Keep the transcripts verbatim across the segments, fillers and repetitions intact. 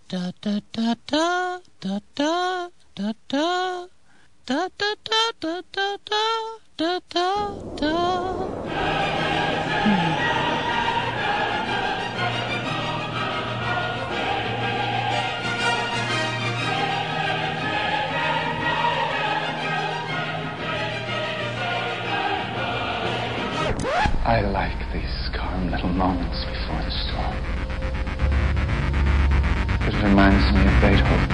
da da da da da da da da da da da da da da da da. I like these calm little moments before the storm. It reminds me of Beethoven.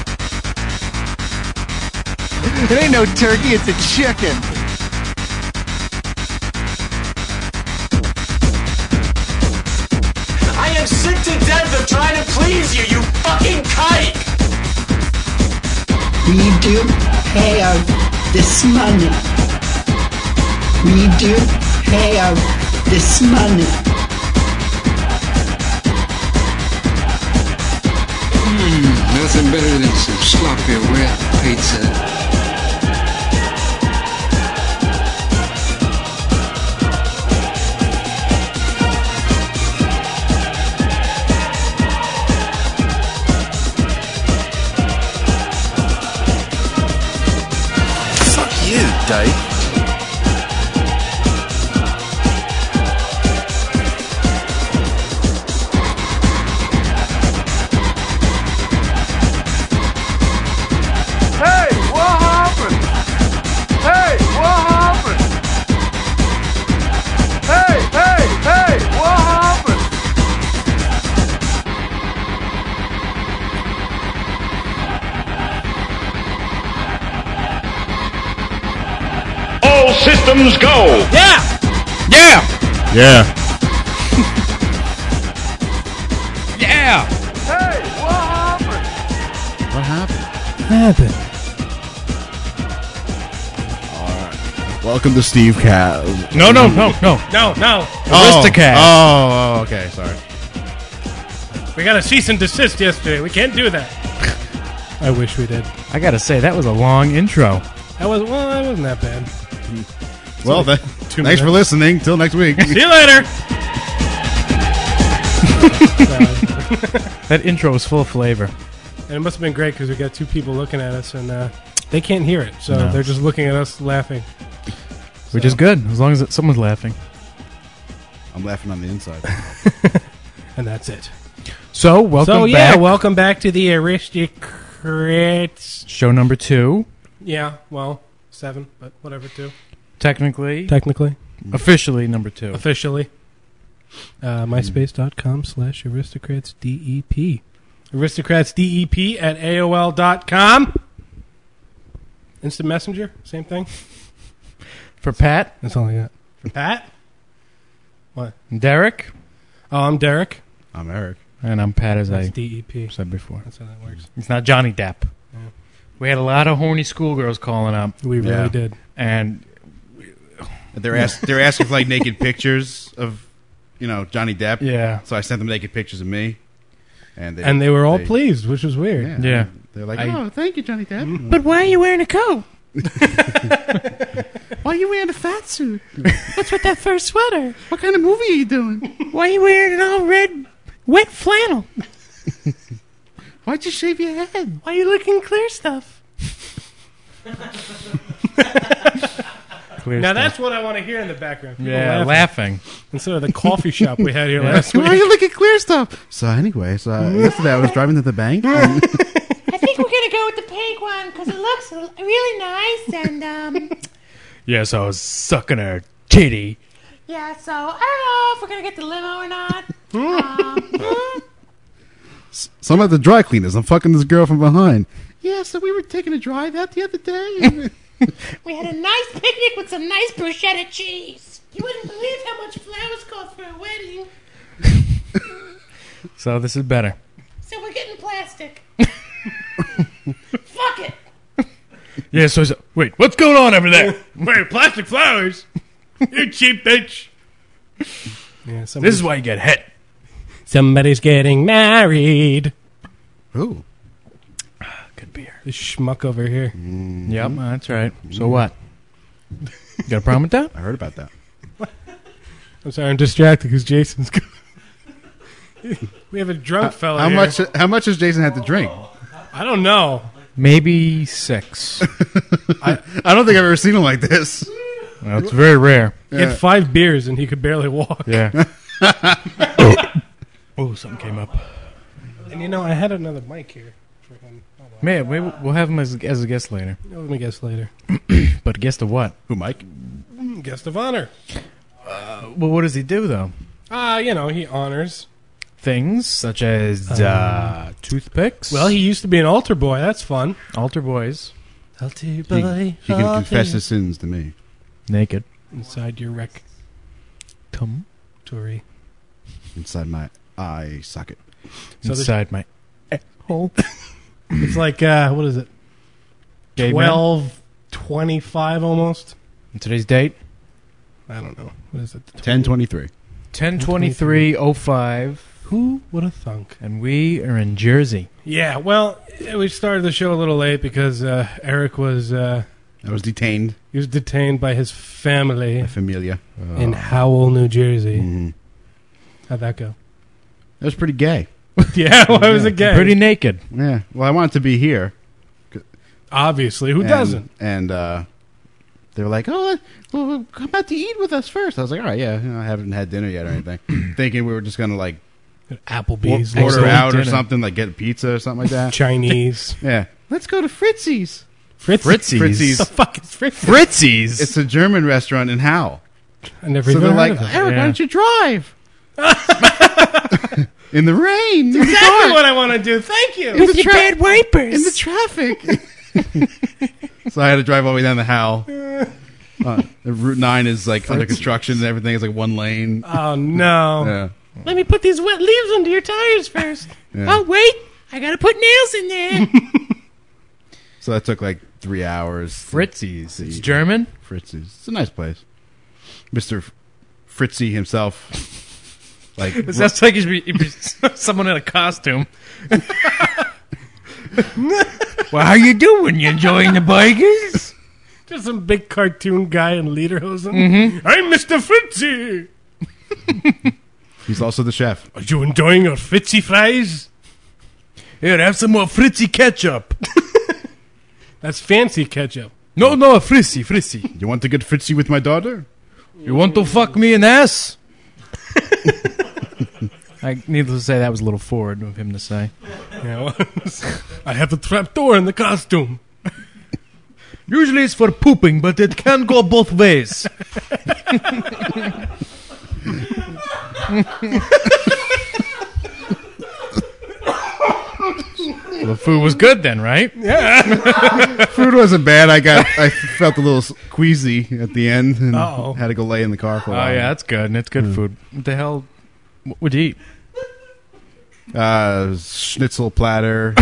It ain't no turkey, it's a chicken. I am sick to death of trying to please you, you fucking kike! We do have this money. We do have this money. Mm, nothing better than some sloppy wet pizza. Fuck you, Dave. Systems go! Yeah! Yeah! Yeah. Yeah! Hey, what happened? What happened? Happened. Welcome to Steve Caz. No, no, no, no. No, no. Oh, Aristocats. oh, oh, okay, sorry. We got a cease and desist yesterday. We can't do that. I wish we did. I gotta say, that was a long intro. That was well. That wasn't that bad. Well, th- two thanks for minutes. listening. Till next week. See you later. That intro was full of flavor. And it must have been great because we got two people looking at us, and uh, they can't hear it, so No. they're just looking at us laughing. Which So- is good, as long as it, someone's laughing. I'm laughing on the inside. And that's it. So, welcome so yeah, back. welcome back to the Aristocrats. Show number two, Yeah, well, seven, but whatever, two. technically. Technically. Officially number two. Officially. Uh, MySpace.com slash Aristocrats D E P. Aristocrats D E P at A O L dot com. Instant Messenger, same thing. For Pat, That's all I got. For Pat? What? Derek, Oh, I'm Derek. I'm Eric. and I'm Pat, as That's I D E P. said before. That's how that works. It's not Johnny Depp. Yeah. We had a lot of horny schoolgirls calling up, We really Yeah. did. and They're ask- they're asking for like naked pictures of, you know, Johnny Depp. yeah, So I sent them naked pictures of me, and they, And they were all pleased, which was weird. Yeah. Yeah. They're like, I- oh, thank you, Johnny Depp. But why are you wearing a coat? Why are you wearing a fat suit? What's with that fur sweater? What kind of movie are you doing? Why are you wearing an all red, wet flannel? Why'd you shave your head? Why are you looking clear stuff? Clear Now stuff. that's what I want to hear in the background. People yeah, laughing. laughing. Instead of the coffee shop we had here Yeah. last Why week. are you looking clear stuff? So anyway, so uh, yesterday I was driving to the bank. And I think we're gonna go with the pink one because it looks really nice and um Yes, I was sucking her titty. yeah. So I don't know if we're gonna get the limo or not. um, so I'm at the dry cleaners. I'm fucking this girl from behind. Yeah, so we were taking a drive out the other day. we had a nice picnic with some nice bruschetta cheese. You wouldn't believe how much flowers cost for a wedding. So this is better. So we're getting plastic. Fuck it. Yeah, so, so wait, what's going on over there? Wait, plastic flowers? You cheap bitch. Yeah, This is why you get hit. somebody's getting married. Ooh. Good beer. This schmuck over here. Yep, that's right. So what? You got a problem with that? I heard about that. I'm sorry, I'm distracted because Jason's. Go- We have a drunk fella How here. much? How much has Jason had to drink? I don't know. Maybe six. I, I don't think I've ever seen him like this. Well, it's very rare. He had five beers and he could barely walk. Yeah. oh. oh, something came up. And you know, I had another mic here for him. Oh, well. Man, maybe we'll have him as, as a guest later. Let me guess later. But guest of what? Who, Mike? Guest of honor. Uh, well, what does he do, though? Ah, uh, you know, he honors things such as uh, um, toothpicks. Well, he used to be an altar boy. That's fun. Altar boys. Altar He, boy. he can confess his sins to me. Naked. Inside your rectum. Tory. Inside my eye socket. So Inside my hole. It's like, uh, what is it? Gay twelve twenty-five almost. And today's date? I don't know. What is it? ten twenty-three. ten twenty-three oh five. Who would have thunk? And we are in Jersey. Yeah, well, we started the show a little late because uh, Eric was... Uh, I was detained. He was detained by his family. My familia. Oh. In Howell, New Jersey. Mm-hmm. How'd that go? That was pretty gay. Yeah, why was it gay? Pretty naked. Yeah. Well, I wanted to be here. Obviously. Who and, doesn't? And uh, they were like, oh, well, come out to eat with us first. I was like, all right, yeah. You know, I haven't had dinner yet or anything. Thinking we were just going to, like, Applebee's. order Excellent out dinner. or something, like get pizza or something like that. Chinese. Yeah. Let's go to Fritzi's. Fritz- Fritzi's? Fritzi's. The fuck is Fritzi's? Fritzi's? It's a German restaurant in Howell. I never so even they're heard like, of it. Eric, Yeah. why don't you drive? In the rain. In the Exactly dark. what I want to do. Thank you. In the tra- bad wipers. In the traffic. So I had to drive all the way down the Howell. Uh, the Route nine is like under construction and everything. It's like one lane. Oh, no. Yeah. Let me put these wet leaves under your tires first. Yeah. Oh, wait. I got to put nails in there. So that took like three hours. Fritzi's. to It's eat. German? Fritzi's. It's a nice place. Mister F- Fritzy himself. Like It sounds like he'd be, he'd be someone in a costume. Well, how you doing? You enjoying the bikers? Just some big cartoon guy in lederhosen. Mm-hmm. I'm Mister Fritzy. he's also the chef. Are you enjoying your Fritzy fries? Here, have some more Fritzy ketchup. That's fancy ketchup. No, no, Fritzy, Fritzy. You want to get Fritzy with my daughter? You want to fuck me in the ass? I needless to say, that was a little forward of him to say. Yeah, I have the trap door in the costume. Usually it's for pooping, but it can go both ways. Well, the food was good then, right? Yeah. Food wasn't bad. I got. I felt a little queasy at the end, and Uh-oh. had to go lay in the car for a Oh, while. yeah, that's good. And it's good food. What the hell what would you eat? Uh, schnitzel platter.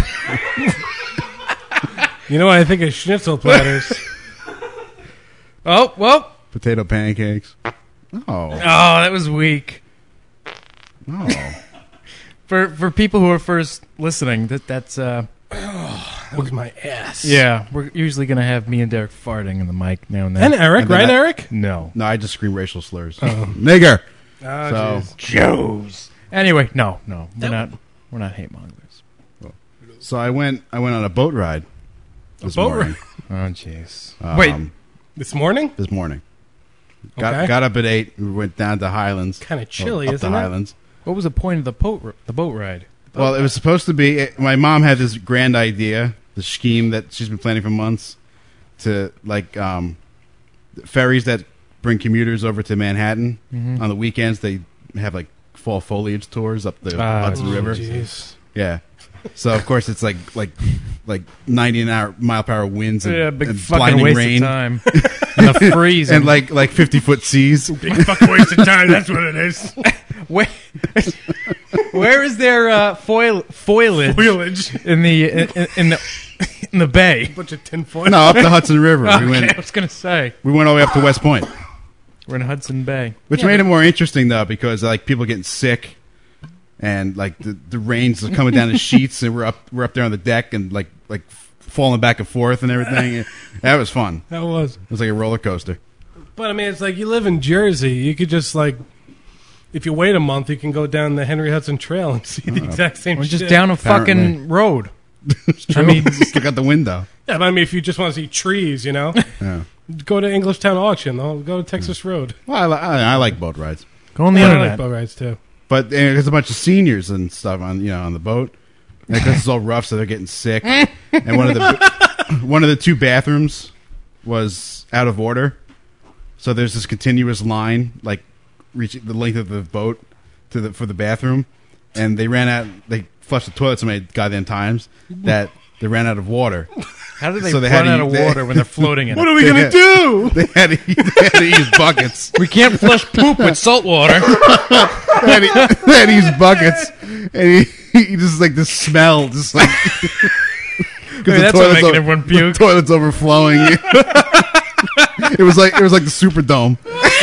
You know what I think of schnitzel platters? Oh, well. Potato pancakes. Oh. Oh, that was weak. Oh. For for people who are first listening, that that's uh That was my ass. yeah, we're usually gonna have me and Derek farting in the mic now and then. And Eric, And then right, I- Eric? No. No, I just scream racial slurs. Nigger. Oh, So- jeez. Joes. Anyway, no, no. We're not we're not hate mongers. So I went. I went on a boat ride this boat morning. Oh jeez. Um, Wait, This morning? This morning. Got Okay. got up at eight. We went down to Highlands. Kind of chilly, up isn't to it? Highlands. what was the point of the boat the boat ride? Well, it was supposed to be. It, my mom had this grand idea, the scheme that she's been planning for months, to like um, ferries that bring commuters over to Manhattan Mm-hmm. on the weekends. They have like fall foliage tours up the Ah, Hudson Oh, River. jeez. Yeah. So of course it's like like like ninety an hour mile per hour winds and, Yeah, big and fucking blinding waste rain of time. And the freeze and like like fifty foot seas. Big fucking waste of time. That's what it is. where, where is there uh, foil foliage Wheelage. in the in, in the in the bay? Bunch of tinfoil. No, up the Hudson River. Okay, We went I was gonna say we went all the way up to West Point. we're in Hudson Bay. Which made it more interesting though, because like people getting sick, and like the the rains are coming down in sheets, and we're up we're up there on the deck and like like falling back and forth and everything. That was fun. That was. It was like a roller coaster. But I mean, it's like you live in Jersey. You could just like if you wait a month, you can go down the Henry Hudson Trail and see the exact same Or shit. just down a fucking Apparently. road. I mean, stick out the window. Yeah, but I mean, if you just want to see trees, you know, Yeah. go to Englishtown Auction. Or go to Texas Road. Well, I, li- I, I like boat rides, Go on the I internet. like boat rides too. but uh, there's a bunch of seniors and stuff on you know on the boat. Because it's all rough, so they're getting sick. And one of the one of the two bathrooms was out of order, so there's this continuous line, like reaching the length of the boat to the for the bathroom, and they ran out. They flushed the toilet so many goddamn times that they ran out of water. How do they So they run had out to- of they- water when they're floating in What it? are we gonna do? They had to, they had to use buckets. We can't flush poop with salt water. They had, to, they had to use buckets, and he, he just like the smell, just like because that's what making everyone puke. The toilet's overflowing. It was like it was like the Superdome.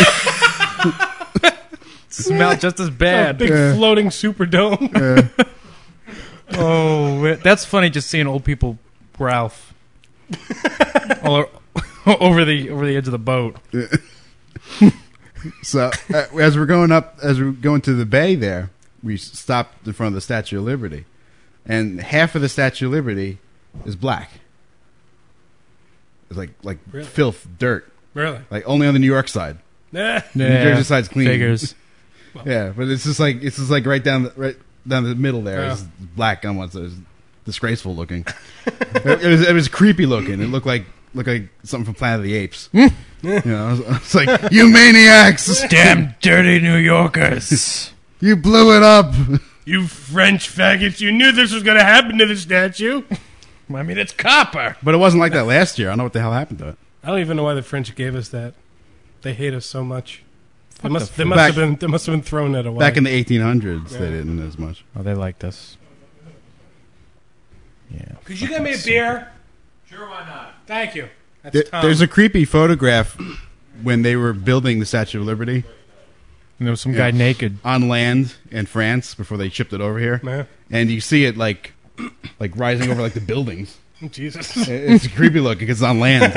Smelled just as bad. Big Yeah. floating Superdome. Yeah. Oh, it- that's funny. Just seeing old people Ralph all o- over the over the edge of the boat. So uh, as we're going up, as we're going to the bay, there we stopped in front of the Statue of Liberty, and half of the Statue of Liberty is black. It's like like Really? filth, dirt. Really? Like only on the New York side. Nah. New Jersey side's clean. Figures. Yeah, but it's just like it's just like right down the right down the middle there. Yeah. It's black on one side. It's disgraceful looking. it, it was it was creepy looking. It looked like looked like something from Planet of the Apes. You know, it's like you maniacs, Damn dirty New Yorkers. you blew it up. You French faggots! You knew this was gonna happen to the statue. I mean, it's copper. But it wasn't like that last year. I don't know what the hell happened to it. I don't even know why the French gave us that. They hate us so much. They must. the They fuck? must Back- have been. They must have been throwing it away. Back in the eighteen hundreds, Yeah. they didn't as much. Oh, they liked us. Yeah. Could you get me a beer? Sure, why not? Thank you. That's There- Tom. there's a creepy photograph when they were building the Statue of Liberty And there was some guy Yeah. naked. on land in France before they shipped it over here, Yeah. and you see it like like rising over like the buildings. Jesus. It's creepy looking because it's on land.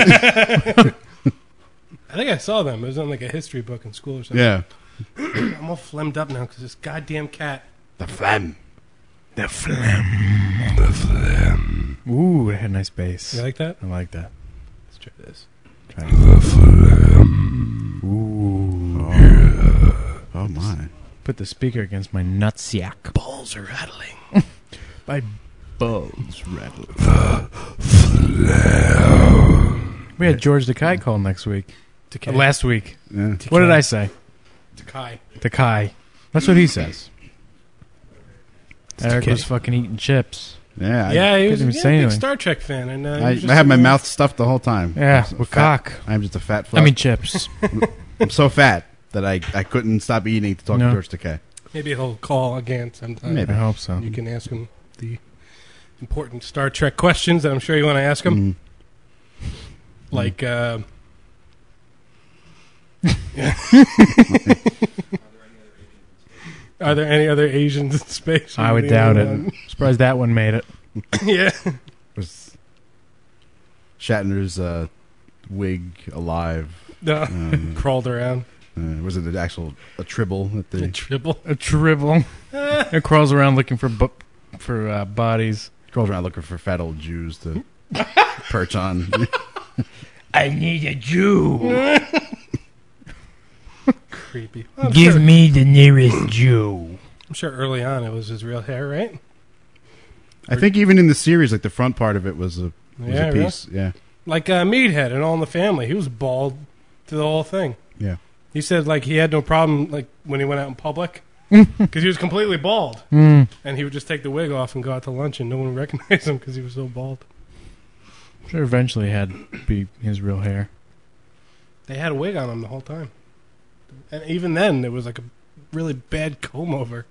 I think I saw them. It was on like a history book in school or something. Yeah. I'm all phlegmed up now because this goddamn cat. The phlegm. The phlegm. The phlegm. Ooh, it had a nice bass. You like that? I like that. Let's try this. Try the phlegm. Ooh. Oh my. Put the speaker against my nutsack. Balls are rattling. My balls rattling. We had George Takei call next week. Takei. Uh, last week. Yeah. What did I say? Takai. Takei. That's what he says. Eric Takei. was fucking eating chips. Yeah. I, Yeah, he was couldn't yeah, even say a big anything. Star Trek fan, and uh, he I, was just I had my sitting mouth stuffed the whole time. Yeah, I'm with fat- cock. I'm just a fat fuck. I mean chips. I'm so fat that I, I couldn't stop eating to talk No. to George Takei. there. Maybe he'll call again sometime. Maybe. I hope so. You can ask him the important Star Trek questions that I'm sure you want to ask him. Mhm. Like, uh, are there any other Asians in space? I would The doubt only it. one. Surprised that one made it. Yeah. Was Shatner's uh, wig alive? No. Um, Crawled around. uh, was it an actual a tribble that A they tribble. A tribble. It crawls around looking for bu- for uh, bodies. crawls around looking for fat old Jews to perch on? I need a Jew. Creepy. Well, I'm, Give sure, me the nearest Jew. I'm sure early on it was his real hair, right? I think even in the series, like the front part of it was a was Yeah, a really? piece. Yeah, Like uh, Meathead and All in the Family. He was bald through the whole thing. yeah. He said like he had no problem like when he went out in public because he was completely bald, Mm. and he would just take the wig off and go out to lunch, and no one would recognize him because he was so bald. I'm sure eventually it had to be his real hair. They had a wig on him the whole time, and even then it was like a really bad comb over.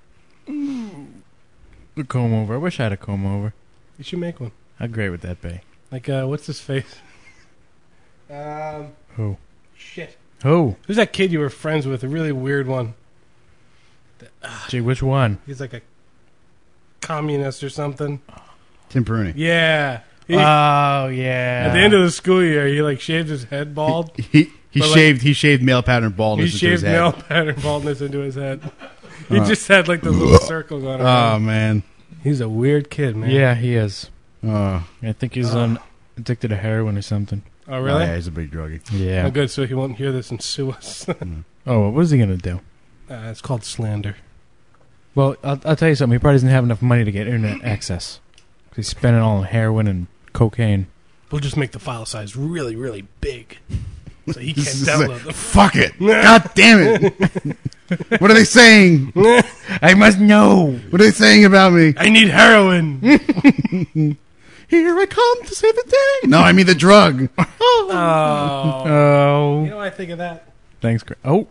The comb over. I wish I had a comb over. You should make one. How great would that be? Like uh, what's his face? Um, Who? shit. Who? Who's that kid you were friends with? A really weird one. Gee, which one? He's like a communist or something. Tim Peruni. Yeah. He, Oh, yeah. at the end of the school year, he like shaved his head bald. He He But, like, shaved. He shaved male pattern He baldness into his shaved head. male pattern baldness into his head. He Uh. just had like the little circle going Oh on. man. He's a weird kid, man. Yeah, he is. Oh. I think he's um, addicted to heroin or something. Oh, really? Oh, yeah, he's a big druggie. Yeah. Oh, good. So he won't hear this and sue us. uh, Oh, what is he gonna do? it's called slander. Well, I'll, I'll tell you something. He probably doesn't have enough money to get internet access. 'Cause he's spending it all on heroin and cocaine. We'll just make the file size really, really big, so he can't This is download like, them. Fuck it! God damn it! What are they saying? I must know. What are they saying about me? I need heroin. Here I come to save the day. No, I mean the drug. Oh. Oh. You know what I think of that? Thanks, Chris. Oh.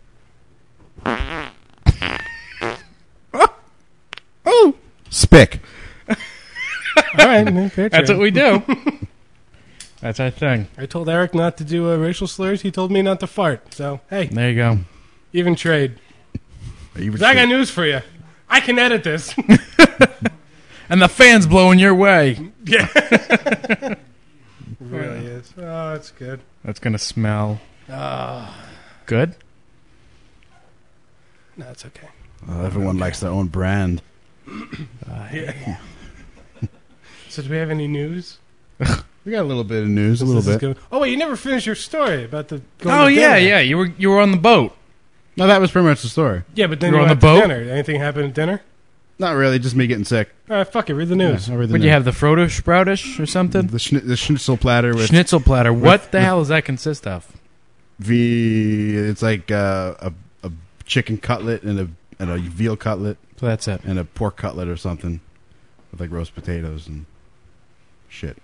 Oh. Spick. All right, man, fair That's trade. what we do. That's our thing. I told Eric not to do uh, racial slurs. He told me not to fart. So, hey, There you go. even trade. Even I got Spick. news for you. I can edit this. And the fan's blowing your way. Yeah. It really is. Oh, it's good. That's gonna smell Oh, good. no, it's okay. Oh, everyone likes their own brand. Yeah. So, do we have any news? We got a little bit of news, a This little is bit. good. Oh, wait, you never finished your story about the. Going Oh to yeah, dinner. yeah. You were you were on the boat. No, that was pretty much the story. Yeah, but then You you were were on the on boat? Dinner. Anything happen at dinner? Not really, just me getting sick. All right, fuck it. Read the news. Yeah, I'll read the Would news. you have the Frodo Sproutish or something? the, schni- the schnitzel platter with Schnitzel platter. What with- the hell does that consist of? V. It's like uh, a a chicken cutlet and a and a veal cutlet So that's it. and a pork cutlet or something with like roast potatoes and shit.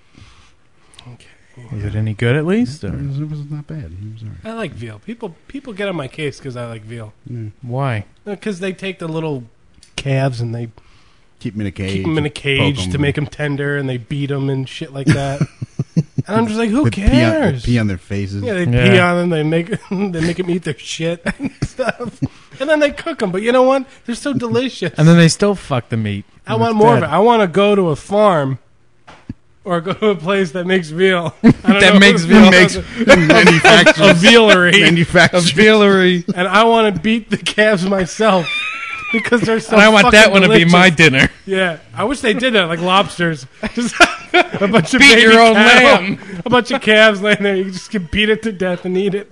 Is it any good at least? It Or? was, it was not bad. It was all right. I like veal. People people get on my case because I like veal. Why? Because they take the little calves and they Keep them in a cage. keep them in a poke cage 'em. to make them tender, and they beat them and shit like that. And I'm just like, who They pee on, they cares? pee on their faces. Yeah, they Yeah. pee on them. They make they make them eat their shit and stuff, and then they cook them. But you know what? They're so delicious. And then they still fuck the meat. I want more of it. I want to go to a farm or go to a place that makes veal. I don't That know makes who veal. makes a manufactures vealery, manufactures Vealery. and I want to beat the calves myself because they're so. And I want that fucking one to be delicious. my dinner. Yeah, I wish they did that like lobsters. Just a bunch of Beat baby your own cattle, lamb. a bunch of calves laying there. You just can beat it to death and eat it.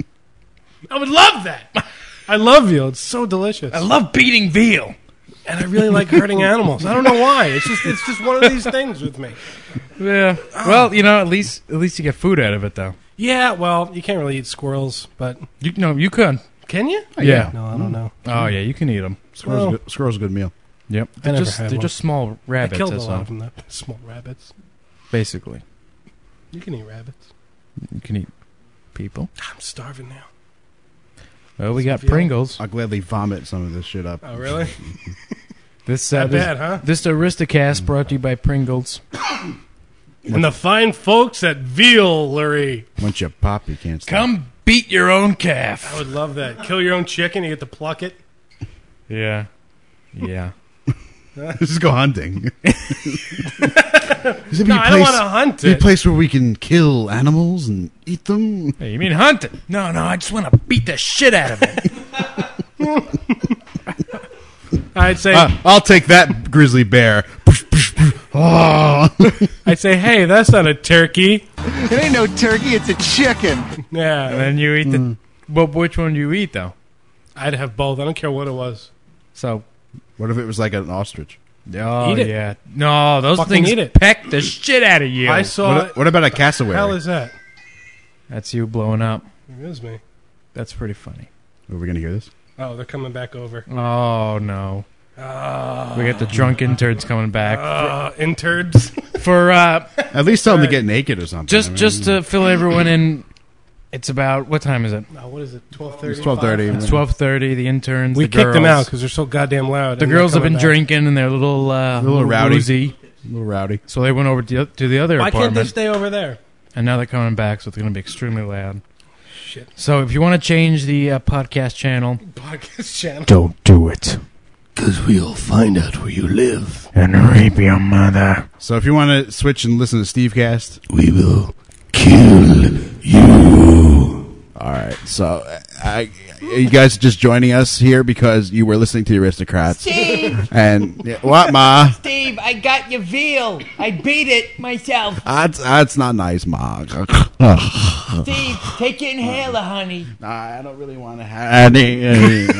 I would love that. I love veal. It's so delicious. I love beating veal. and I really like hurting animals. I don't know why. It's just it's just one of these things with me. Yeah. Well, you know, at least at least you get food out of it, though. Yeah, well, you can't really eat squirrels, but You no, you could. can you? Yeah. No, I don't know. Oh yeah, you can eat them. Squirrel's, Well- a good, squirrel's a good meal. Yep. I They're never just had they're one. just small rabbits. I killed a that's lot all. of them. Though. Small rabbits. Basically, You can eat rabbits. you can eat people. I'm starving now. Well, we got Veal. Pringles. I'll gladly vomit some of this shit up. Oh, really? This uh, Not this, bad, huh? this Aristocast brought to you by Pringles. And the fine folks at Vealery. Once you pop, you can't stop. Come beat your own calf. I would love that. Kill your own chicken. You get to pluck it. Yeah. Yeah. Just go hunting. Is it No, I don't want to hunt a it. place where we can kill animals and eat them? Hey, you mean hunting? No, no, I just want to beat the shit out of it. I'd say, Uh, I'll take that grizzly bear. Oh. I'd say, hey, that's not a turkey. It ain't no turkey, it's a chicken. And Yeah, then you eat the. But which one do you eat though? I'd have both. I don't care what it was. So. What if it was like an ostrich? Oh Eat it. yeah. No, those Fucking things eat it. peck the shit out of you. I saw. What, what about a What the cassowary? hell is that? That's you blowing up. It is me. That's pretty funny. Are we going to hear this? Oh, they're coming back over. Oh no. We got the drunk interns coming back Uh, interns. for uh, At least tell them Right. to get naked or something. just I mean, just to fill everyone in. It's about what time is it? Oh, what is it? Twelve thirty. It's twelve thirty. It's twelve thirty. The interns. We the kicked girls. them out because they're so goddamn loud. The and they're girls have coming been back. drinking and they're a little uh, A little rowdy. woozy. a little rowdy. So they went over to the, to the other Why can't they apartment, stay over there? and now they're coming back, so it's going to be extremely loud. Shit. So if you want to change the uh, podcast channel, Podcast channel. don't do it. Because we'll find out where you live. And rape your mother. So if you want to switch and listen to Stevecast, We will kill you. All right, so I, you guys are just joining us here because you were listening to the Aristocrats. Steve! And yeah, what, Ma? Steve, I got your veal. I beat it myself. That's that's not nice, Ma. Steve, take your inhaler, honey. Nah, I don't really want to have any.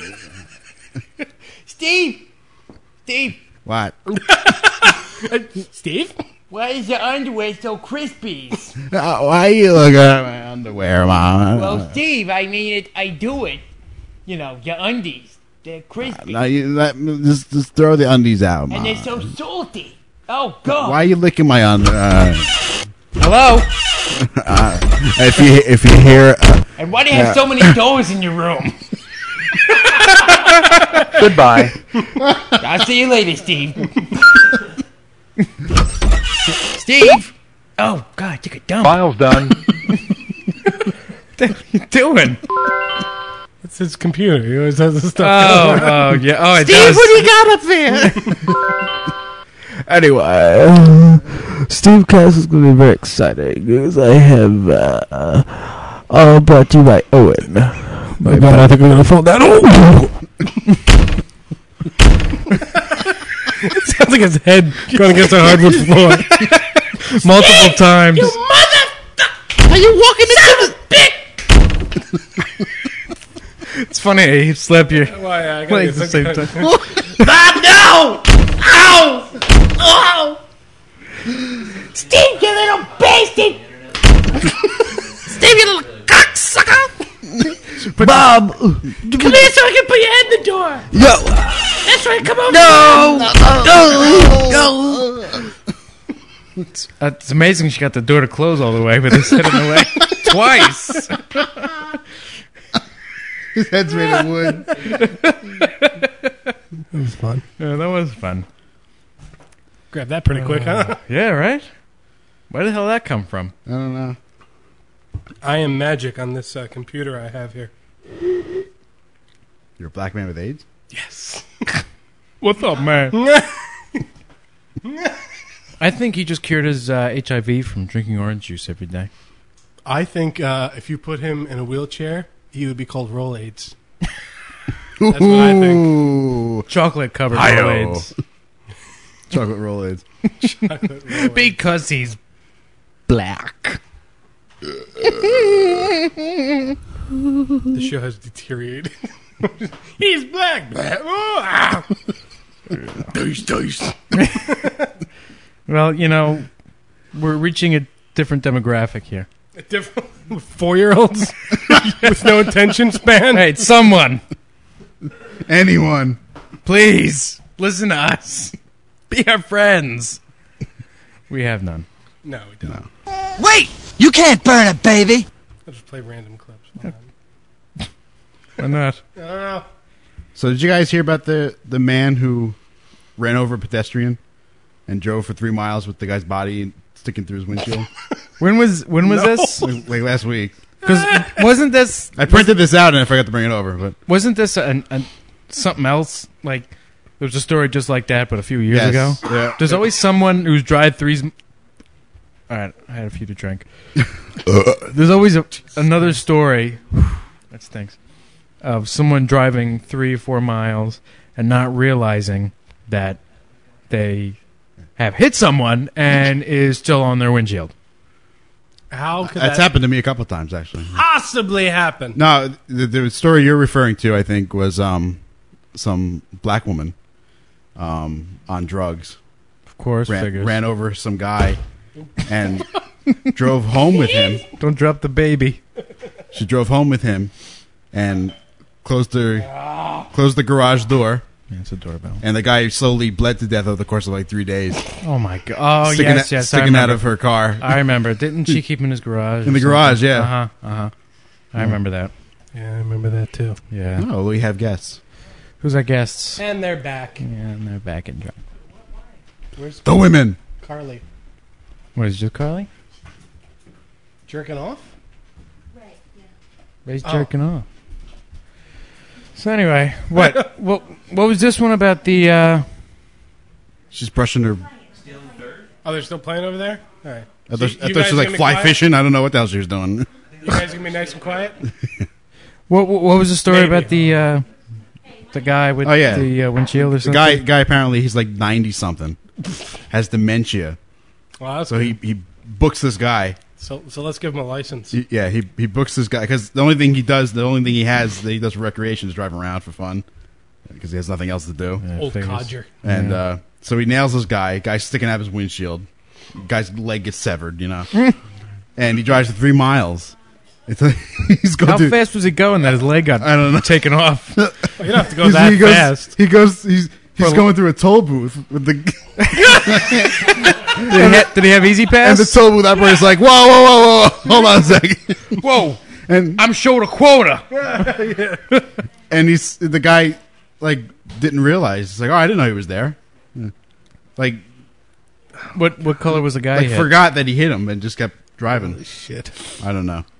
Steve, Steve. What? Steve? Why is your underwear so crispy? Uh, why you look at my underwear, Mom? Well, Steve, I mean it. I do it. You know, your undies. They're crispy. No, you, let, just, just throw the undies out, Mom. And they're so salty. Oh, God. Why are you licking my under? Uh, Hello? uh, if you if you hear, uh, And why do you have uh, so many doors in your room? Goodbye. I'll see you later, Steve. Steve! Oh, God, I took a dump. File's done. What are you doing? It's his computer. He always has this stuff. Oh, going on. oh, yeah. Oh, it Steve, does. what do you got up there? Anyway, Steve Cass is going to be very exciting because I have uh, all brought to you by Owen. My God, I think I'm going to fall down. Oh! It sounds like his head going against the hardwood floor. Multiple times. You motherfucker! Are you walking into the pit? It's funny, he slap your Why, I gotta legs at the same get time. some- Bob, no! Ow! Ow! Steve, you little beastie! Steve, you little cocksucker! Bob! Come here so I can put your head in the door! Yo! That's right, come over! No! No! No! It's, uh, it's amazing she got the door to close all the way, but his head in the way twice. his head's made of wood. That was fun. Yeah, that was fun. Grab that pretty quick, huh? Yeah, right? Where the hell did that come from? I don't know. I am magic on this uh, computer I have here. You're a black man with AIDS? Yes. What's up, man? I think he just cured his uh, H I V from drinking orange juice every day. I think uh, if you put him in a wheelchair, he would be called Roll AIDS. That's what I think. Chocolate covered Hi-yo. roll AIDS. Chocolate roll AIDS. Chocolate Roll AIDS. Because he's black. The show has deteriorated. He's black. black. Oh, ah. Dice, dice. Well, you know, we're reaching a different demographic here. A different four-year-olds with no attention span. Hey, someone, Anyone. please listen to us. Be our friends. We have none. No, we don't. Wait! You can't burn a baby! I'll just play random clips. Hold on. Why not? I don't know. So did you guys hear about the, the man who ran over a pedestrian and drove for three miles with the guy's body sticking through his windshield? When was when was No. this? like, like last week. Because wasn't this I printed this out and I forgot to bring it over. But wasn't this an, an, something else? Like there was a story just like that, but a few years Yes. ago. Yeah. There's always someone who's drive threes. All right, I had a few to drink. There's always a, another story. That stinks. Of someone driving three or four miles and not realizing that they have hit someone and is still on their windshield. How could That's that happened to me a couple of times, actually. possibly happen? No, the, the story you're referring to, I think, was um, some black woman um, on drugs. Of course, ran, figures. ran over some guy and drove home with him. Don't drop the baby. She drove home with him and closed the closed the garage door. Yeah, it's a doorbell. And the guy slowly bled to death over the course of like three days. Oh my god! Oh sticking yes, a- yes. sticking I out remember. of her car. I remember. Didn't she keep him in his garage? In or the garage, something? yeah. Uh huh. Uh huh. I remember that. Yeah, I remember that too. Yeah. Oh, we have guests. Who's our guests? And they're back. Yeah, and they're back in drunk. Where's The women. Carly? What is it, just Carly? Jerking off? Ray's Oh. jerking off. So anyway, what what what was this one about the? uh She's brushing her. Oh, they're still playing over there? All right. I thought, So I you thought guys she was like gonna be fly quiet? fishing. I don't know what the hell she was doing. You guys gonna be nice and quiet? What, what what was the story Maybe. about the uh, the guy with Oh, yeah. the uh, windshield or The something? guy, guy apparently he's like ninety something, has dementia. Well, that's So he, good. he books this guy. So so let's give him a license. He- yeah, he he books this guy because the only thing he does, the only thing he has that he does for recreation is drive around for fun because he has nothing else to do. Yeah, Old figures. codger. And Yeah. uh, so he nails this guy. Guy's sticking out his windshield. Guy's leg gets severed, you know. And he drives for three miles. It's like, he's going How to, fast was he going that his leg got I don't know. taken off? Well, you don't have to go He's- that he goes, fast. He goes. He's he's For- going through a toll booth with the. Did, he ha- did he have Easy And Pass? the toll booth operator's like, whoa, whoa, whoa, whoa, hold on a second. Whoa! And I'm short a quota. and he's the guy like didn't realize. He's like, oh, I didn't know he was there. Like, What what color was the guy? like hit? forgot that he hit him and just kept driving. Holy shit. I don't know.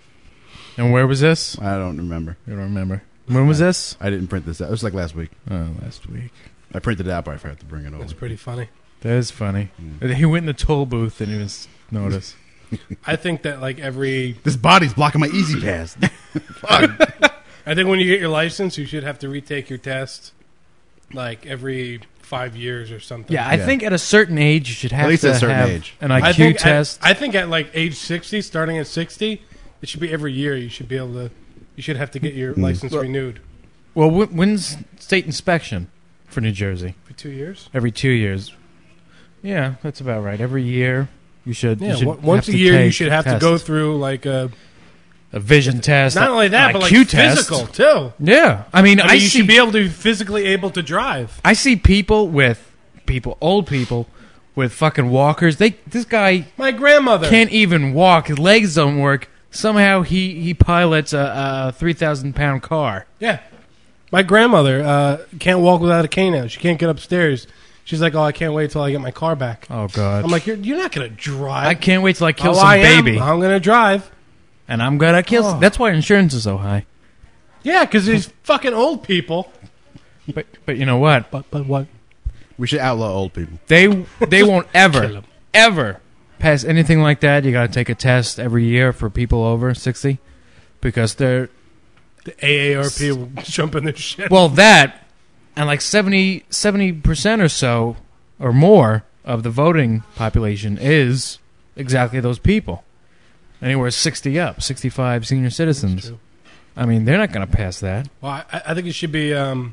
And where was this? I don't remember. You don't remember. When was this? I didn't print this out. It was like last week. Oh, last week. I printed it out, but I forgot to bring it over. That's pretty funny. That is funny. He went in the toll booth and he was noticed. I think that like every This body's blocking my Easy Pass. Fuck. I think when you get your license, you should have to retake your test like every five years or something. Yeah, I Yeah. think at a certain age you should have least to at a certain have age. an I Q I think test. At, I think at like age sixty, starting at sixty, it should be every year. You should be able to. You should have to get your license renewed well, wh- when's state inspection for New Jersey? for two years. Every two years. Yeah, that's about right. Every year you should. Yeah, you should on- once have a to year you take should have to tests. go through like a a vision test. not only that, an but I Q like test. physical too. Yeah, I mean, I I, mean, you see should be able to be physically able to drive. I see people with people, old people with fucking walkers. They this guy My grandmother can't even walk. His legs don't work. Somehow he he pilots a, a three thousand pound car. Yeah, my grandmother uh, can't walk without a cane now. She can't get upstairs. She's like, "Oh, I can't wait till I get my car back." Oh God! I'm like, "You're you're not gonna drive." I can't wait till I kill oh, some I am. baby, I'm gonna drive. and I'm gonna kill. Oh. Some. That's why insurance is so high. Yeah, because these fucking old people. But but you know what? But but what? We should outlaw old people. They they won't Kill ever 'em. ever pass anything like that. You got to take a test every year for people over sixty because they're The A A R P will jump in their shit. well that and like seventy percent or so or more of the voting population is exactly those people. Anywhere sixty up, sixty-five senior citizens. true. I mean, they're not going to pass that. Well, I, I think it should be. Um,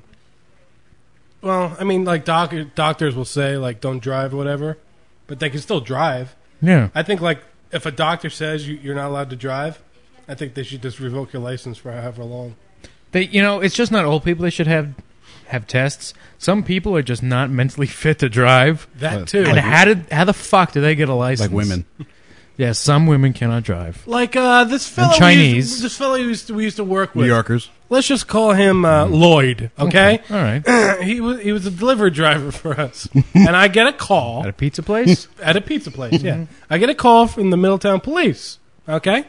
well, I mean, like doc, doctors will say, like, don't drive or whatever, but they can still drive. Yeah. I think, like, if a doctor says you, you're not allowed to drive, I think they should just revoke your license for however long. They, you know, it's just not old people. They should have have tests. Some people are just not mentally fit to drive. That Like- too. And how did how the fuck do they get a license? Like women. Yeah, some women cannot drive. Like uh, this fellow, we Chinese. used, this fellow we used, to, we used to work New with. Yorkers. Let's just call him uh, Lloyd. Okay, All right. he was he was a delivery driver for us, and I get a call At a pizza place? at a pizza place. Yeah, I get a call from the Middletown Police. Okay,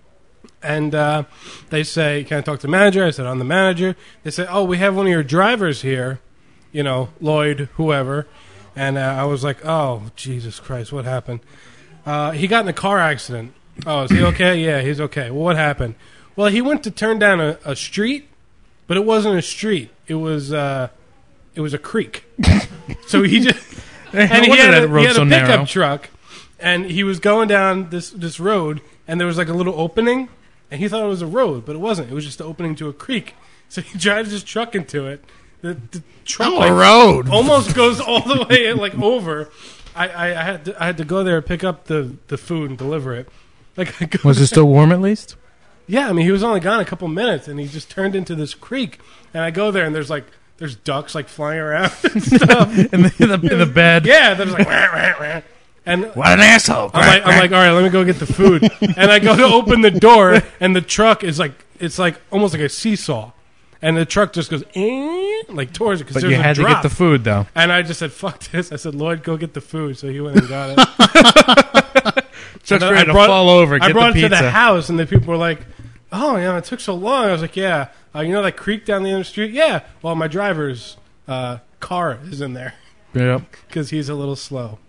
and uh, they say, "Can I talk to the manager?" I said, "I'm the manager." They say, "Oh, we have one of your drivers here, you know, Lloyd, whoever." And uh, I was like, "Oh, Jesus Christ, what happened?" Uh, he got in a car accident. Oh, is he okay? Yeah, he's okay. Well, what happened? Well, he went to turn down a, a street, but it wasn't a street. It was uh, it was a creek. So he just and he wonder had, that a, road's he had so a pickup narrow. truck, and he was going down this this road, and there was like a little opening, and he thought it was a road, but it wasn't. It was just the opening to a creek. So he drives his truck into it. The, the truck Oh, like, a road. almost goes all the way like over. I, I, I had to, I had to go there and pick up the, the food and deliver it. Like I go Was it there- still warm at least? Yeah, I mean he was only gone a couple minutes, and he just turned into this creek. And I go there, and there's like there's ducks like flying around and stuff. In the, in the, in the bed? Yeah, there's like wah, wah, wah. And What an asshole. I'm like I'm like all right, let me go get the food. And I go to open the door, and the truck is like it's like almost like a seesaw, and the truck just goes eh, like towards it because But there's you a had to drop. get the food, though. And I just said, fuck this. I said, Lloyd, go get the food. So he went and got it. Just And then ready to fall over, I get brought the it to the pizza. house, and the people were like, oh, yeah, it took so long. I was like, yeah. Uh, you know that creek down the end of the street? Yeah. Well, my driver's uh, car is in there Yep. because he's a little slow.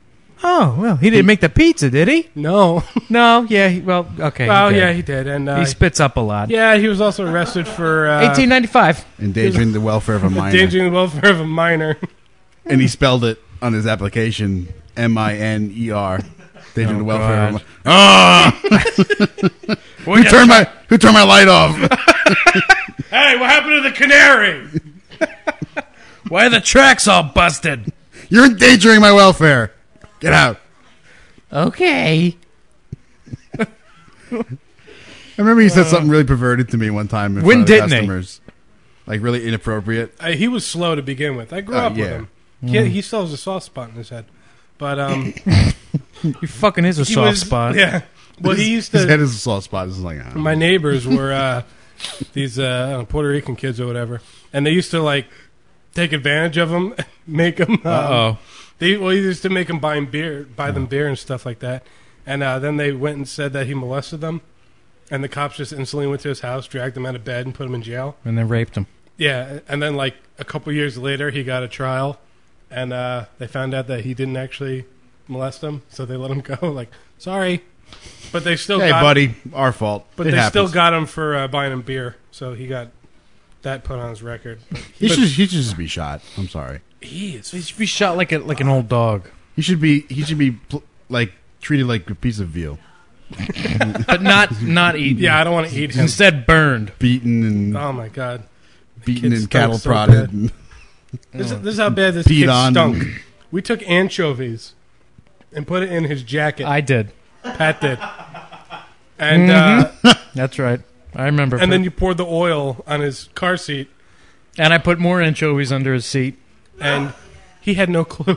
Oh, well, he didn't make the pizza, did he? No. No, yeah, he, well, okay. Well, he did. yeah, he did. And uh, he spits up a lot. Yeah, he was also arrested for... Uh, eighteen ninety-five. Endangering the welfare of a minor. Endangering the welfare of a minor. And he spelled it on his application, M I N E R. Endangering Oh, the welfare God. of a minor. Ah! who, turned my, who turned my light off? Hey, what happened to the canary? Why are the tracks all busted? You're endangering my welfare. Get out. Okay. I remember he said something really perverted to me one time in When front of didn't he? customers. Like really inappropriate. Uh, he was slow to begin with. I grew Uh, up with yeah. him. He, he still has a soft spot in his head. But, um... He fucking is a he soft was- spot. Yeah. Well, he used to... His head is a soft spot. This is like, ah. My neighbors were uh, these uh, I don't know, Puerto Rican kids or whatever, and they used to like take advantage of him, make him. Um, Uh-oh. They well, he used to make them buy him beer, buy them beer and stuff like that, and uh, then they went and said that he molested them, and the cops just instantly went to his house, dragged him out of bed, and put him in jail. And then raped him. Yeah, and then like a couple years later, he got a trial, and uh, they found out that he didn't actually molest them, so they let him go. Like, sorry. But they still Hey, got buddy, our fault. But It they happens. still got him for uh, buying him beer, so he got that put on his record. He But should, he should just be shot. I'm sorry. he is He should be shot like a like an old dog. He should be. He should be pl- like treated like a piece of veal, But not not eaten. Yeah, I don't want to eat him. Instead, burned. beaten and Oh my god, beaten kid and stunk cattle so prodded. bad. And this, is, this is how bad this Peed kid on. stunk. We took anchovies and put it in his jacket. I did. Pat did, and uh, That's right. I remember. and then you poured the oil on his car seat, and I put more anchovies under his seat. and he had no clue.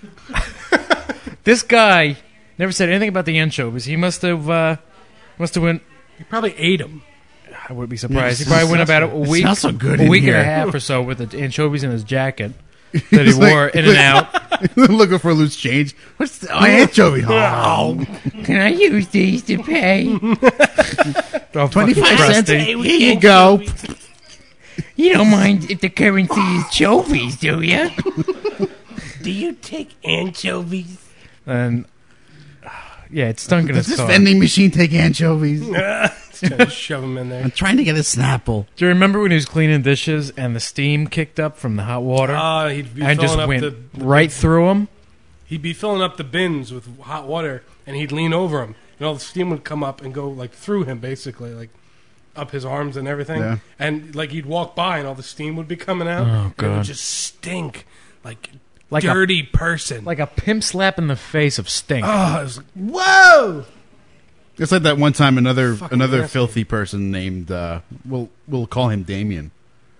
This guy never said anything about the anchovies. He must have uh, must have went. He probably ate them. I would be surprised. Yeah, he probably went it about a smells- it week, smells so good a in week and here. a half or so with the anchovies in his jacket that he He's like- wore in and out. looking for a loose change. What's the, oh, anchovy? Oh, Can I use these to pay? Oh, twenty-five fucking cents. crusty. Here you go. You don't mind if the currency is chovies, do you? Do you take anchovies? And yeah, it stunk in Does his this car. vending machine take anchovies? Trying to shove him in there. I'm trying to get a Snapple. Do you remember when he was cleaning dishes and the steam kicked up from the hot water Oh, he'd be and filling just up went the, the right through him? He'd be filling up the bins with hot water, and he'd lean over him, and all the steam would come up and go like through him, basically, like up his arms and everything. Yeah. And like he'd walk by, and all the steam would be coming out. Oh, and it God. would just stink like Like a- dirty person. Like a pimp slap in the face of stink. oh, it was like, whoa! It's like that one time another Fucking another nasty. filthy person named uh, we'll we'll call him Damien.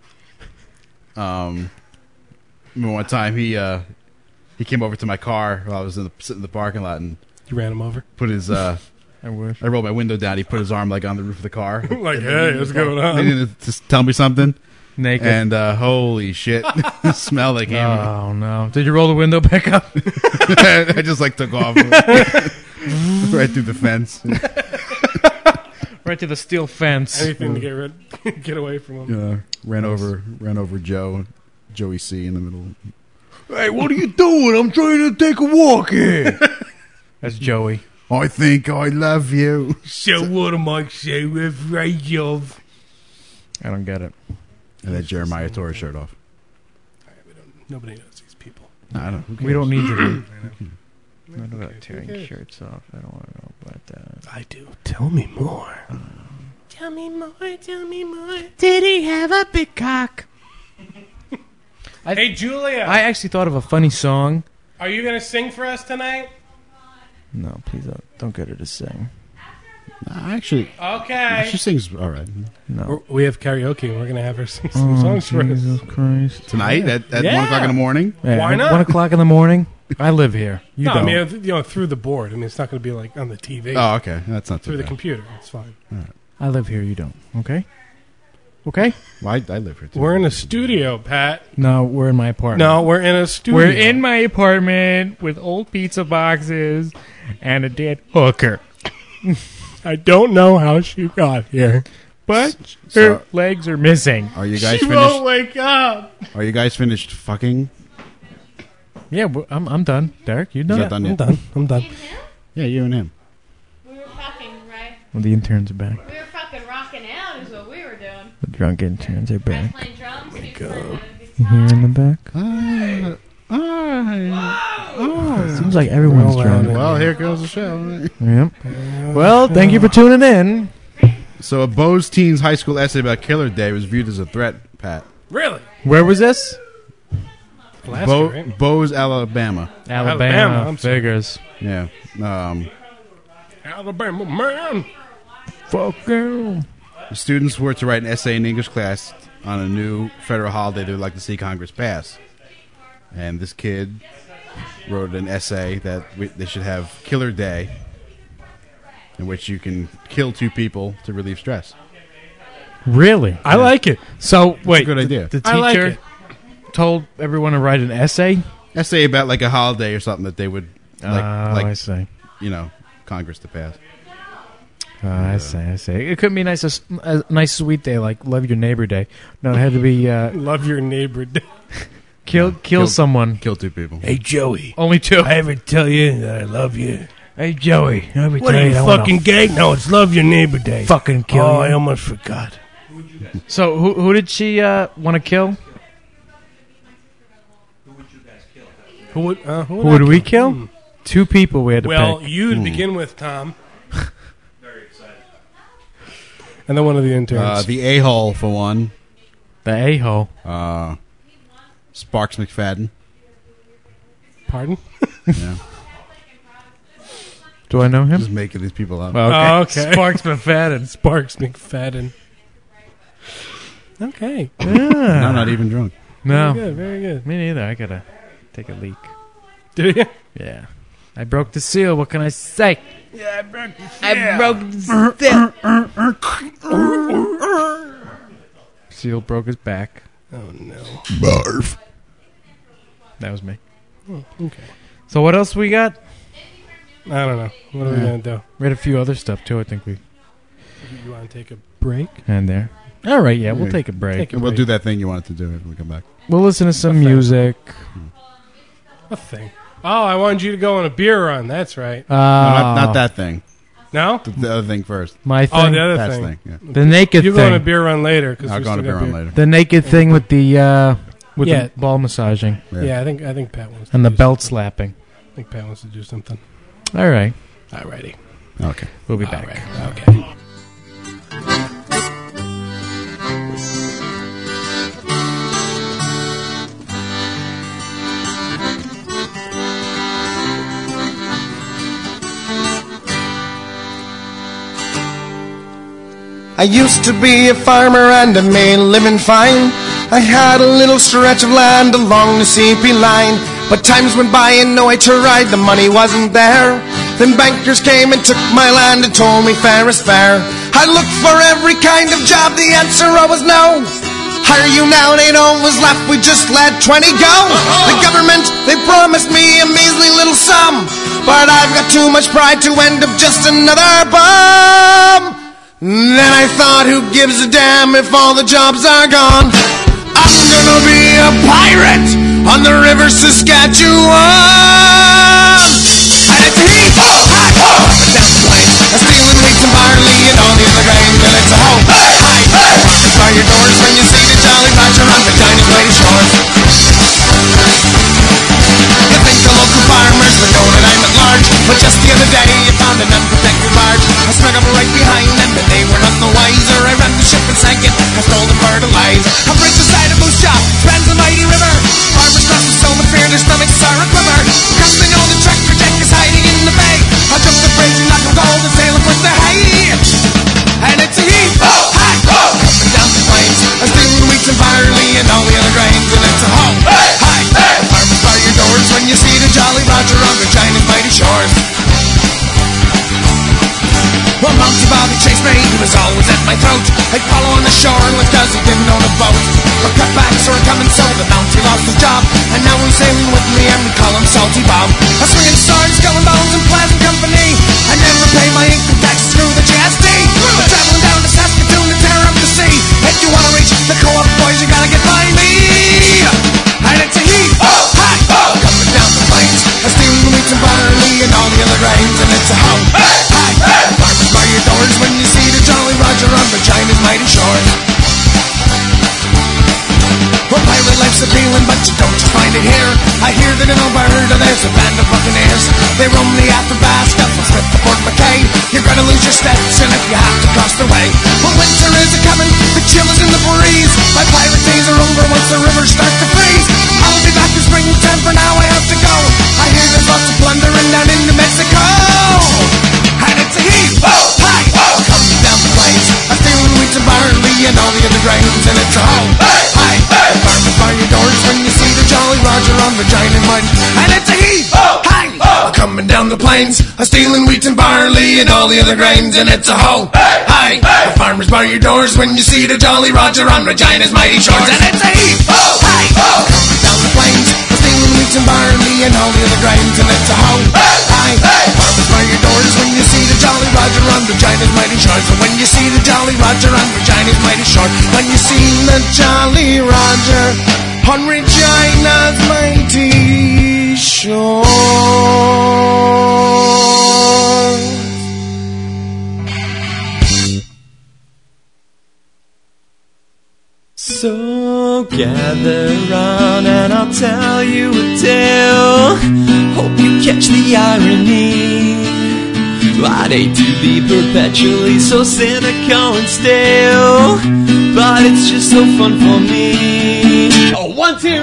Um, remember one time he uh, he came over to my car while I was in the, sitting in the parking lot and You ran him over. put his uh, I wish. I rolled my window down. He put his arm like on the roof of the car. Like, hey, what's going on? He didn't just tell me something. Naked. And uh, holy shit, it smelled like him. Oh no! Did you roll the window back up? I just like took off right through the fence. Right to the steel fence. Anything to get rid, get away from him. Uh, ran over, ran over Joe, Joey C in the middle. Hey, what are you doing? I'm trying to take a walk here. That's Joey. I think I love you. So what am I so afraid of? I don't get it. And then Jeremiah tore his shirt off. Nobody knows these people. I don't. who We don't cares? need to. Read. Who Not about cares? tearing Who cares? shirts off. I don't want to know about that. I do. Tell me more. Tell me more, tell me more. Did he have a big cock? Hey, Julia, I actually thought of a funny song. are you gonna sing for us tonight? No, please don't, don't get her to sing. Nah, actually, Okay. she sings all right. No. We're- We have karaoke, and we're gonna have her sing some Oh, songs for us. Jesus Christ. Tonight at, at Yeah. one o'clock in the morning. Yeah, Why at not? One o'clock in the morning. I live here. You no, don't. I mean, you know, through the board. I mean, it's not going to be like on the T V. Oh, okay, that's not too through the bad. computer. It's fine. I live here. You don't. Okay. Okay. Well, I, I live here too. We're in a studio, Pat. No, we're in my apartment. No, we're in a studio. We're in my apartment with old pizza boxes and a dead hooker. I don't know how she got here, But So- her legs are missing. Are you guys she finished? won't wake up. Are you guys finished fucking? Yeah, well, I'm I'm done. Derek, you done? Is that done I'm yet? done. I'm done. Yeah, you and him. We were fucking, right? Well, the interns are back. We were fucking rocking out is what we were doing. The drunk interns are back. Playing drums. Go. You hear in the back? Uh, oh. Seems like everyone's Well, drunk. Well, here goes the show. Yep. Well, thank you for tuning in. So, a Bose Teens high school essay about Killer Day was viewed as a threat, Pat. Really? Where was this? Alaska, Bo- right? Bose, Alabama. Alabama. Alabama, I'm sorry. Figures. Yeah. Um, Alabama, man. Fuck you. the students were to write an essay in English class on a new federal holiday they would like to see Congress pass. And this kid wrote an essay that we, they should have Killer Day, in which you can kill two people to relieve stress. Really? I like it. So, wait. a good idea. The, the I like teacher it. told everyone to write an essay? Essay about like a holiday or something that they would like, Oh, like I see. you know, Congress to pass. Oh, I see, I see. It couldn't be nice, a, a nice sweet day like Love Your Neighbor Day. No, it had to be uh, Love your neighbor. kill, kill someone. Kill two people. Hey, Joey. Only two. I ever tell you that I love you? Hey, Joey. I ever What tell are you, I wanna fucking gay? No, it's Love Your Neighbor Day. fucking kill Oh, you. I almost forgot. So, who who did she uh, want to kill? Who would, uh, who would, Who would I we kill? Hmm. Two people we had to Well, pick. you to begin with, Tom. And then one of the interns. Uh, the a-hole for one. The a-hole. Uh, Sparks McFadden. Pardon? Yeah. Do I know him? Just making these people up. Okay. Oh, okay. Sparks McFadden. Sparks McFadden. Okay. Yeah. I'm not even drunk. No. Very good, very good. Me neither. I gotta take a leak. Do you? Yeah. I broke the seal. What can I say? Yeah, I broke the I broke the Seal broke his back. Oh, no. Barf. That was me. Oh, okay. So what else we got? I don't know. What are we Yeah. going to do? We had a few other stuff too. I think we You want to take a break? and there. All right. Yeah, we'll take a break. Take a We'll break. do that thing you wanted to do when we come back. We'll listen to some What thing? music. What thing? Oh, I wanted you to go on a beer run. That's right. Uh, No, not, not that thing. No? The, the other thing first. My thing. Oh, the other That's thing. thing. Yeah. The naked You thing. go on a beer run later. Cause I'll we go on a still beer got run later. The naked thing with the uh, with Yeah. the ball massaging Yeah. Yeah, I think I think Pat wants to and the do belt something. slapping. I think Pat wants to do something. All right. Alrighty. Okay. We'll be All back. right. Okay. I used to be a farmer and I made a living fine. I had a little stretch of land along the C P line, but times went by and no way to ride, the money wasn't there. Then bankers came and took my land and told me fair is fair. I looked for every kind of job, the answer always no. Hire you now, and ain't always left, we just let twenty go. The government, they promised me a measly little sum, but I've got too much pride to end up just another bum. Then I thought, who gives a damn if all the jobs are gone? I'm gonna be a pirate on the river Saskatchewan. And it's heat, ho, hot, ho, up and down the plains, I'm stealing wheat and barley and all the other grain till it's a hoe. Hey, hey, hey, walking by your doors when you see the Jolly Roger on Regina's mighty shores. You think the local farmers would know that I'm at large, but just the other day I found an unprotected barge. I snuck up right behind them, but they were none the wiser. I ran the ship and sank it, I stole the fertilizer. I bridge beside a moose jaw, spans the mighty river. Farmers cross with so much fear, their stomachs are a quiver. Cause they know the tractor deck is hiding in the bay. I jump the bridge and knock them gold and sail them with the hay. And it's a heat, ho, hot, ho, up and down the plains. I'm stealing wheat and barley and all the other grains, and it's a ho, hey, hi, hey. Farmers bar your doors when you see the Jolly Roger on Regina's mighty shores. Well, Mountie Bobby chased me, he was always at my throat. I'd follow on the shore unless cause he didn't own a boat. But cutbacks were coming, so the Mountie lost his job, and now he's sailing with me and we call him Salty Bob. A swinging sword, skull and bones and pleasant company. I never pay my income taxes through the G S T. But traveling down to Saskatoon to tear up the sea. If you wanna reach the co-op boys, you gotta get by me. And it's a heat, oh, hot, oh, coming down but you don't just find it here. I hear that in Alberta there's a band of buccaneers. They roam the Athabasca from Smith to Port McKay. You're gonna lose your steps and if you have to cross their way. But winter is a coming, the chill is in the breeze. My pirate days are over once the rivers start to freeze. I'll be back in springtime, for now I have to go. I hear there's lots of plundering down in New Mexico. And it's a heave, ho, hi, ho, coming down the plains. I'm feeling wheat and barley and all the other grains. And it's a ho, hey, hi, hey, farmers bar your doors when you see the Jolly Roger on Regina Mine. And it's a heave, ho, hi, ho, coming down the plains. I'm stealing wheat and barley and all the other grains. And it's a ho, hey, hi, hey, farmers bar your doors when you see the Jolly Roger on Regina's mighty shores. And it's a heave, ho, hi, ho, coming down the plains. I'm stealing wheat and barley and all the other grains. And it's a ho, hey, hi, hey, farmers bar your doors when you see the Jolly Roger on Regina's mighty shores. And when you see the Jolly Roger on Regina's mighty shore, when you see the Jolly Roger on Regina's mighty shore. So gather round and I'll tell you a tale. Hope you catch the irony. I'd hate to be perpetually so cynical and stale, but it's just so fun for me. Oh, one, two.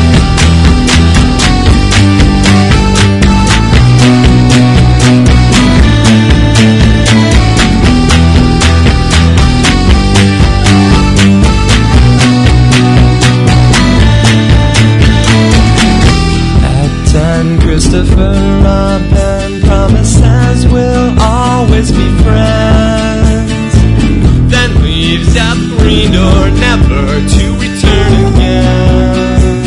Christopher Robin promises we'll always be friends, then leaves out the green door never to return again.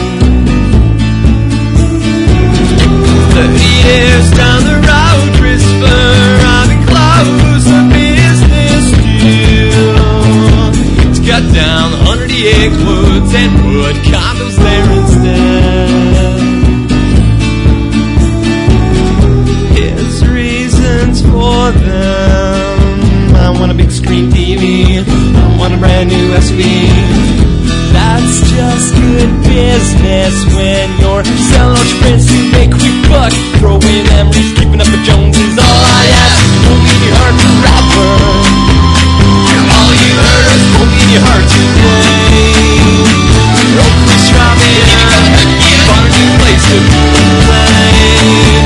Thirty years down the road, Christopher Robin closed the business deal to cut down one hundred acre woods and put condos there instead. For them, I want a big screen T V, I want a brand new S U V. That's just good business when you're selling out your friends to make quick bucks. Throw away memories, keeping up with Joneses. All I ask is hold me in your heart forever. All you heard is hold me in your heart today. Oh, Chris Robin, found a new place to play.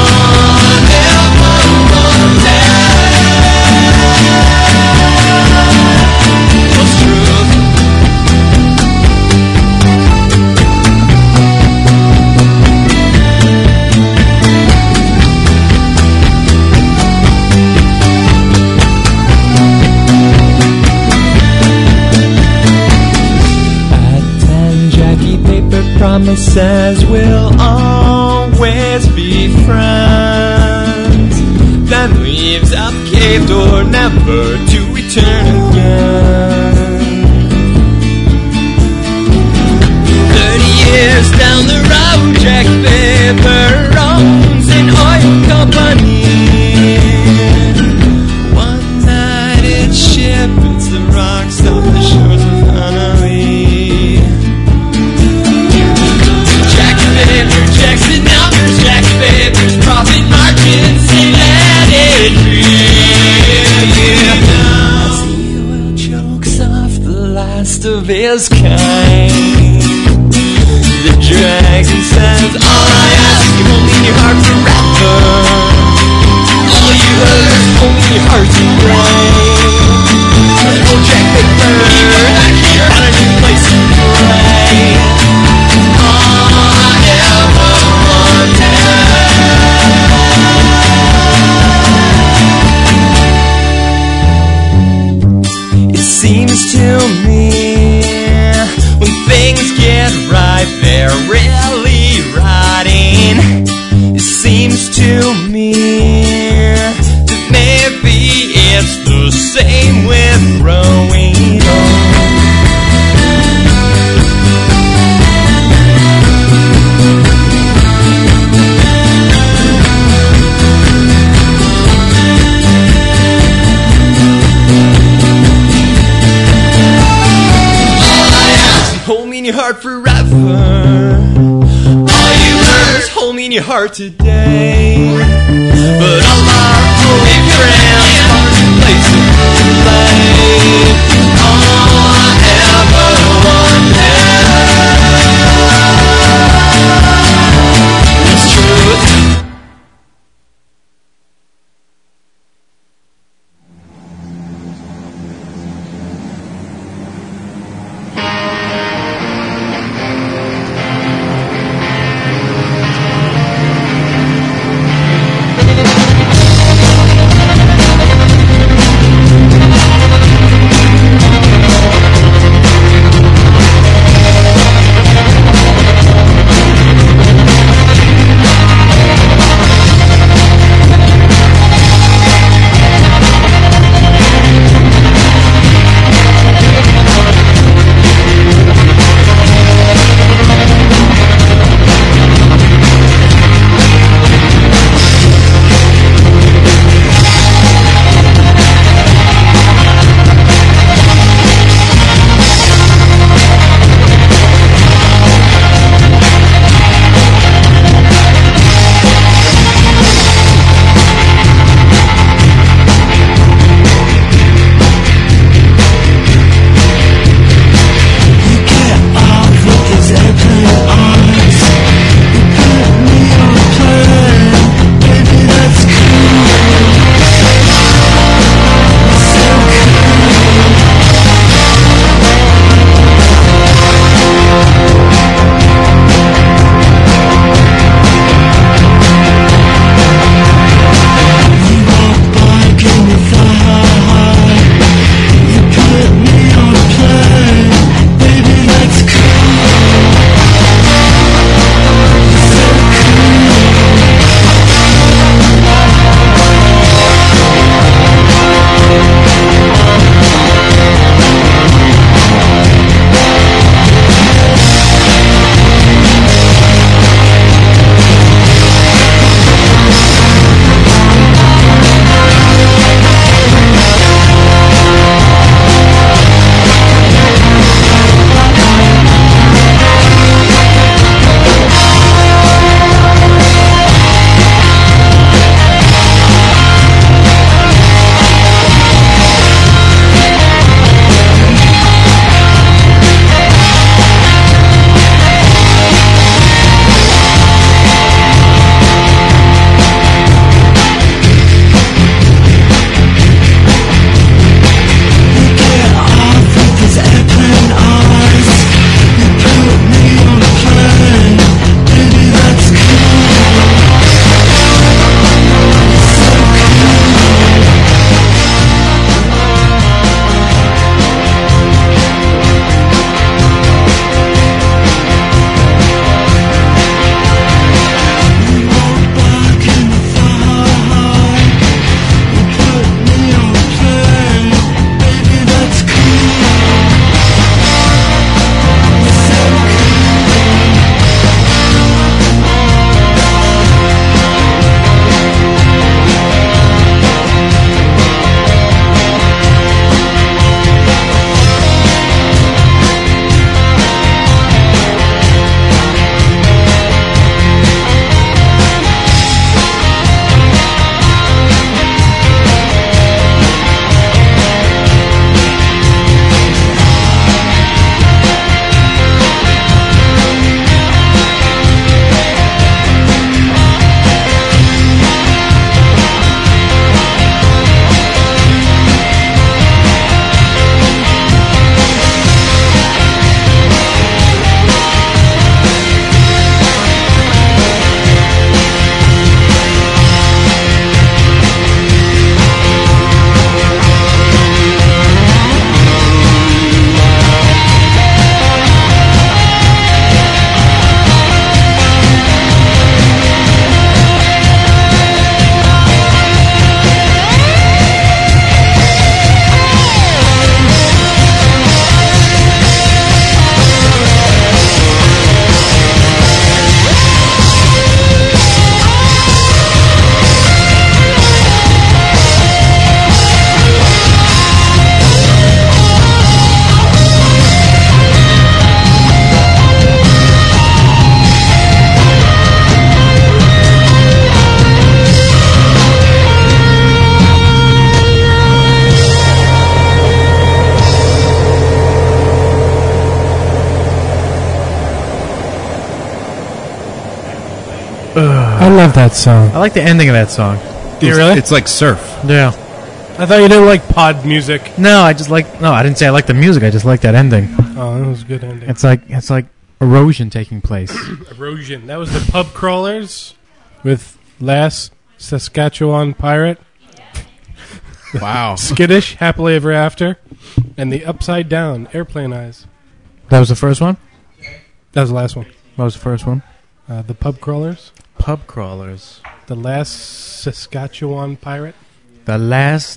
Promises we'll always be friends, then leaves out the cave door never to return again. Thirty years down the road, Jack Paper owns an oil company. One night it ships the rocks off the shores of Honolulu. Jackson numbers, Jack Paper's profit margins, and let it be. As the oil chokes off the last of his kind, the dragon says, all I ask you hold me in your heart forever. All you heard is hold me in your heart to pray. Oh, Jack Paper, on a new place to play. Seems to me when things get right, they're really rotting. It seems to me that maybe it's the same with growing old. hard today. But all my old friends found a place to play. All I ever wanted was truth. that song. I like the ending of that song. Do you really? It's like surf. Yeah. I thought you didn't like pod music. No, I just like. No, I didn't say I like the music. I just like that ending. Oh, that was a good ending. It's like it's like erosion taking place. Erosion. That was the Pub Crawlers with Last Saskatchewan Pirate. Wow. Skittish, Happily Ever After, and the Upside Down, Airplane Eyes. That was the first one? That was the last one. What was the first one? Uh, the Pub Crawlers. Pub Crawlers. The Last Saskatchewan Pirate. The Last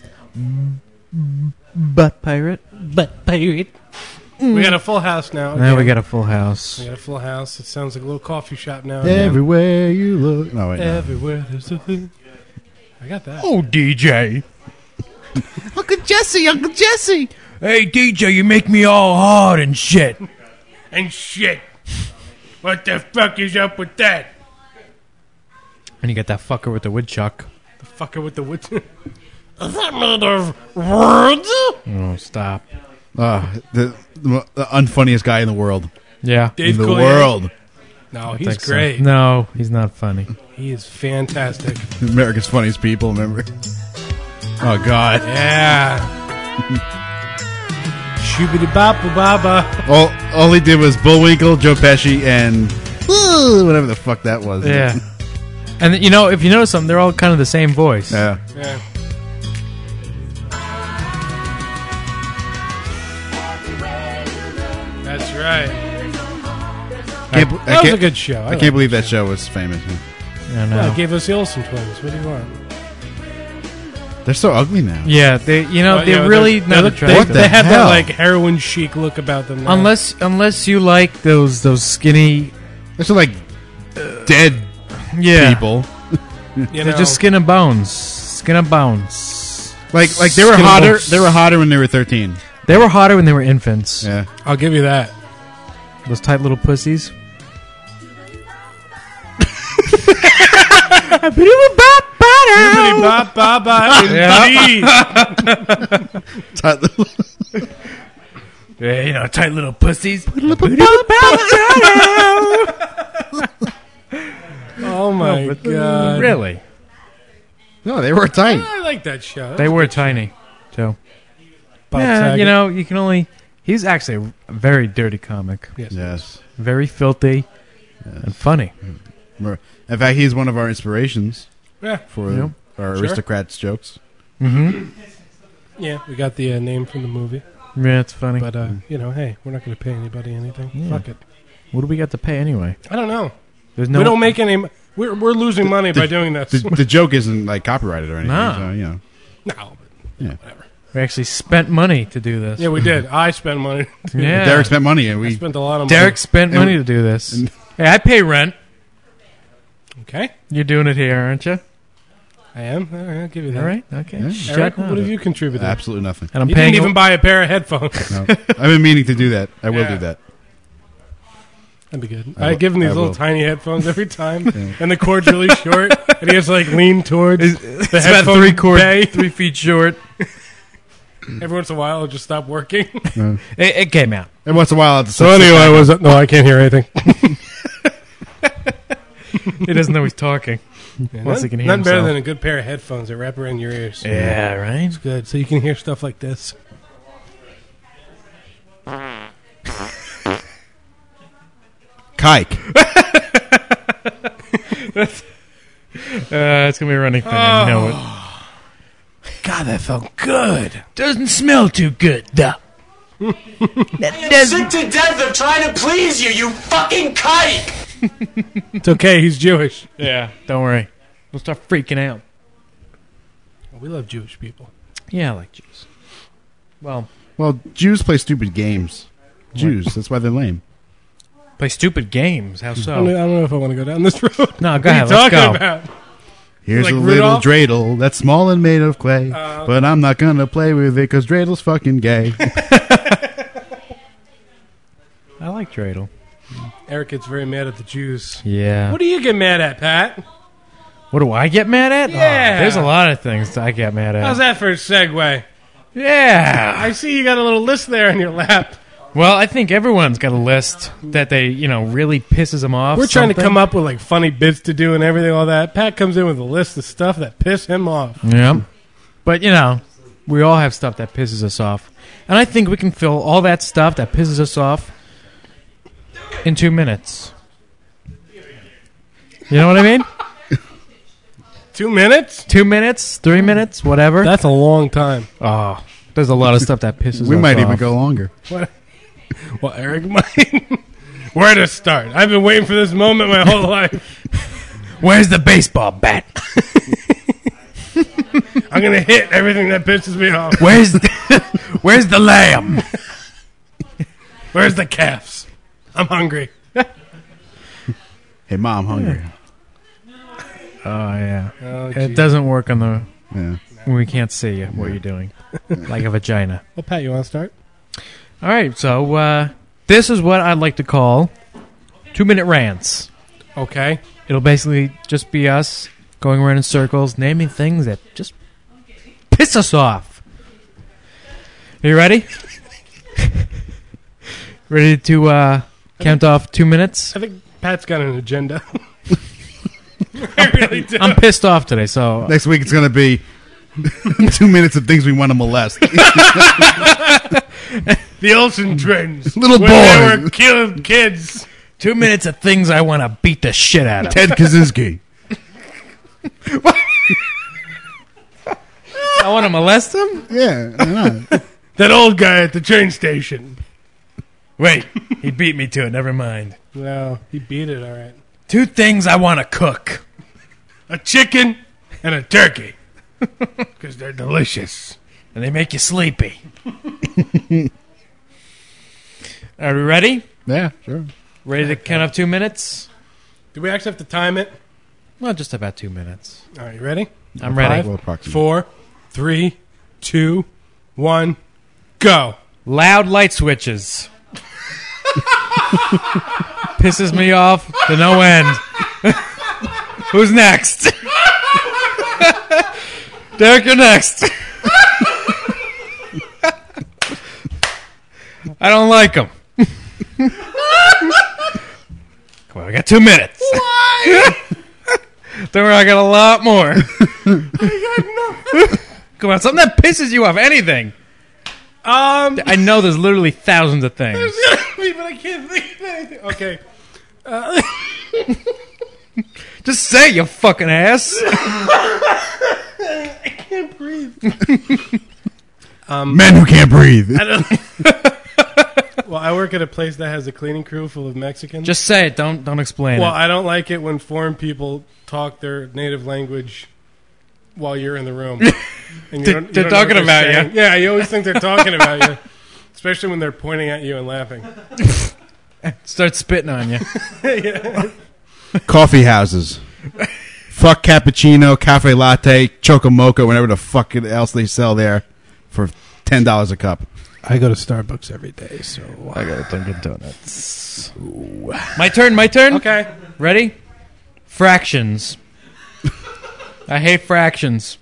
Butt Pirate. Butt Pirate. Mm. We got a full house now. Now again. we got a full house. We got a full house. It sounds like a little coffee shop now. Everywhere you look. No, wait. No. Everywhere there's a thing. I got that. Oh, D J. Uncle Jesse, Uncle Jesse. Hey, D J, you make me all hard and shit. And shit. What the fuck is up with that? And you got that fucker with the woodchuck. The fucker with the wood. Is that made of words? Oh, stop. Uh, the, the, the unfunniest guy in the world. Yeah. Dave in the Coulier. world. No, I he's think so. great. No, he's not funny. He is fantastic. America's Funniest People, remember? Oh, God. Yeah. Shoobity bapa baba. All, all he did was Bullwinkle, Joe Pesci, and uh, whatever the fuck that was. Yeah. And, you know, if you notice them, they're all kind of the same voice. Yeah. Yeah. That's right. Can't, That I was can't, a good show. I I, like can't believe that that show was famous. I know. Well, it gave us the Olsen twins. What do you want? They're so ugly now. Yeah, they, you know, Well, they you know, really they're- not they, attractive. they, they have hell? that like heroin chic look about them. Now. Unless, unless you like those, those skinny, They're so like dead yeah, people. you they're know, just skin and bones, skin and bones. Like like they were Skin and hotter. bones. They were hotter when they were thirteen. They were hotter when they were infants. Yeah. I'll give you that. Those tight little pussies. Bibbidi bop bop bop, indeed. Tight little- Yeah, you know, tight little pussies. Oh my No, but- god! Really? No, they were tight. I like that show. That They was were a good tiny, too. Bob Yeah, Saget. you know, you can only... He's actually a very dirty comic. Yes. Yes. Very filthy and funny. In fact, he's one of our inspirations Yeah. for Yep. our Sure. aristocrats jokes. Mm-hmm. Yeah, we got the uh, name from the movie, Yeah, it's funny. but uh, you know, hey, we're not going to pay anybody anything. Yeah. Fuck it. What do we got to pay anyway? I don't know. There's no... we don't make any. We're we're losing money by doing this. The, the joke isn't like copyrighted or anything. No. So, you know. no, but Yeah. whatever. We actually spent money to do this. Yeah, we did. I spent money. to do Yeah. it. Derek spent money, and I we. spent a lot of money. Derek spent And- money to do this. and- Hey, I pay rent. Okay, You're doing it here, aren't you? I am. All right, I'll give you that. All right. Okay. Yeah. Shut Eric, up. what have you contributed? Absolutely nothing. And I'm you paying didn't even a- buy a pair of headphones. No. I've been meaning to do that. I will Yeah. do that. That'd be good. I I, will- give him these I little will. tiny headphones every time, and the cord's really short, and he has to like lean towards the It's about headphone three cord, bay. three feet short. Every once in a while, it'll just stop working. Uh, It, it came out. and once in a while, I'll just So anyway, I was no, I can't hear anything. He doesn't know he's talking. Yeah, Once he nothing can hear nothing better himself. than a good pair of headphones that wrap around your ears. Yeah, right. It's good, so you can hear stuff like this. Kike. Uh, it's gonna be a running thing. I know it. God, that felt good. Doesn't smell too good, though. I'm sick to death of trying to please you, you fucking kike! It's okay. He's Jewish. Yeah, don't worry. We'll start freaking out. We love Jewish people. Yeah, I like Jews. Well, Well, Jews play stupid games. Jews. That's why they're lame. play stupid games. How I, don't, so? I don't know if I want to go down this road. No, what go are ahead. you Let's talking go. about? Here's Like a Rudolph? little dreidel that's small and made of clay, Uh, but I'm not gonna play with it because dreidel's fucking gay. I like dreidel. Eric gets very mad at the Jews. Yeah. What do you get mad at, Pat? What do I get mad at? Yeah. Oh, there's a lot of things I get mad at. How's that for a segue? Yeah. I see you got a little list there in your lap. Well, I think everyone's got a list that they, you know, really pisses them off. We're trying something. to come up with like funny bits to do and everything, all that. Pat comes in with a list of stuff that piss him off. Yeah. But, you know, we all have stuff that pisses us off. And I think we can fill all that stuff that pisses us off in two minutes. You know what I mean? Two minutes? Two minutes? Three minutes? Whatever. That's a long time. Oh, there's a lot of stuff that pisses us off. We might even go longer. What? Well, Eric might. Where to start? I've been waiting for this moment my whole life. Where's the baseball bat? I'm going to hit everything that pisses me off. Where's the, where's the lamb? Where's the calves? I'm hungry. Hey, Mom, hungry. Oh, yeah. Oh, it geez. doesn't work on the... Yeah. We can't see you, what you're doing. Like a vagina. Well, Pat, you want to start? All right, so uh, this is what I'd like to call two-minute rants. Okay. It'll basically just be us going around in circles, naming things that just piss us off. Are you ready? Ready to uh, count off two minutes? I think Pat's got an agenda. I really do. I'm pissed off today, so... Next week it's going to be two minutes of things we want to molest. The Olsen twins. Little when boys. They were killing kids. Two minutes of things I want to beat the shit out of. Ted Kaczynski. I want to molest him? Yeah, why not? That old guy at the train station. Wait, he beat me to it. Never mind. No, he beat it, all right. Two things I want to cook. A chicken and a turkey. Because they're delicious. And they make you sleepy. Are we ready? Yeah, sure. Ready to count up two minutes? Do we actually have to time it? Well, just about two minutes. All right, you ready? I'm ready. Well, approximately. Four, three, two, one, go. Loud light switches. Pisses me off to no end. Who's next? Derek, you're next. I don't like them. Come on, I got two minutes. Why? Don't worry, I got a lot more. I got no. Come on, something that pisses you off. Anything. Um, I know there's literally thousands of things. There's gonna be, but I can't think of anything. Okay. Uh, Just say it, you fucking ass. I can't breathe. um, Men who can't breathe. I don't, well, I work at a place that has a cleaning crew full of Mexicans. Just say it. Don't don't explain well, it. I don't like it when foreign people talk their native language while you're in the room. And you They're- don't- you they're don't know what talking about you. saying. Yeah, you always think they're talking about you, especially when they're pointing at you and laughing. Start spitting on you. Yeah. Coffee houses. Fuck cappuccino, cafe latte, choco mocha, whatever the fuck it- else they sell there for ten dollars a cup. I go to Starbucks every day, so I got a Dunkin' Donuts. Ooh. My turn, my turn? Okay. Ready? Fractions. I hate fractions.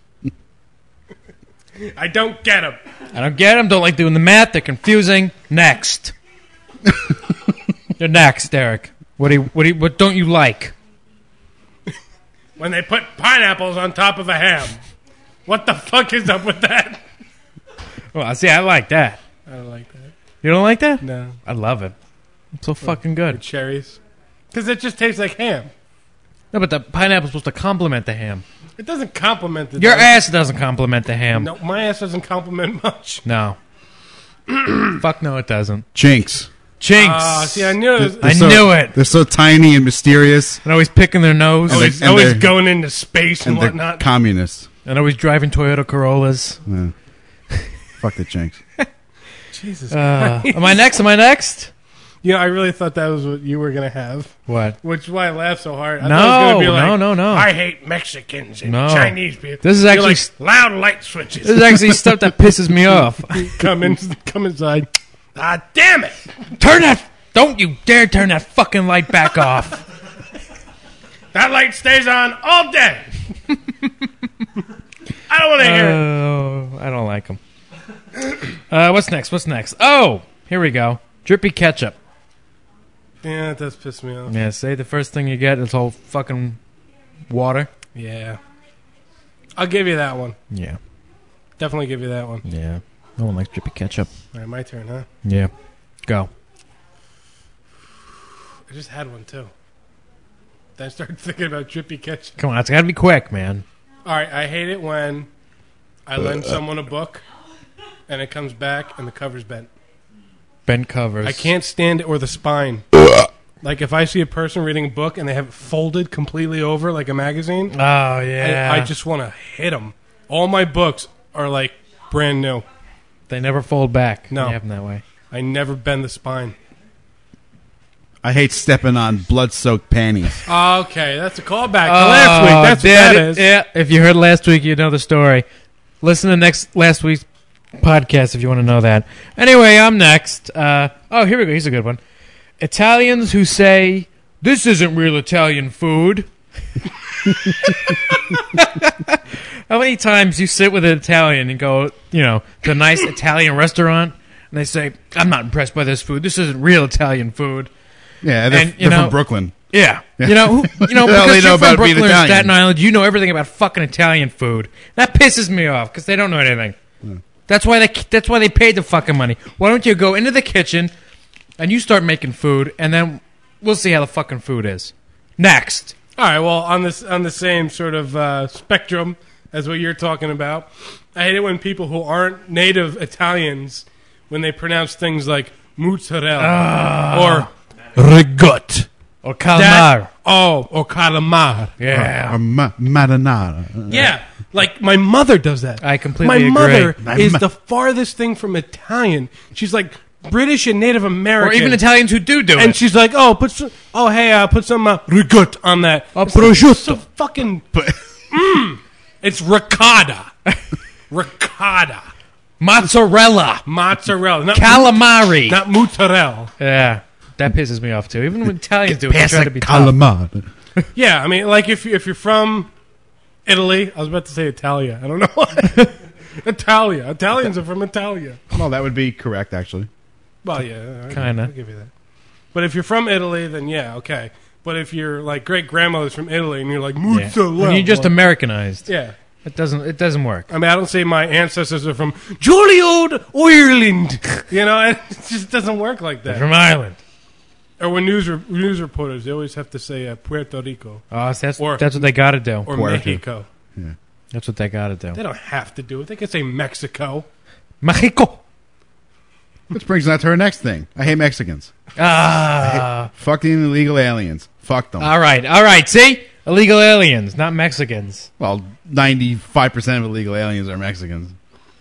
I don't get them. I don't get them. Don't like doing the math. They're confusing. Next. You're next, Derek. What do you, what do you, what don't you like? When they put pineapples on top of a ham. What the fuck is up with that? Well, see, I like that. I don't like that. You don't like that? No. I love it. It's so fucking With good. cherries. Because it just tastes like ham. No, but the pineapple's supposed to complement the ham. It doesn't compliment the Your damn- ass doesn't complement the ham. No, my ass doesn't compliment much. No. Fuck no, it doesn't. Chinks. Chinks. Ah, see, I knew it. I so, knew it. They're so tiny and mysterious. And always picking their nose. And Always, they- and always they're- going into space and, And they're whatnot. communists. And always driving Toyota Corollas. Yeah. Fuck the chinks. Jesus Uh, Christ. am I next? Am I next? You know, I really thought that was what you were going to have. What? Which is why I laughed so hard. I No, thought it was gonna be like, no, no, no. I hate Mexicans and No. Chinese people. This is You're actually- like loud light switches. This is actually stuff that pisses me off. come in, come inside. Ah, damn it! Turn that... Don't you dare turn that fucking light back off. That light stays on all day. I don't want to hear it. Oh, I don't like them. Uh, what's next? What's next? Oh, here we go. Drippy ketchup. Yeah, that does piss me off. Yeah, say the first thing you get is all fucking water. Yeah. I'll give you that one. Yeah. Definitely give you that one. Yeah. No one likes drippy ketchup. All right, my turn, huh? Yeah. Go. I just had one, too. Then I started thinking about drippy ketchup. Come on, it's got to be quick, man. All right, I hate it when I lend someone a book and it comes back and the cover's bent. Bent covers. I can't stand it or the spine. Like if I see a person reading a book and they have it folded completely over like a magazine. Oh, yeah. I, I just want to hit them. All my books are like brand new. They never fold back. No. They have them that way. I never bend the spine. I hate stepping on blood-soaked panties. Okay, that's a callback to Oh, last week. That's what that it- is. Yeah, if you heard last week, you know the story. Listen to next last week's podcast if you want to know that. Anyway, I'm next. Uh, oh, here we go. Here's a good one. Italians who say, this isn't real Italian food. How many times you sit with an Italian and go, you know, to a nice Italian restaurant, and they say, I'm not impressed by this food. This isn't real Italian food. Yeah, they're, And, you they're know, from Brooklyn. Yeah. Yeah. You know, who, you know, Well, they because know you're from about being Brooklyn or Italian. Staten Island, you know everything about fucking Italian food. That pisses me off because they don't know anything. That's why they that's why they paid the fucking money. Why don't you go into the kitchen and you start making food, and then we'll see how the fucking food is. Next. All right. Well, on this on the same sort of uh, spectrum as what you're talking about, I hate it when people who aren't native Italians, when they pronounce things like mozzarella Ah. or rigot or calamar. That- oh, or calamar. Yeah. Or, or ma- marinara. Yeah, like my mother does that. I completely My agree. mother My is mo- the farthest thing from Italian. She's like British and Native American, Or even Italians who do do and it. she's like, "Oh, put some, oh hey, uh, put some uh, rigot on that." Oh, It's like prosciutto. So fucking. mm, it's ricotta, ricotta, Mozzarella. mozzarella, not Calamari. not mozzarella. Yeah. That pisses me off, too. Even when Italians do it, they try to be tough. Calamar. Yeah, I mean, like if you, if you're from Italy, I was about to say Italia. I don't know why. Italia. Italians are from Italia. Well, that would be correct, actually. Well, yeah, I- Kinda. I'll give you that. But if you're from Italy, then yeah, okay. But if you're like great grandmother's from Italy and you're like Yeah. mozzarella, When you're just Americanized. yeah. It doesn't it doesn't work. I mean, I don't say my ancestors are from jolly old Ireland. You know, it just doesn't work like They're that. from Ireland. Or when news re- news reporters, they always have to say uh, Puerto Rico Oh, so that's Or- that's what they got to do. or Puerto. Mexico. That's what they got to do. They don't have to do it. They can say Mexico. Mexico. Which brings us to our next thing. I hate Mexicans. Ah. Fuck the illegal aliens. Fuck them. All right. All right. See? Illegal aliens, not Mexicans. Well, ninety-five percent of illegal aliens are Mexicans.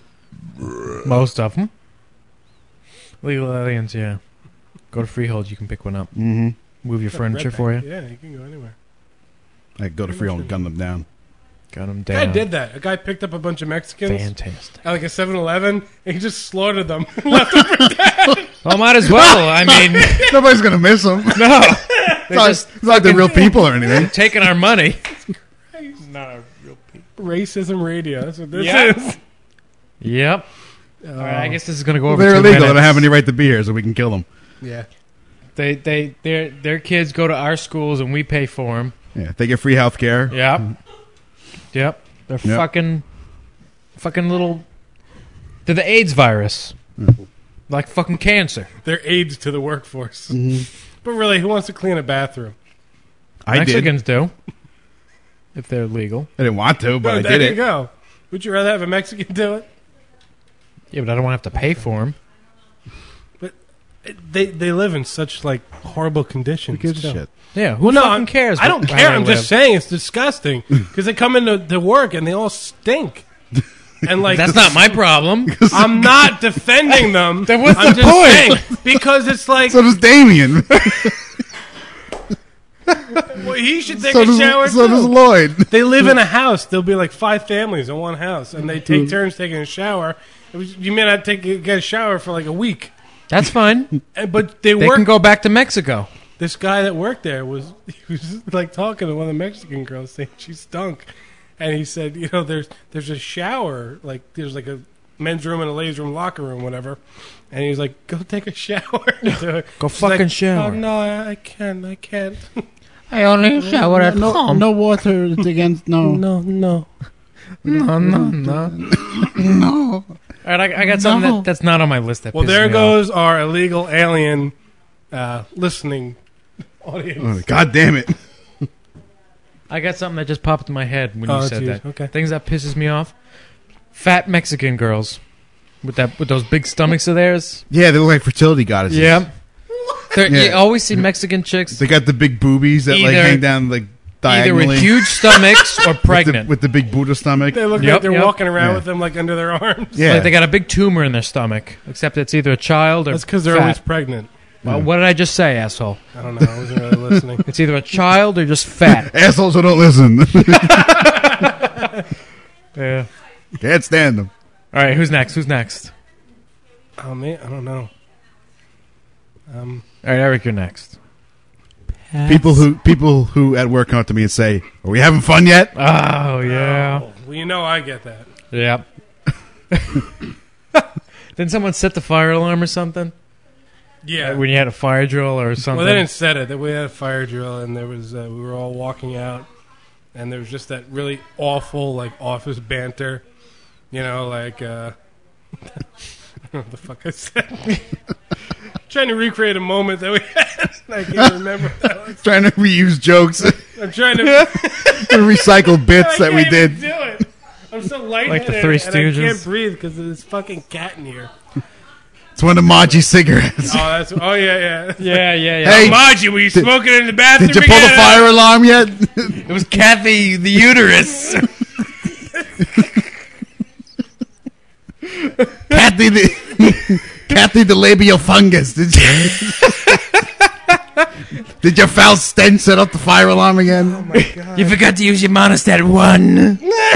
Most of them. Illegal aliens, yeah. Go to Freehold, you can pick one up. Mm-hmm. Move your Got a furniture red for bag. you. Yeah, you can go anywhere. I go to Freehold and gun them down. Got them A down. guy did that. A guy picked up a bunch of Mexicans Fantastic. at like a seven eleven and he just slaughtered them. Left them for dead. Well, might as well. I mean, Nobody's going to miss them. It's no. They're not, just it's not like they're real people or anything. taking our money. Not a real people. Racism radio. That's what this Yeah. is. Yep. All right, I guess this is going to go Well, over they're two illegal. They minutes. don't have any right to be here, so we can kill them. Yeah. They, they, their, their kids go to our schools and we pay for them. Yeah, they get free health care. Yep. Yep. They're Yep. fucking, fucking little. They're the AIDS virus, like fucking cancer. They're aids to the workforce. Mm-hmm. But really, who wants to clean a bathroom? I Mexicans do, if they're legal. did. I didn't want to, but Oh, I there did you it. go. Would you rather have a Mexican do it? Yeah, but I don't want to have to pay for them. But they they live in such like horrible conditions. Who gives a too. shit? Yeah, who Well, no, fucking I'm- cares? I don't how care. they I'm just live? saying it's disgusting because they come into to work and they all stink. And like That's not my problem. I'm not defending them. Then what's I'm the just point? saying because it's like So does Damien. well, he should take so a does, shower so too. does Lloyd. They live in a house. There'll be like five families in one house, and they take turns taking a shower. It was- You may not take get a shower for like a week, That's fine. And- but they, They work. can go back to Mexico. This guy that worked there was he was like talking to one of the Mexican girls saying she stunk, and he said, you know, there's there's a shower like there's like a men's room and a ladies' room, locker room, whatever. And he was like, "Go take a shower." So Go she's fucking like, shower. Oh no, I, I can't. I can't. I only shower at no, home. no water it's against no. No, no, No, no, no. No. All right, I, I got something No. that, that's not on my list. That Well, pisses there me goes our illegal alien uh, listening audience. Oh, God damn it. off. I got something that just popped in my head when Oh, you said geez, that. okay. Things that pisses me off. Fat Mexican girls with that with those big stomachs of theirs. Yeah, they look like fertility goddesses. Yeah. They're- You Yeah. always see Mexican chicks They got the big boobies that like Either- hang down like either diagonally. with huge stomachs or pregnant. with the, with the big Buddha stomach. They look Yep, like they're yep. walking around Yeah. with them like under their arms. Yeah. Like they got a big tumor in their stomach, except it's either a child or That's because they're fat. always pregnant. Well, what did I just say, asshole? I don't know. I wasn't really listening. It's either a child or just fat. Assholes who don't listen. Yeah. Can't stand them. All right, who's next? Who's next? Oh man, I don't know. Um, All right, Eric, you're next. People who people who at work come up to me and say, "Are we having fun yet?" Oh yeah. oh, well, you know I get that. Yep. Didn't someone set the fire alarm or something? Yeah. Like when you had a fire drill or something? Well, they didn't set it. That we had a fire drill, and there was uh, we were all walking out, and there was just that really awful like office banter, you know, like uh, I don't know what the fuck I said. Trying to recreate a moment that we had. I can't remember. What that Trying to reuse jokes, I'm trying to recycle bits I that we can't did. even do it. I'm so lightheaded, Like the Three and I Stooges? can't breathe because of this fucking cat in here. It's one of Maji's cigarettes. Oh, that's oh yeah, yeah, Yeah, yeah, yeah. Hey, Oh, Margie, were you did- smoking in the bathroom? Did you pull the again? fire alarm yet? It was Kathy the uterus. Kathy the Kathy the labial fungus. Did you? Did your foul stench set up the fire alarm again? Oh my god! You forgot to use your monostat one.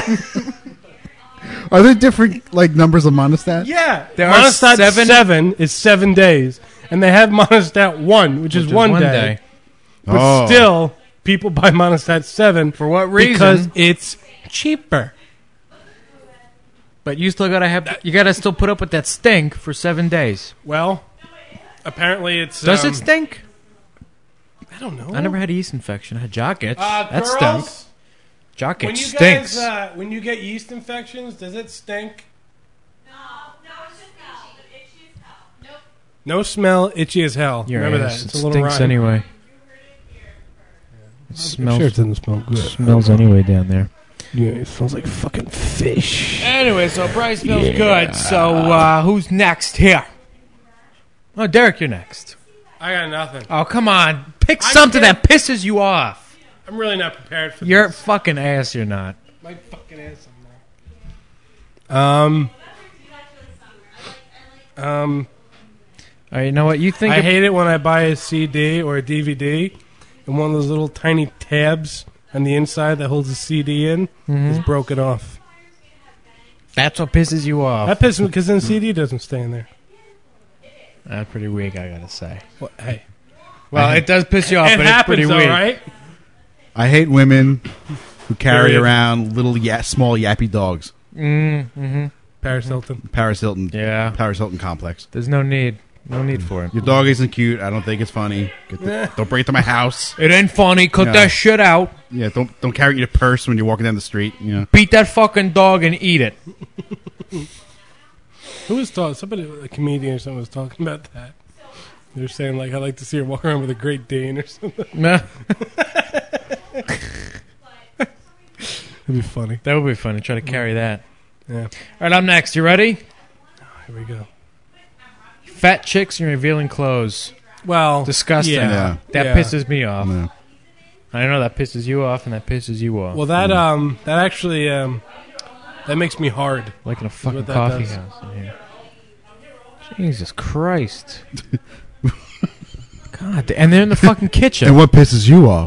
Are there different like numbers of monostat? Yeah, There are monostat seven- seven is seven days, and they have monostat one, which, is, is one, one day. day. But Oh. still, people buy monostat seven For what reason? because it's cheaper. But you still gotta have. You gotta still put up with that stink for seven days. Well, apparently it's. Does um, it stink? I don't know. I never had a yeast infection. I had jock itch. Uh, that girls, stunk. Jock When itch you stinks. guys, uh, when you get yeast infections, does it stink? No smell, itchy as hell. Your Remember ass. that. It's It a little stinks rhyme. anyway. It I'm smells. sure it doesn't smell good. smells anyway down there. Yeah, it smells like fucking fish. Anyway, so Bryce feels Yeah. good. So uh, who's next here? Oh, Derek, you're next. I got nothing. Oh, come on. Pick I something can't- that pisses you off. I'm really not prepared for You're this. fucking ass, you're not. My fucking ass. I'm not. Um. Um. All right, you know what? You think I of- hate it when I buy a C D or a D V D, and one of those little tiny tabs on the inside that holds the C D in Mhm. is broken off. That's what pisses you off. That pisses me because then the C D doesn't stay in there. That's pretty weak, I gotta say. Well, hey. Well, I it does piss you off, It but happens, it's pretty though, weak. right? I hate women who carry Period. around little ya- small yappy dogs. Mm, mm-hmm. Paris Hilton. Paris Hilton. Yeah. Paris Hilton complex. There's no need. No need for it. Your dog isn't cute. I don't think it's funny. Get the, don't bring it to my house. It ain't funny. Cut No. that shit out. Yeah, don't don't carry it in your purse when you're walking down the street. You know. Beat that fucking dog and eat it. Who was talking? Somebody, a comedian or something, was talking about that. They were saying, like, I like to see her walk around with a Great Dane or something. Nah. It'd be funny. That would be funny. Try to carry that. Yeah. All right, I'm next. You ready? Here we go. Fat chicks in revealing clothes. Well, Disgusting. yeah. Yeah. That Yeah. pisses me off. Yeah. I know that pisses you off, and that pisses you off. Well, that um, that actually um, that makes me hard. Like in a fucking what that coffee does. house in here. Jesus Christ. God, and they're in the fucking kitchen. And what pisses you off?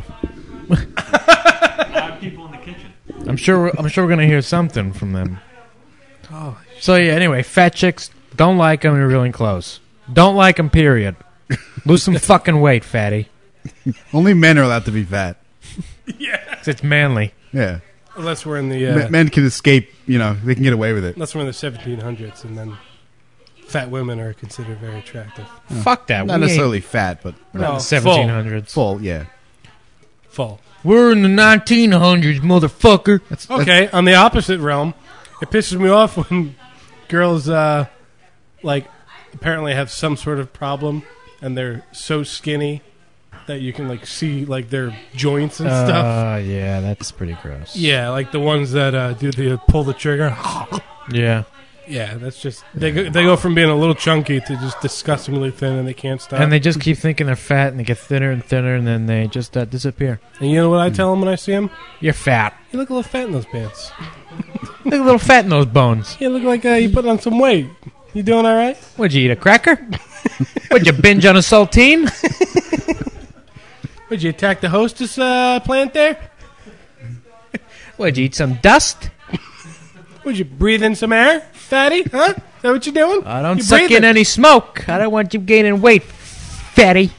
People in the kitchen. I'm sure. We're, I'm sure we're gonna hear something from them. Oh, So yeah. Anyway, fat chicks don't like them in revealing clothes. Don't like them. Period. Lose some fucking weight, fatty. Only men are allowed to be fat. yeah. 'Cause it's manly. Yeah. Unless we're in the uh, Men- Men can escape. You know, they can get away with it. unless we're in the seventeen hundreds, and then fat women are considered very attractive. Fuck that. Not We necessarily ain't- fat, but We're not in No, the seventeen hundreds. full. Yeah. Full. We're in the nineteen hundreds, motherfucker. Okay, on the opposite realm, it pisses me off when girls, uh, like, apparently have some sort of problem, and they're so skinny that you can, like, see, like, their joints and stuff. Uh, yeah, that's pretty gross. Yeah, like the ones that uh, do the pull the trigger. Yeah. Yeah, that's just they go, they go from being a little chunky to just disgustingly thin, and they can't stop. And they just keep thinking they're fat, and they get thinner and thinner, and then they just uh, disappear. And you know what I tell them when I see them? You're fat. You look a little fat in those pants. Look a little fat in those bones. You look like uh, you put on some weight. You doing all right? Would you eat a cracker? Would you binge on a saltine? Would you attack the hostess uh, plant there? Would you eat some dust? Would you breathe in some air, fatty? Huh? Is that what you're doing? I don't you suck breathing? in any smoke. I don't want you gaining weight, fatty.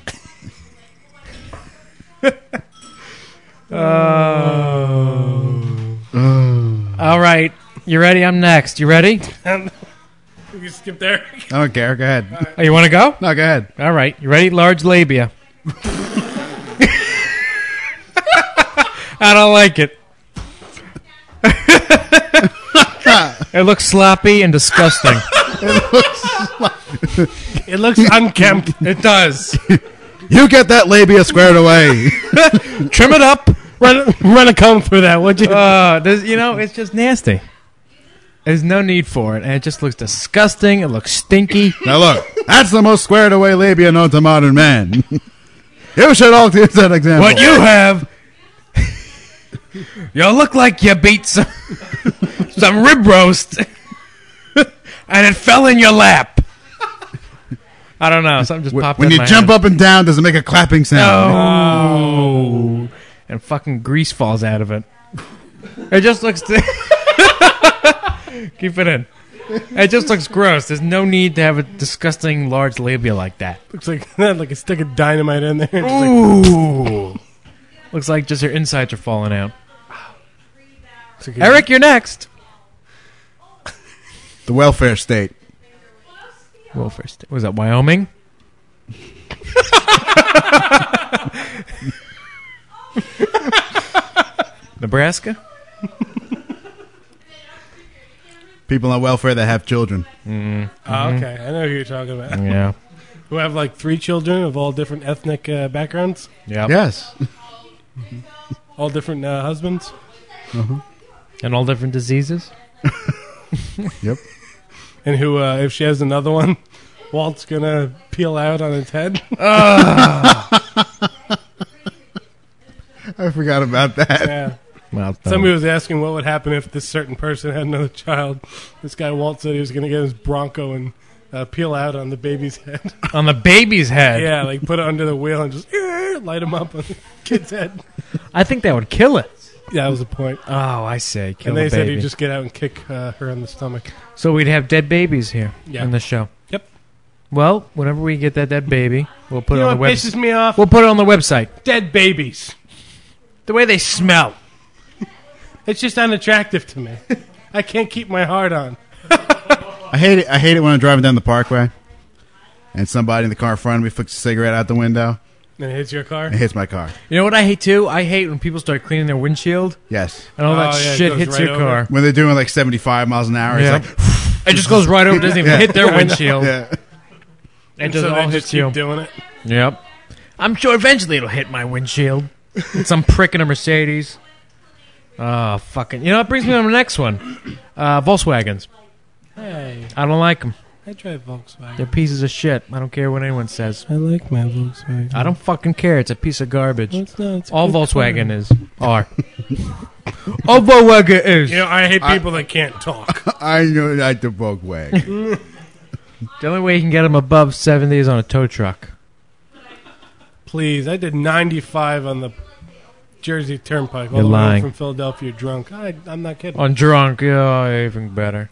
Oh. All right. You ready? I'm next. You ready? Um, we can skip there. I don't care. Go ahead. Oh, you want to go? No, go ahead. All right. You ready? Large labia. I don't like it. It looks sloppy and disgusting. It looks, It looks unkempt. It does. You get that labia squared away. Trim it up. Run, run a comb through that, would you? Uh, there's, you know, it's just nasty. There's no need for it, and it just looks disgusting. It looks stinky. Now look, that's the most squared away labia known to modern man. You should all use that example. What you have, you look like you beat some, some rib roast, and it fell in your lap. I don't know. Something just When, popped when in you my jump head. up and down, does it make a clapping sound? Oh. And fucking grease falls out of it. It just looks... Keep it in. It just looks gross. There's no need to have a disgusting large labia like that. Looks like like a stick of dynamite in there. Just like, Ooh. Looks like just your insides are falling out. looks like a- Eric, you're next. The welfare state. Welfare state. Was that Wyoming? Nebraska? People on welfare that have children. Mm. Oh, okay, I know who you're talking about. Yeah. Who have like three children of all different ethnic uh, backgrounds, Yep. Yes. all different uh, husbands. And all different diseases? Yep. And who, uh, if she has another one, Walt's gonna peel out on its head. I forgot about that. Yeah. Well, Somebody was asking what would happen if this certain person had another child. This guy Walt said he was gonna get his Bronco and uh, peel out on the baby's head. on the baby's head. Yeah, like put it under the wheel and just eh, light him up on the kid's head. I think that would kill it. Yeah, that was the point. Oh, I say. Kill and they the said baby. he'd just get out and kick uh, her in the stomach. So we'd have dead babies here Yeah. in the show. Yep. Well, whenever we get that dead baby, we'll put You it know on the what website. pisses me off? We'll put it on the website. Dead babies. The way they smell. It's just unattractive to me. I can't keep my heart on. I hate it. I hate it when I'm driving down the parkway, and somebody in the car in front of me flicks a cigarette out the window And it hits your car. and hits my car. You know what I hate too? I hate when people start cleaning their windshield Yes. and all that Oh, yeah, it shit goes hits right your over. car. When they're doing like seventy-five miles an hour, Yeah. it's like It just goes right over. Doesn't even Yeah. hit their Yeah, I know. windshield. yeah. It And just so all they hits just you. keep doing it. Yep. I'm sure eventually it'll hit my windshield. Some prick in a Mercedes. Oh, fucking. You know, it brings me on the next one. Uh, Volkswagens. Hey, I don't like them. I drive Volkswagen. They're pieces of shit. I don't care what anyone says. I like my Volkswagen. I don't fucking care. It's a piece of garbage. No, it's not. It's a All good Volkswagen car. is. Are. All Volkswagen is. You know, I hate people that can't talk. I know that the Volkswagen. The only way you can get them above seventy is on a tow truck. Please, I did ninety-five on the Jersey Turnpike all You're the way lying. from Philadelphia drunk. I, I'm not kidding. On drunk, yeah, even better.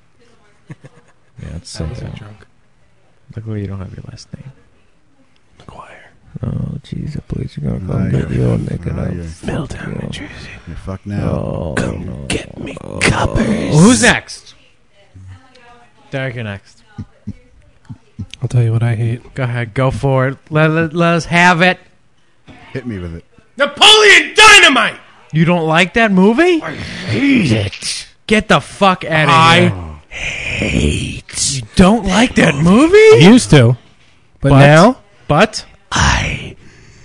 Yeah, it's I so wasn't bad. drunk. Luckily, you don't have your last name. McGuire. Oh, jeez, the police are gonna Nah, come get you're- you and they're nah, gonna you're- Milltown, New you. Jersey. You're fucked now. Oh, Come no. get me, coppers. Well, who's next? Derek, you're next. I'll tell you what I hate. Go ahead, go for it. Let, let, let us have it. Hit me with it. Napoleon Dynamite! You don't like that movie? I hate it. Get the fuck out of I here. hate. You don't like that I movie? used to. But, But- now, But I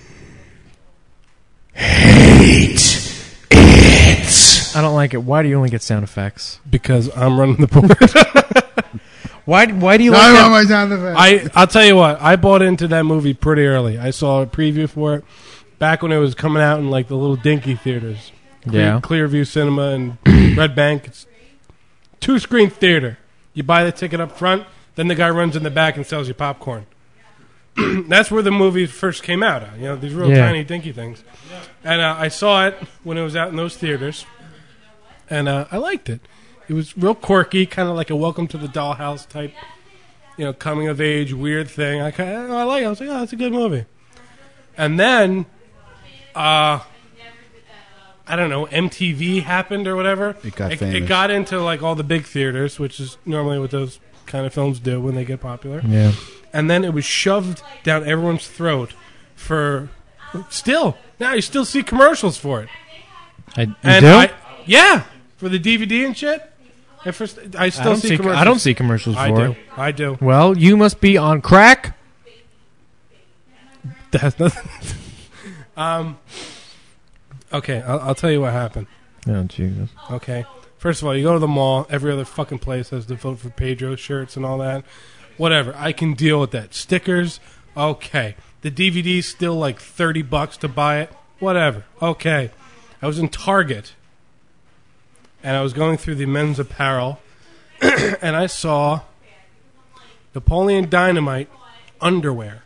hate it. I don't like it. Why do you only get sound effects? Because I'm running the board. Why? Why do you No, like I that? want my sound effect. I, I'll tell you what. I bought into that movie pretty early. I saw a preview for it back when it was coming out in like the little dinky theaters. Yeah. Clear, Clearview Cinema and Red Bank. It's two screen theater. You buy the ticket up front, then the guy runs in the back and sells you popcorn. That's where the movie first came out. You know, these real Yeah. tiny dinky things. And uh, I saw it when it was out in those theaters, and uh, I liked it. It was real quirky, kind of like a Welcome to the Dollhouse type, you know, coming of age weird thing. I kind of, I like it. I was like, oh, that's a good movie. And then, uh, I don't know, M T V happened or whatever. It got it, famous. it got into like all the big theaters, which is normally what those kind of films do when they get popular. Yeah. And then it was shoved down everyone's throat for still. Now you still see commercials for it. I, you And do? I, yeah, for the D V D and shit. At first, I still I don't see, see. commercials. I don't see commercials I for do. it. I do. Well, you must be on crack. That's nothing. um. Okay, I'll, I'll tell you what happened. Oh Jesus. Okay. First of all, you go to the mall. Every other fucking place has the Vote for Pedro shirts and all that. Whatever. I can deal with that. Stickers. Okay. The D V D's still like thirty bucks to buy it. Whatever. Okay. I was in Target, and I was going through the men's apparel, and I saw Napoleon Dynamite underwear.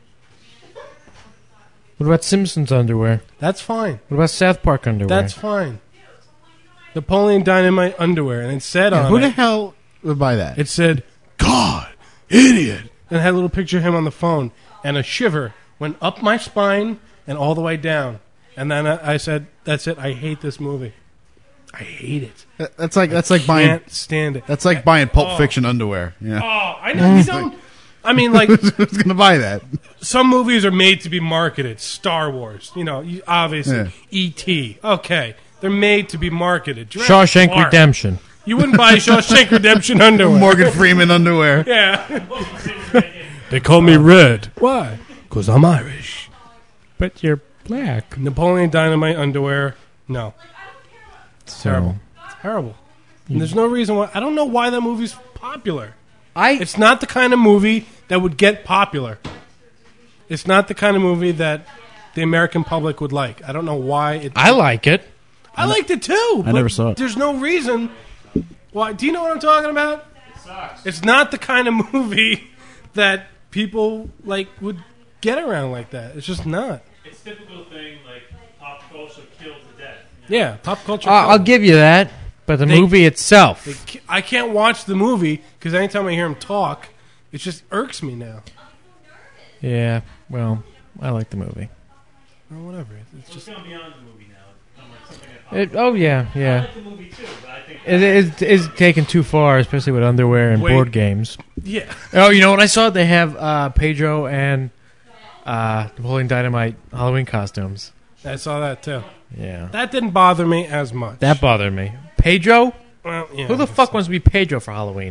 What about Simpsons underwear? That's fine. What about South Park underwear? That's fine. Napoleon Dynamite underwear, and it said Yeah, on who it. the hell would buy that? It said, "God, idiot," and it had a little picture of him on the phone, and a shiver went up my spine and all the way down. And then I, I said, "That's it. I hate this movie. I hate it. That- That's like that's like I buying. can't stand it." That's like buying Pulp Oh. Fiction underwear. Yeah. Oh, I know you don't. I mean, like, Who's gonna buy that? some movies are made to be marketed. Star Wars, you know, you- obviously. Yeah. E T Okay, they're made to be marketed. Jurassic Shawshank Park. Redemption. You wouldn't buy Shawshank Redemption underwear. Morgan Freeman underwear. Yeah. They call me Red. Why? Because I'm Irish. But you're black. Napoleon Dynamite underwear. No. It's So- terrible. It's terrible. And there's no reason why. I don't know why that movie's popular. I. It's not the kind of movie that would get popular. It's not the kind of movie that the American public would like. I don't know why. It, I like it. I liked it too. I never saw it. There's no reason why. Do you know what I'm talking about? It sucks. It's not the kind of movie that people like would get around like that. It's just not. It's typical thing like pop culture killed to death. Yeah, pop culture. Uh, I'll film. give you that. But the They- movie itself. They ca- I can't watch the movie because anytime I hear him talk, it just irks me now. Yeah. Well, I like the movie. Or whatever. It's It's just gone beyond the movie now. It's become like something that It, oh yeah, I yeah. like the movie too, but I think It is is taken too far, especially with underwear and Wait. board games. yeah. Oh, you know what I saw? They have uh, Pedro and uh, Napoleon Dynamite Halloween costumes. I saw that too. Yeah, That didn't bother me as much. that bothered me. Pedro? Well, yeah, Who the fuck wants to be Pedro for Halloween?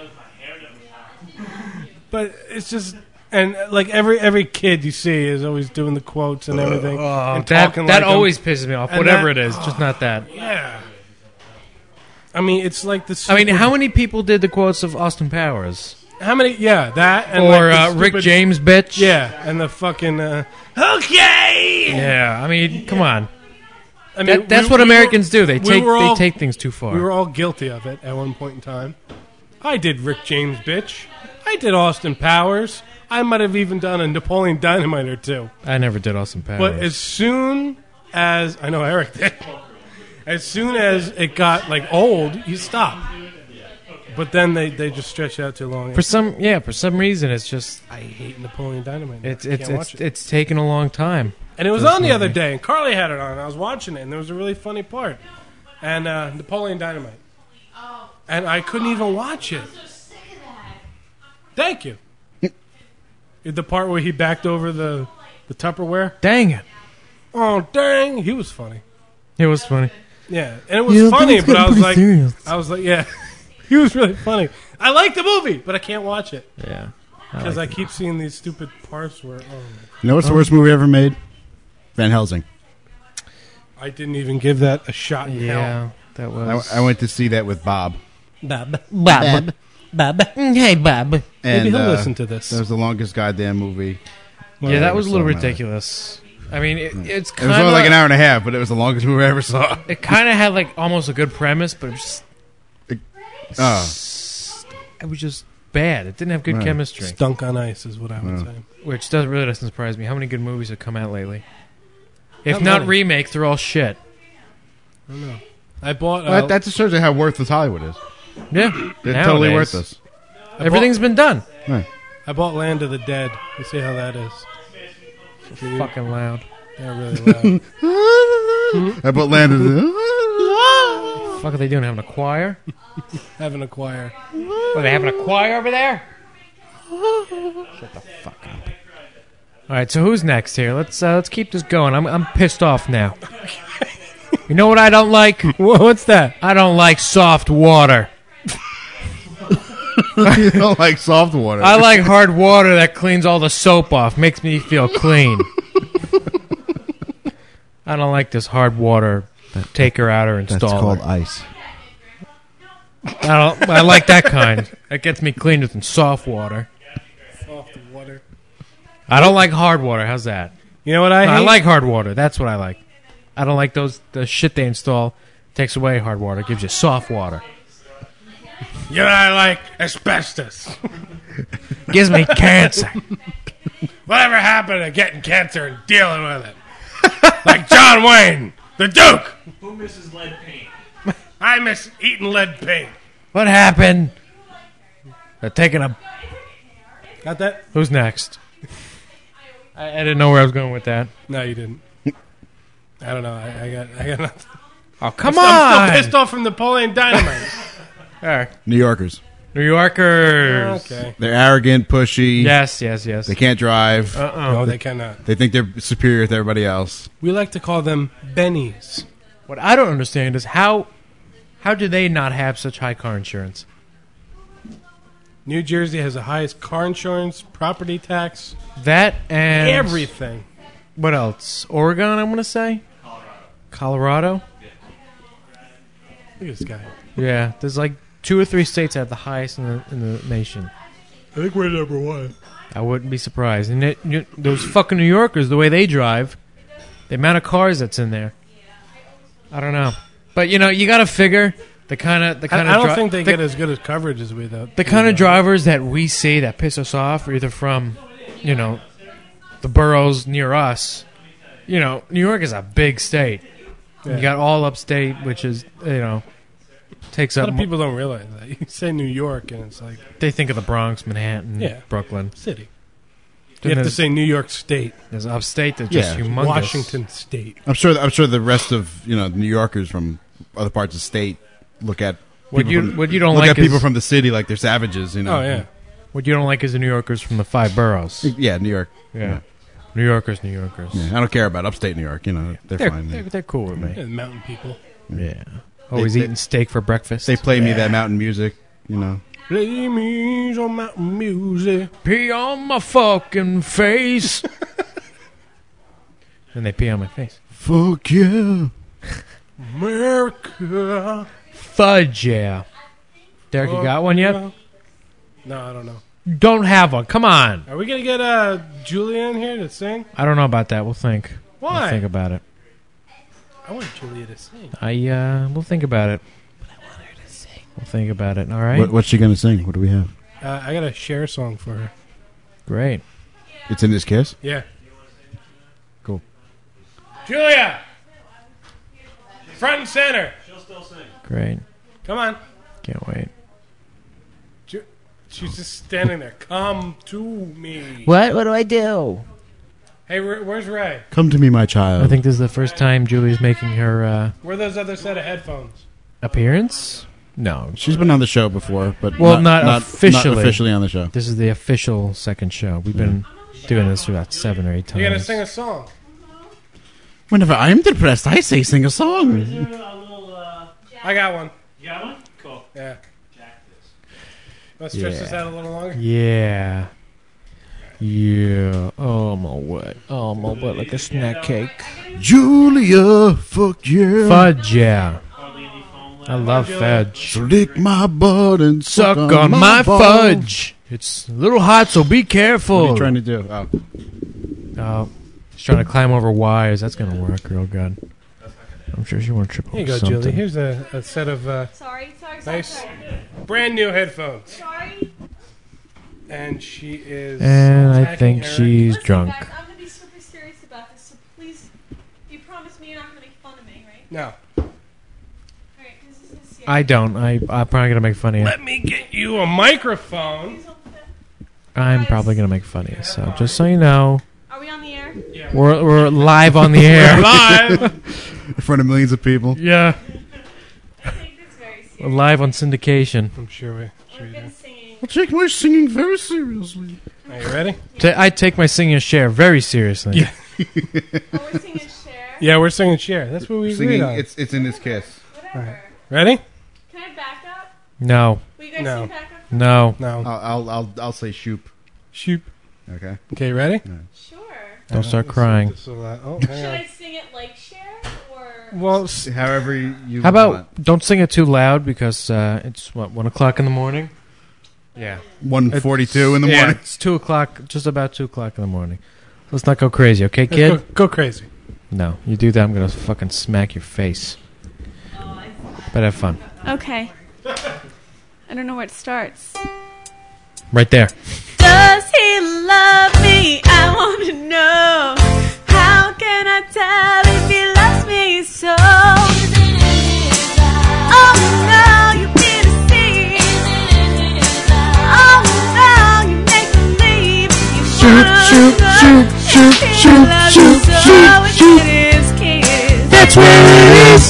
But it's just, and uh, like every every kid you see is always doing the quotes and everything, Oh, and that talking that like 'em. always pisses me off. And Whatever that- it is, just not that. Yeah. I mean, it's like the. I mean, stupid- how many people did the quotes of Austin Powers? How many? Yeah, that and Or like uh, the Rick stupid- James, bitch? Yeah, and the fucking. Uh, okay. Yeah, I mean, come on. I That- that's what were- Americans do. They we take- were they all- take things too far. We were all guilty of it at one point in time. I did Rick James, bitch. I did Austin Powers. I might have even done a Napoleon Dynamite or two. I never did Austin Powers. But as soon as I know Eric did, as soon as it got like old, you stop. But then they, they just stretch out too long. For some, yeah, for some reason, it's just I hate Napoleon Dynamite. it's I it's can't it's, watch it's, it. taken a long time. And it was for on the this other movie. day, and Carly had it on, and I was watching it, and there was a really funny part. And uh, Napoleon Dynamite. And I couldn't even watch it. Thank you. The part where he backed over the, the Tupperware. Dang it! Oh, dang. He was funny. It was funny. Yeah, and it was Yeah, funny, it's but I getting was pretty like, serious. I was like, yeah, he was really funny. I like the movie, but I can't watch it Yeah, because I, like keep seeing these stupid parts where. Oh, You know what's the worst movie ever made? Van Helsing. I didn't even give that a shot in yeah, hell. that was. I, I went to see that with Bob. Bob, Bob. Bob. Hey, Bob. Maybe And, he'll uh, listen to this. That was the longest goddamn movie. yeah, that I was a ever little saw in my life. ridiculous. I mean, it, it's It kind was of only like an hour and a half, but it was the longest movie I ever saw. It kind of had like almost a good premise, but it was just, Oh. it was just bad. It didn't have good Right. chemistry, Stunk on ice is what I would Yeah. say. which doesn't really doesn't surprise me. How many good movies have come out lately? If Not not many. remakes, they're all shit. I don't know. I bought. Uh, Well, that just shows you how worthless Hollywood is. Yeah, They're nowadays. totally worthless. I Everything's been done. Right. I bought Land of the Dead. You see how that is? Fucking loud. Yeah, really loud. I put Land of the... What the fuck are they doing? Having a choir? Having a choir. Are they having a choir over there? Shut the fuck up. All right, so who's next here? Let's uh, let's keep this going. I'm I'm pissed off now. You know what I don't like? What's that? I don't like soft water. You don't like soft water. I like hard water that cleans all the soap off. Makes me feel clean. I don't like this hard water taker outer installer. That's called ice. I don't. I like that kind. That gets me cleaner than soft water. Soft water. I don't like hard water. How's that? You know what I I hate? like hard water. That's what I like. I don't like those the shit they install. Takes away hard water. Gives you soft water. You know what I like? Asbestos. Gives me cancer. Whatever happened to getting cancer and dealing with it? Like John Wayne, the Duke. Who misses lead paint? I miss eating lead paint. What happened? They're taking a. Got that? Who's next? I, I didn't know where I was going with that. No, you didn't. I don't know. I, I got. I got nothing. Oh come I'm on! still, I'm still pissed off from Napoleon Dynamite. All right. New Yorkers. New Yorkers. Okay. They're arrogant, pushy. Yes, yes, yes. They can't drive. Uh-uh. No, they cannot. They think they're superior to everybody else. We like to call them bennies. What I don't understand is how how do they not have such high car insurance? New Jersey has the highest car insurance, property tax, That and everything. What else? Oregon, I'm gonna say. Colorado. Look at this guy. Yeah, there's like two or three states that have the highest in the in the nation. I think we're number one. I wouldn't be surprised. And it, you, those fucking New Yorkers, the way they drive, the amount of cars that's in there. I don't know, but you know, you got to figure the kind of the I, kind I of. don't think they get as good as coverage as we though. The kind of drivers that we see that piss us off are either from, you know, the boroughs near us. You know, New York is a big state. Yeah. You got all upstate, which is, you know, takes A up. lot of mo- people don't realize that. You say New York, and it's like They think of the Bronx, Manhattan, Yeah. Brooklyn. city. Then You have to there's- say New York State. There's upstate that's just Yeah. humongous. Washington State. I'm sure. I'm sure the rest of you know New Yorkers from other parts of the state look at What people you- from, what you don't look like at people is- from the city like they're savages. You know. Oh yeah. What you don't like is the New Yorkers from the five boroughs. Yeah, New York. Yeah. New Yorkers, New Yorkers. Yeah, I don't care about upstate New York. You know, they're, They're, fine. they're, they're cool with me. Yeah, mountain people. Yeah. Always They- eating steak for breakfast. They play me that mountain music. You know. Play me some mountain music. Pee on my fucking face. And they pee on my face. Fuck yeah. America. Fudge, yeah. Derek, you got one yet? No, I don't know. Don't have one. Come on. Are we gonna get uh, Julia in here to sing? I don't know about that. We'll think. Why? We'll think about it. I want Julia to sing. I uh, we'll think about it. But I want her to sing. We'll think about it. All right. What, what's she gonna sing? What do we have? Uh, I got a share song for her. Great. It's in this kiss. Yeah. Cool. Julia! Front and center. She'll still sing. Great. Come on. Can't wait. She's just standing there. Come to me. What? What do I do? Hey, Ray, where's Ray? Come to me, my child. I think this is the first time Julie's making her uh, Where are those other set of headphones? appearance. No, She's been on the show before, but well, not, not, officially. Not officially on the show. This is the official second show. We've been doing this for about seven or eight times. You're gonna sing a song. Whenever I'm depressed, I say sing a song. I got one. You got one? Cool. Yeah. Jack this. Let's stretch Yeah. this out a little longer. Yeah. Yeah. Oh, my wet. Oh, my wet like a snack cake. Julia, fuck yeah. Fudge, yeah. I love fudge. Lick my butt and Suck suck on my balls. fudge. It's a little hot, so be careful. What are you trying to do? Oh. Oh, she's trying to climb over wires. That's going to work real good. I'm sure she won't trip over Here you go, something. Julie. Here's a, a set of uh, Sorry, sorry, sorry, nice, sorry. brand new headphones. Sorry. And she is. And I attacking think Eric. she's Listen, drunk. guys, I'm gonna be super serious about this, so please, you promise me you're not gonna make fun of me, right? No. Alright, this is serious. I don't. I, I'm probably going to make fun of you. Let me get you a microphone. I'm probably going to make fun of you. So just so you know, Are we on the air? Yeah. we're, we're live on the air. Live. In front of millions of people. Yeah. I take this very serious. We're live on syndication. I'm sure we. Sure We're you gonna do. sing. I take my singing very seriously. Are you ready? Ta- I take my singing share very seriously. Yeah. Oh, we're singing Cher? Yeah, we're singing Cher. That's what we agreed Singing, on. it's it's in his kiss. Whatever. Ready? Can I back up? No. Will you guys No. sing back up? No. No. I'll I'll I'll, I'll say shoop. Shoot. Okay. Okay, ready? Sure. Don't start Let's see crying. if this will, uh, oh, Should hang on. I sing it like Cher, or? Well, s- However you. you How about want. don't sing it too loud because uh, it's what one o'clock in the morning. Yeah, one forty-two in the Yeah, morning? it's two o'clock, just about two o'clock in the morning. Let's not go crazy, okay, let's kid? Go, go crazy. No, you do that, I'm gonna fucking smack your face. But have fun. Okay. I don't know where it starts. Right there. Does he love me? I want to know. How can I tell if he loves me so? Oh no, you be deceived. Oh no, you make believe. You Shoot, shoot, shoot, shoot, shoot, shoot, shoot, shoot. shoot. That's where it is.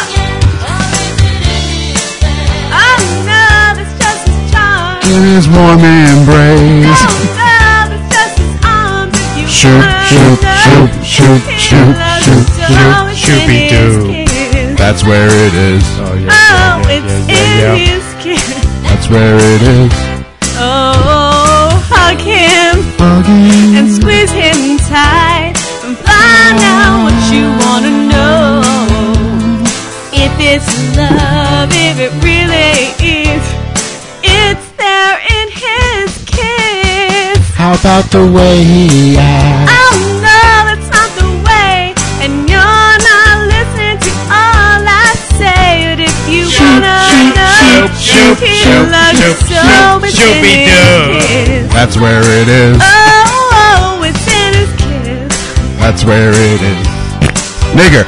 Oh no, that's just his charm. In his warm embrace. Oh no, that's just his arms. If you Shoot, shoot, shoot, shoot, shoot, shoot, shoot, Shooby-doo. That's where it is. Oh yeah, Oh, yeah, it's yeah, yeah, in yeah. his kiss. That's where it is. Oh, hug him Hugging. and squeeze him tight and find out what you wanna know. If it's love, if it really is, it's there in his kiss. How about the way he acts? Oh no, that's not the way, and you're not listening to all I say. But if you wanna know, shoot, if he shoot, loves you shoot, so, it's in Shooby-doo. his kiss. That's where it is. Oh, oh, it's in his kiss. That's where it is. Nigger.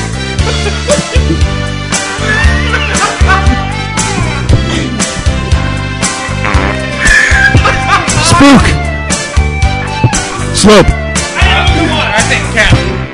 Spook. Slope. I think cat.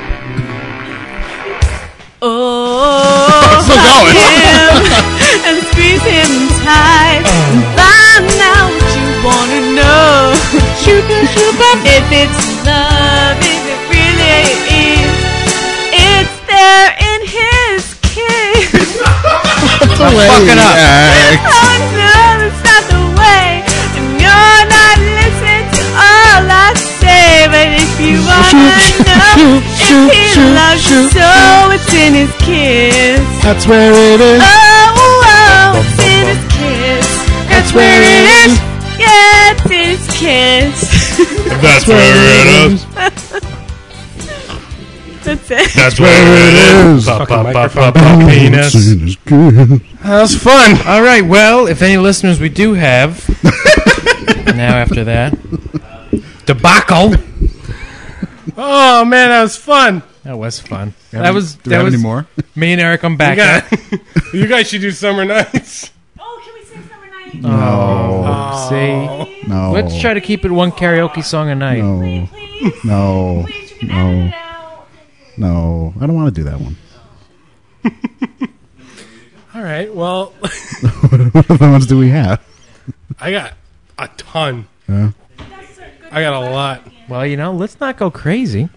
Oh, Still hug going. him and squeeze him tight. And find out what you wanna know. Shoot, shoot, if it's love, if it really is, it's there in his kiss. Fuck it up. Oh no, that's not the way, and you're not listening to all I say. But if you wanna know, if he loves you so, it's in his kiss. That's where it is. Oh, oh, it's in his kiss. That's where it is. Yeah, it's in his kiss. That's where it is. That's it. That's where it is. Fucking Pop, pop, microphone. pop, pop, penis. That was fun. All right. Well, if any listeners we do have now after that debacle. Oh man, that was fun. That was fun. Do we That have- was do we that have was any more? me and Eric. I'm back. You, got, you guys should do summer nights. Oh, can we sing Summer Night? Oh, Oh, See? No. Let's try to keep it one karaoke song a night. No. No. No. No. I don't want to do that one. All right. Well, What other ones do we have? I got a ton. Yeah. I got a lot. Well, you know, let's not go crazy.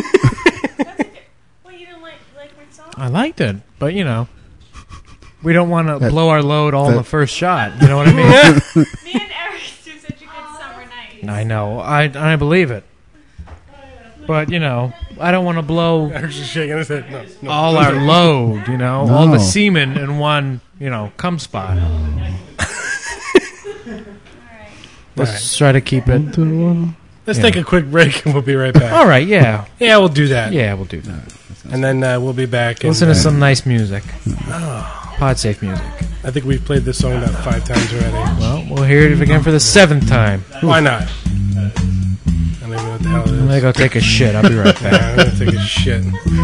I liked it, but you know, we don't want to That- blow our load all in that- the first shot. You know what I mean? Me and Eric do such a good summer night. I know. I I believe it. But, you know, I don't want to blow Eric's just shaking his head. No, no. all our load, you know, No. all the semen in one, you know, cum spot. Let's try to keep it. Let's Yeah. take a quick break and we'll be right back. All right, yeah. Yeah, we'll do that. Yeah, we'll do that. And then uh, we'll be back. Listen and, to uh, some nice music. Pod-safe music. I think we've played this song about five times already. Well, we'll hear it again for the seventh time. Why not? I don't even know what the hell it is. I'm going to go take a shit. I'll be right back. Yeah, I'm going to take a shit.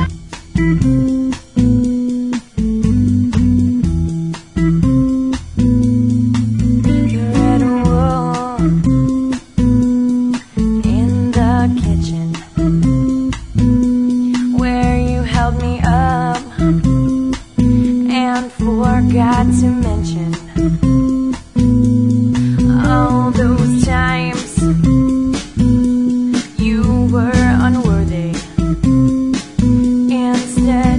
Red wool in the kitchen where you held me up and forgot to mention all those times you were unworthy. Instead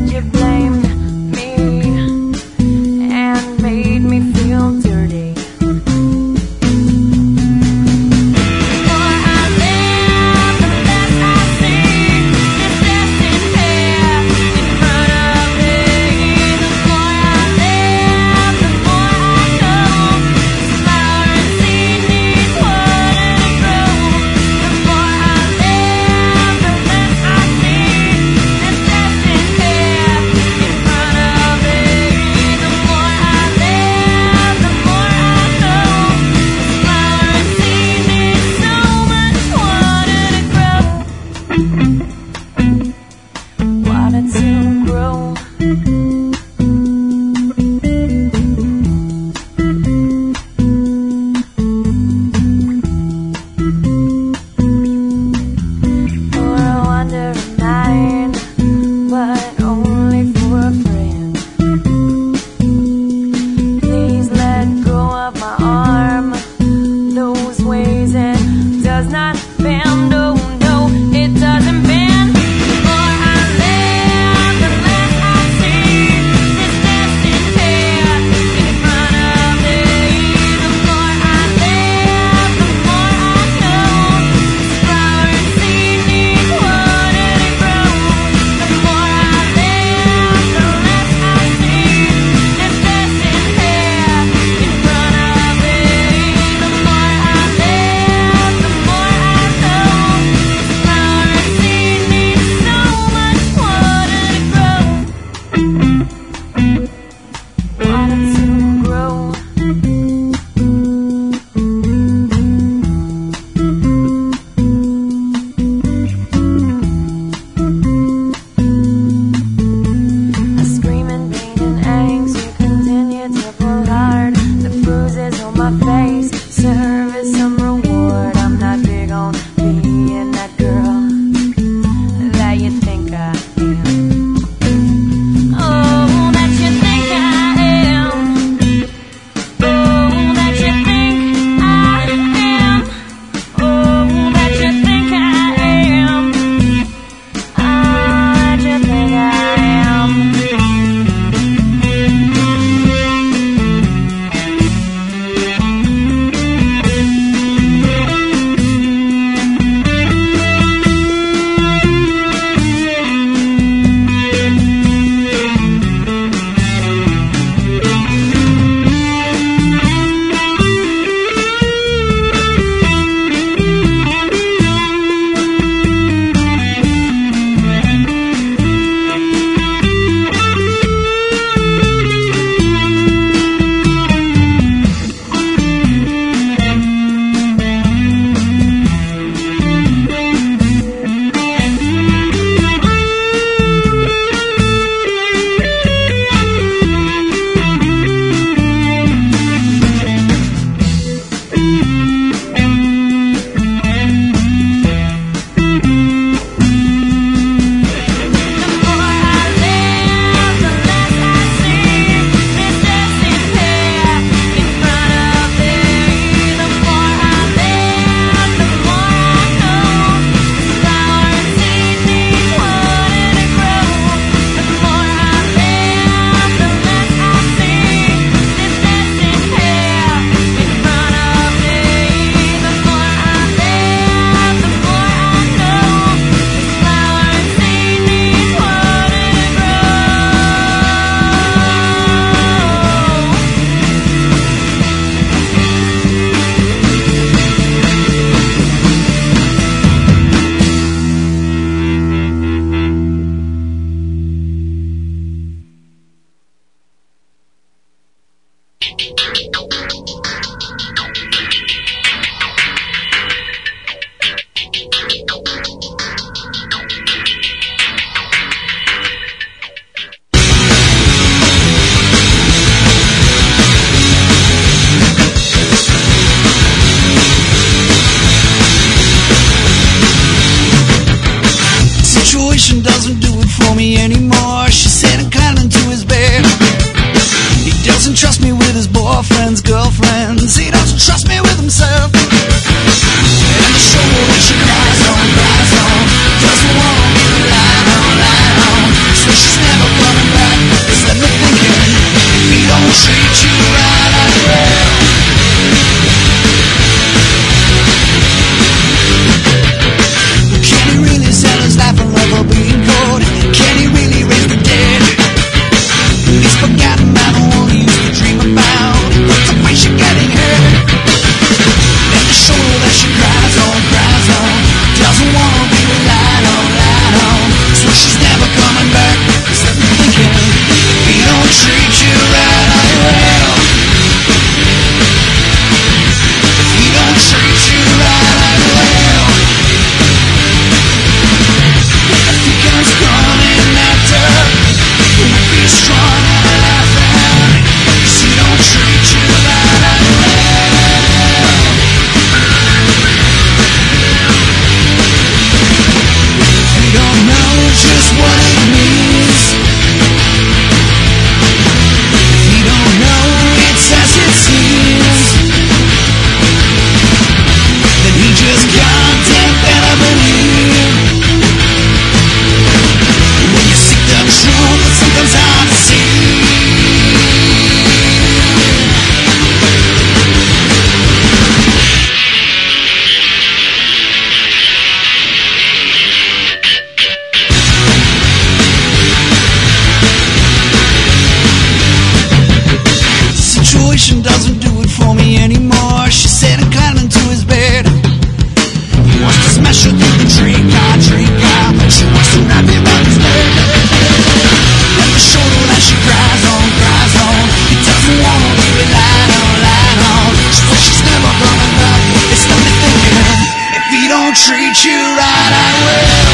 treat you right, I will.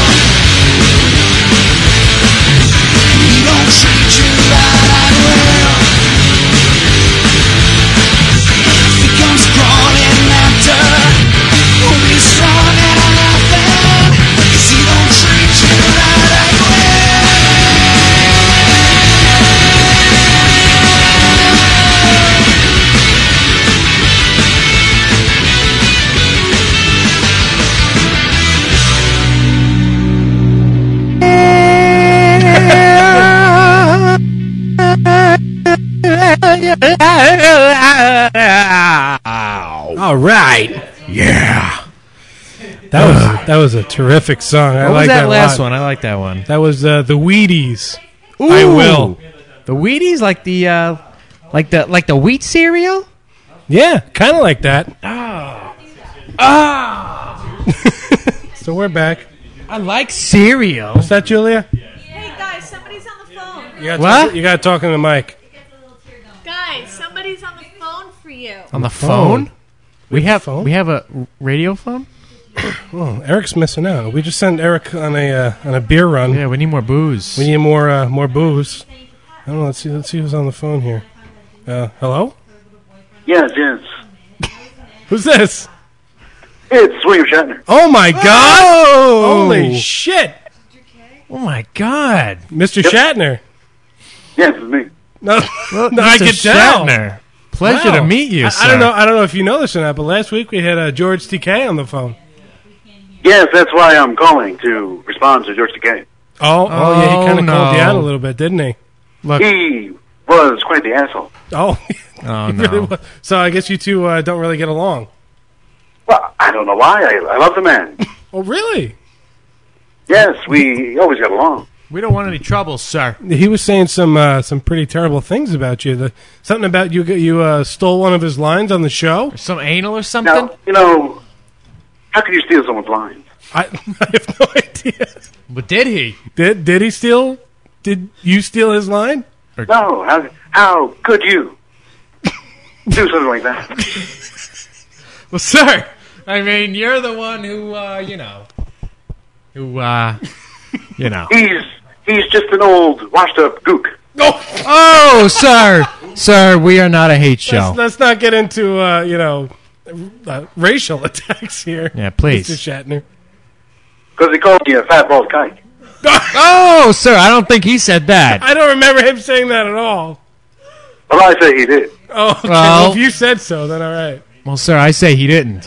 He don't treat you right, I will. He comes crawling after. Won't be strong and I'm nothing. 'Cause he don't treat you right, I will. All right. Yeah. That was that was a terrific song. I What was like that that a last lot. one? I like that one. That was uh, the Wheaties. Ooh. I will. The Wheaties, like the uh, like the like the wheat cereal. Yeah, kind of like that. Ah. Ah. So we're back. I like cereal. What's that, Julia? Hey guys, somebody's on the phone. You got What? You got to talk in the mic. Guys, somebody's on the phone for you. On the phone? We have phone? we have a radio phone. Oh, Eric's missing out. We just sent Eric on a uh, on a beer run. Yeah, we need more booze. We need more uh, more booze. I don't know. Let's see. Let's see who's on the phone here. Uh, hello? Yes, yes. Who's this? It's William Shatner. Oh my God! Oh! Holy shit! Oh my God, Mister Yep. Shatner. Yes, it's me. No, Well, no, I Mister can tell. Shatner. Pleasure Wow. to meet you, I, sir. I don't know. I don't know if you know this or not, but last week we had uh, George T K on the phone. Yes, that's why I'm calling to respond to George Takei. Oh, oh, yeah, he kind Oh, of called you no. out a little bit, didn't he? Look. He was quite the asshole. Oh, Oh he no. really was. So I guess you two uh, don't really get along. Well, I don't know why. I, I love the man. Oh, really? Yes, we always got along. We don't want any trouble, sir. He was saying some uh, some pretty terrible things about you. The, something about you you uh, stole one of his lines on the show. Or some anal or something. Now, you know, how can you steal someone's lines? I, I have no idea. But did he? Did did he steal? Did you steal his line? No, how, how could you do something like that? Well, sir, I mean, you're the one who, uh, you know, who, uh, you know. He's he's just an old, washed-up gook. Oh, sir, sir, we are not a hate show. Let's, let's not get into uh, you know uh, racial attacks here. Yeah, please. Mister Shatner. Because he called you a fat bald kike. Oh, sir, I don't think he said that. I don't remember him saying that at all. Well, I say he did. Oh, okay. Well- Well, if you said so, then all right. Well, sir, I say he didn't.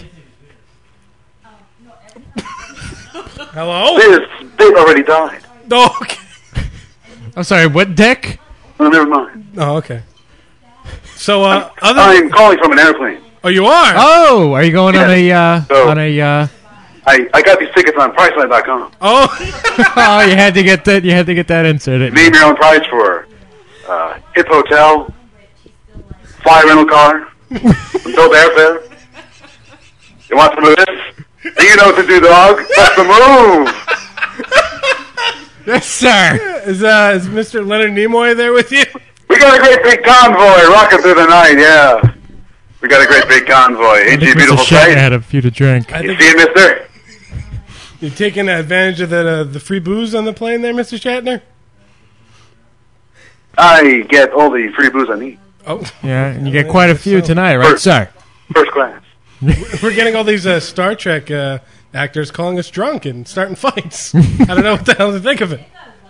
Hello? This thing already died. Oh, okay. I'm sorry, what dick? Oh, never mind. Oh, okay. So, uh, other I'm calling from an airplane. oh, you are. Oh, are you going on a, uh, So- on a, uh, I, I got these tickets on Priceline dot com. Oh, oh, you had to get that, you had to get that inserted. Name your own price for uh, Hip Hotel, fly rental car, some dope airfare. You want some of this? Do you know what to do, dog? That's the move. Yes, sir. is uh, is Mister Leonard Nimoy there with you? We got a great big convoy rocking through the night, yeah. We got a great big convoy. I Ain't think you a Mister beautiful Shatner sight? had a few to drink. I You think see it, mister? you're taking advantage of the uh, the free booze on the plane there, Mister Shatner. I get all the free booze I need. Oh, Yeah, and you get quite a few tonight, right, First. sir? First class. we're getting all these uh, Star Trek uh, actors calling us drunk and starting fights. I don't know what the hell to think of it.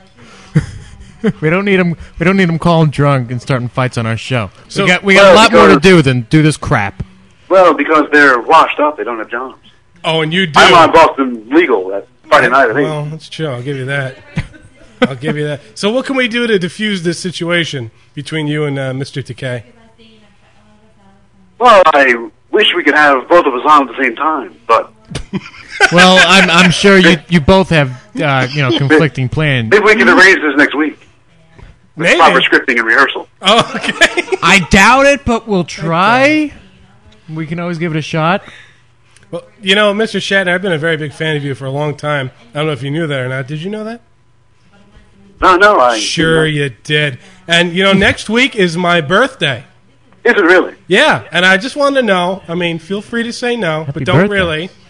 We don't need him. We don't need him calling drunk and starting fights on our show. So- we got we got Well, a lot more to because- do than do this crap. Well, because they're washed up, they don't have jobs. Oh, and you do. I'm on Boston Legal that Friday night, I think. Well, that's true. I'll give you that. I'll give you that. So, what can we do to diffuse this situation between you and uh, Mister Takei? Well, I wish we could have both of us on at the same time, but Well, I'm I'm sure you you both have uh, you know conflicting plans. maybe we can arrange this next week. With Maybe. proper scripting and rehearsal. Oh, okay. I doubt it, but we'll try. We can always give it a shot. Well, you know, Mister Shatner, I've been a very big fan of you for a long time. I don't know if you knew that or not. Did you know that? No, no, I... Sure you did. And, you know, next week is my birthday. Is it really? Yeah, and I just wanted to know, I mean, feel free to say no, but don't birthday. really.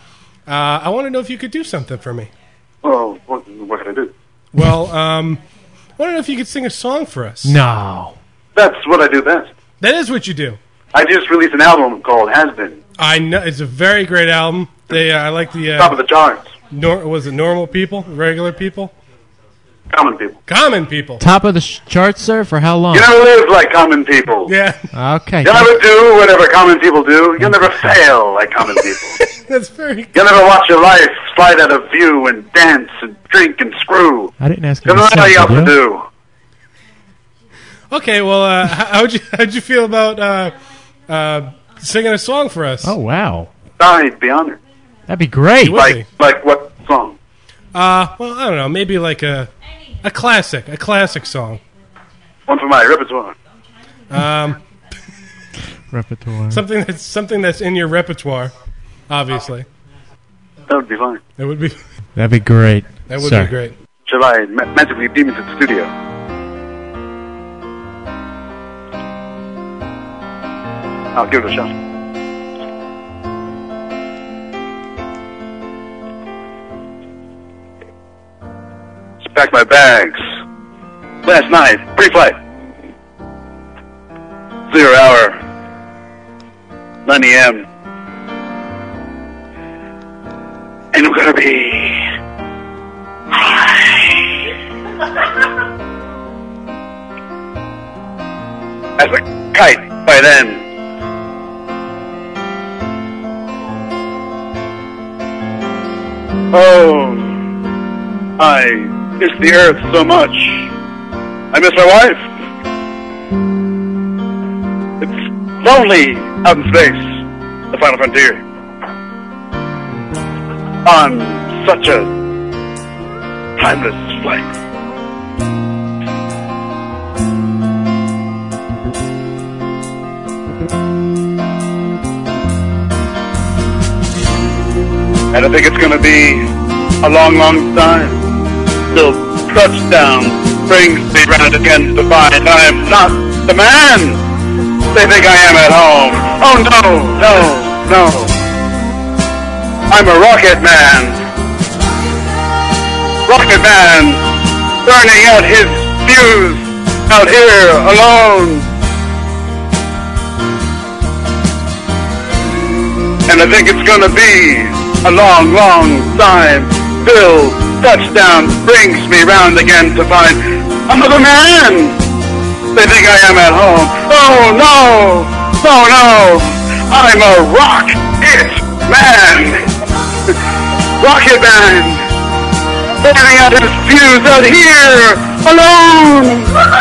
Uh, I want to know if you could do something for me. Well, what, what can I do? Well, um, I want to know if you could sing a song for us. No. That's what I do best. That is what you do. I just released an album called Has Been. I know it's a very great album. They, uh, I like the uh, Top of the charts. Nor- was it normal people, regular people, Common people. common people? Top of the sh- chart, sir. For how long? You never live like common people. Yeah, Okay. You'll never do whatever common people do. You'll never fail like common people. that's very. You'll never watch your life slide out of view and dance and drink and screw. I didn't ask you You'll to know sing, what else did to you? do. Okay, well, uh, how- how'd you how'd you feel about uh, uh, singing a song for us? Oh, wow. I'd be honored. That'd be great. Like, like what song? Uh, well, I don't know, maybe like a a classic, a classic song. One for my repertoire. Um, Repertoire. something that's something that's in your repertoire, obviously. That would be fine. That would be That'd be great. that would sir. be great. Shall I ma- magically beam into the studio? I'll give it a shot. Just packed my bags. Last night, pre-flight. Zero hour. nine a.m. And I'm gonna be as a kite by then. Oh, I miss the earth so much. I miss my wife. It's lonely out in space, the final frontier. On such a timeless flight. And I think it's gonna be a long, long time till touchdown brings me round again to find I'm not the man they think I am at home. Oh no, no, no. I'm a rocket man. Rocket man burning out his fuse out here alone. And I think it's gonna be a long, long time till touchdown brings me round again to find another man they think I am at home. Oh no, oh no, I'm a rocket man. Rocket man burning out his fuse out here alone.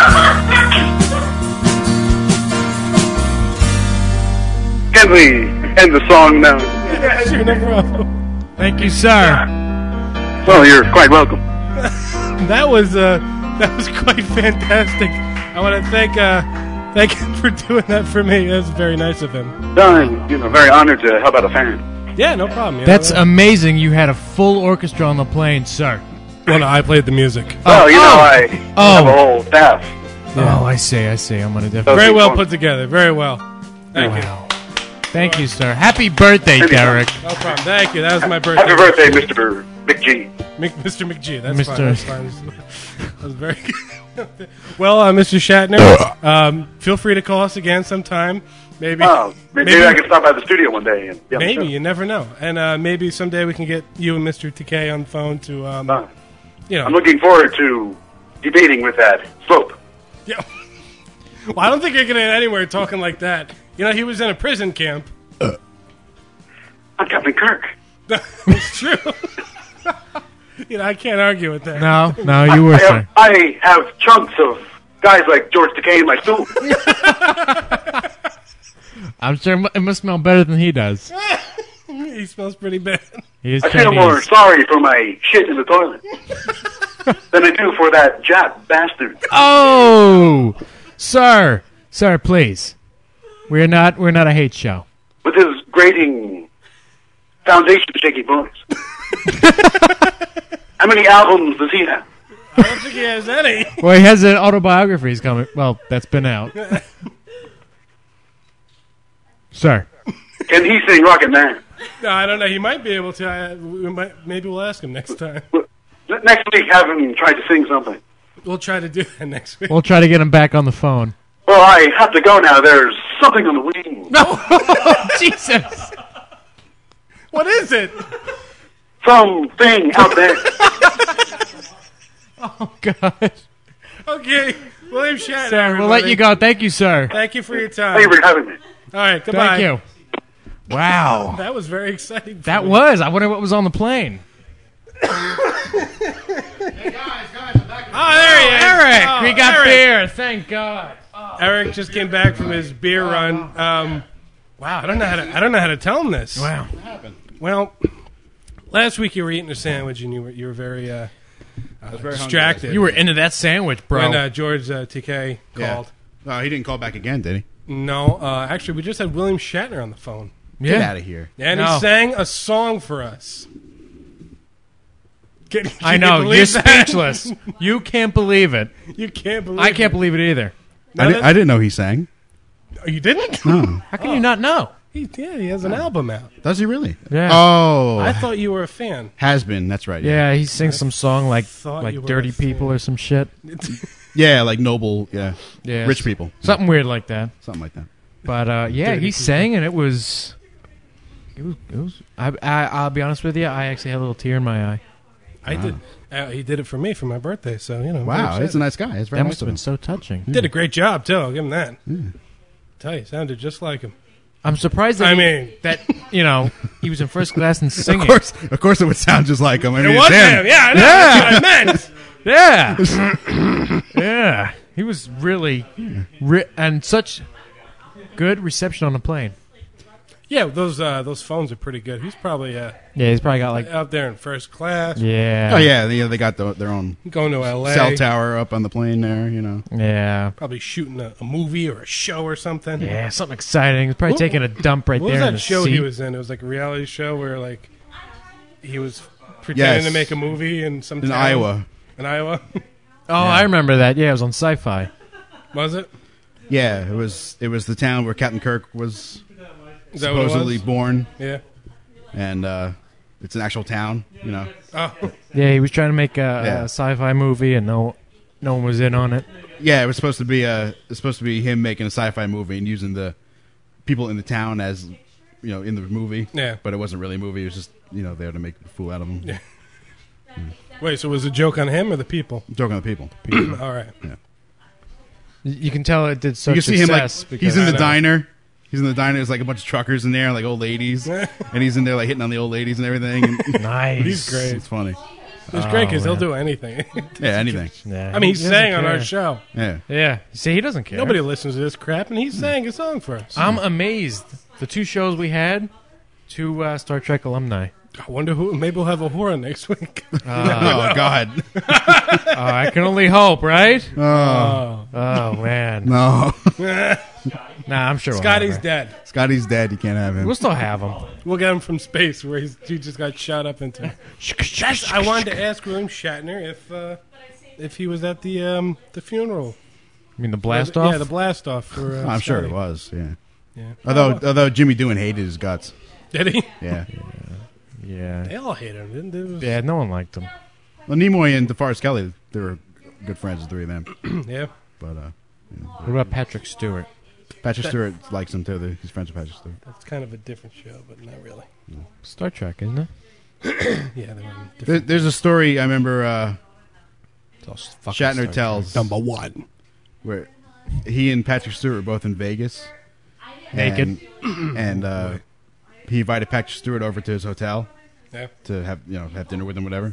Can we end the song now? Yeah, sure, no problem. Thank you, sir. Well, you're quite welcome. That was uh, that was quite fantastic. I want to thank uh, thank him for doing that for me. That was very nice of him. No, I'm you know, very honored to help out a fan. Yeah, no problem. you That's know, amazing. You had a full orchestra on the plane, sir. well, no, I played the music. Well, you know, oh. I Oh. have a whole staff. Oh, I see, I see. I'm gonna definitely. Very well put together. Very well. Thank Wow. Thank you, sir. Happy birthday, Anytime. Derek. you. No problem. Thank you. That was my birthday. Happy birthday, Mister McGee. Mc- Mister McGee. That's Mister fine. That's fine. That was very good. Well, uh, Mister Shatner, um, feel free to call us again sometime. Maybe. Oh, maybe, maybe I can stop by the studio one day and be on the Maybe show. you never know, and uh, maybe someday we can get you and Mister T K on the phone to, um, Uh, you know. I'm looking forward to debating with that Slope. Yeah. Well, I don't think you're going to get anywhere talking like that. You know, he was in a prison camp. I'm Captain Kirk. It's true. You know, I can't argue with that. No, no, you were, I sir. have, I have chunks of guys like George Takei in my stool. I'm sure it must smell better than he does. He smells pretty bad. He is I feel Chinese. more sorry for my shit in the toilet than I do for that Jap bastard. Oh, sir, sir, please. We're not. We're not a hate show. With his grating foundation shaking voice. How many albums does he have? I don't think he has any. Well, he has an autobiography. He's coming. Well, that's been out. Sir. Can he sing Rocket Man? No, I don't know. He might be able to. I, we might, maybe we'll ask him next time. N- Next week, have him try to sing something. We'll try to do that next week. We'll try to get him back on the phone. Well, I have to go now. There's something on the wing. No, Jesus. What is it? Something out there. Oh, God. Okay, William Shatner. Sir, we'll everybody. let you go. Thank you, sir. Thank you for your time. Thank you for having me. All right, goodbye. Thank you. Wow. That was very exciting. for That me. was. I wonder what was on the plane. Oh, there he is. Eric, Oh, we got Eric. beer. Thank God. Eric just came back from his beer run. Um, wow, I don't know how to. I don't know how to tell him this. Wow. What happened? Well, last week you were eating a sandwich and you were you were very, uh, uh, was very hungry. distracted. You were into that sandwich, bro. when uh, George uh, T K Yeah. called. Oh, he didn't call back again, did he? No, uh, actually, we just had William Shatner on the phone, Get Yeah. out of here. and No. he sang a song for us. Can, can I you know. believe You're that? speechless. You can't believe it. You can't believe. I can't it. believe it either. Now I, di- that- I didn't know he sang. Oh, you didn't? No. How can you not know? He, yeah, he has an album out. Does he really? Yeah. Oh. I thought you were a fan. Has been. That's right. Yeah, he sings some song like thought like you were Dirty a fan. People or some shit. Yeah, like noble. Yeah. Yeah, Rich people. Something weird like that. Something like that. But uh, yeah, Dirty he people. sang and it was. It was. It was. I, I. I'll be honest with you. I actually had a little tear in my eye. I did. Uh, he did it for me for my birthday, so you know. I'm Wow, very he's a excited. nice guy. It's very That nice must have of been him. so touching. Did a great job too. I'll give him that. Yeah. Tell you, sounded just like him. I'm surprised that I he- mean- that you know he was in first class and singing. Of course, of course, it would sound just like him. I mean, It it's was him. him. Yeah, I know. Yeah. That's what I meant. Yeah, yeah. He was really, ri- and such good reception on the plane. Yeah, those uh, those phones are pretty good. He's probably uh, Yeah, he's probably got like. out there in first class. Yeah. Oh yeah, they, they got the, their own Going to L A. cell tower up on the plane there. You know. Yeah. Probably shooting a, a movie or a show or something. Yeah, something exciting. He's probably What- taking a dump right what there was in that the show seat. he was in? It was like a reality show where like he was pretending Yes. to make a movie in some In town. Iowa. In Iowa. Oh, I remember that. Yeah, it was on Sci-Fi. Was it? Yeah, it was. It was the town where Captain Kirk was Is that what it supposedly was? born, Yeah. and uh, it's an actual town. You know. Oh. Yeah, he was trying to make a, Yeah. a sci-fi movie, and no, no one was in on it. Yeah, it was supposed to be a. It's supposed to be him making a sci-fi movie and using the people in the town as, you know, in the movie. Yeah. But it wasn't really a movie. It was just, you know, there to make a fool out of him. Yeah. Wait, so was it a joke on him or the people? Joke on the people. All right. Yeah. You can tell it did such You can see him like success. he's because- in the I know. diner. He's in the diner. There's like a bunch of truckers in there, like old ladies, and he's in there like hitting on the old ladies and everything. And Nice. He's great. It's funny. It's great because Oh, he'll man. do anything. Yeah, anything. Yeah, I mean, he he doesn't sang on our care. show. Yeah. Yeah. See, he doesn't care. Nobody listens to this crap, and he sang a song for us. I'm amazed. The two shows we had, two uh, Star Trek alumni. I wonder who. Maybe we'll have a horror next week. Oh God. Oh, I can only hope, right? Oh. Oh man. No. Nah, I'm sure. we'll Scotty's have her. dead. Scotty's dead. You can't have him. We'll still have him. We'll get him from space, where he's, he just got shot up into. That's, I wanted to ask William Shatner if uh, if he was at the um, the funeral. You mean the blast Yeah, off? Yeah, the blast off. For, uh, I'm sure Scotty. it was. Yeah. Yeah. Although although Jimmy Doohan hated his guts. Did he? Yeah. Yeah. They all hated him, didn't they? It was- Yeah, no one liked him. Well, Nimoy and DeForest Kelly, they were good friends, the three of them. Yeah. But uh, you know. What about Patrick Stewart? Patrick That- Stewart likes him too. He's friends with Patrick Stewart. That's kind of a different show, but not really. Star Trek, isn't it? Yeah, they were in There, different. there's a story I remember uh, It's all fucking Star Shatner Trek. tells Number one. where he and Patrick Stewart were both in Vegas. Naked. And, and uh, he invited Patrick Stewart over to his hotel Yeah. to have you know have dinner with him, whatever.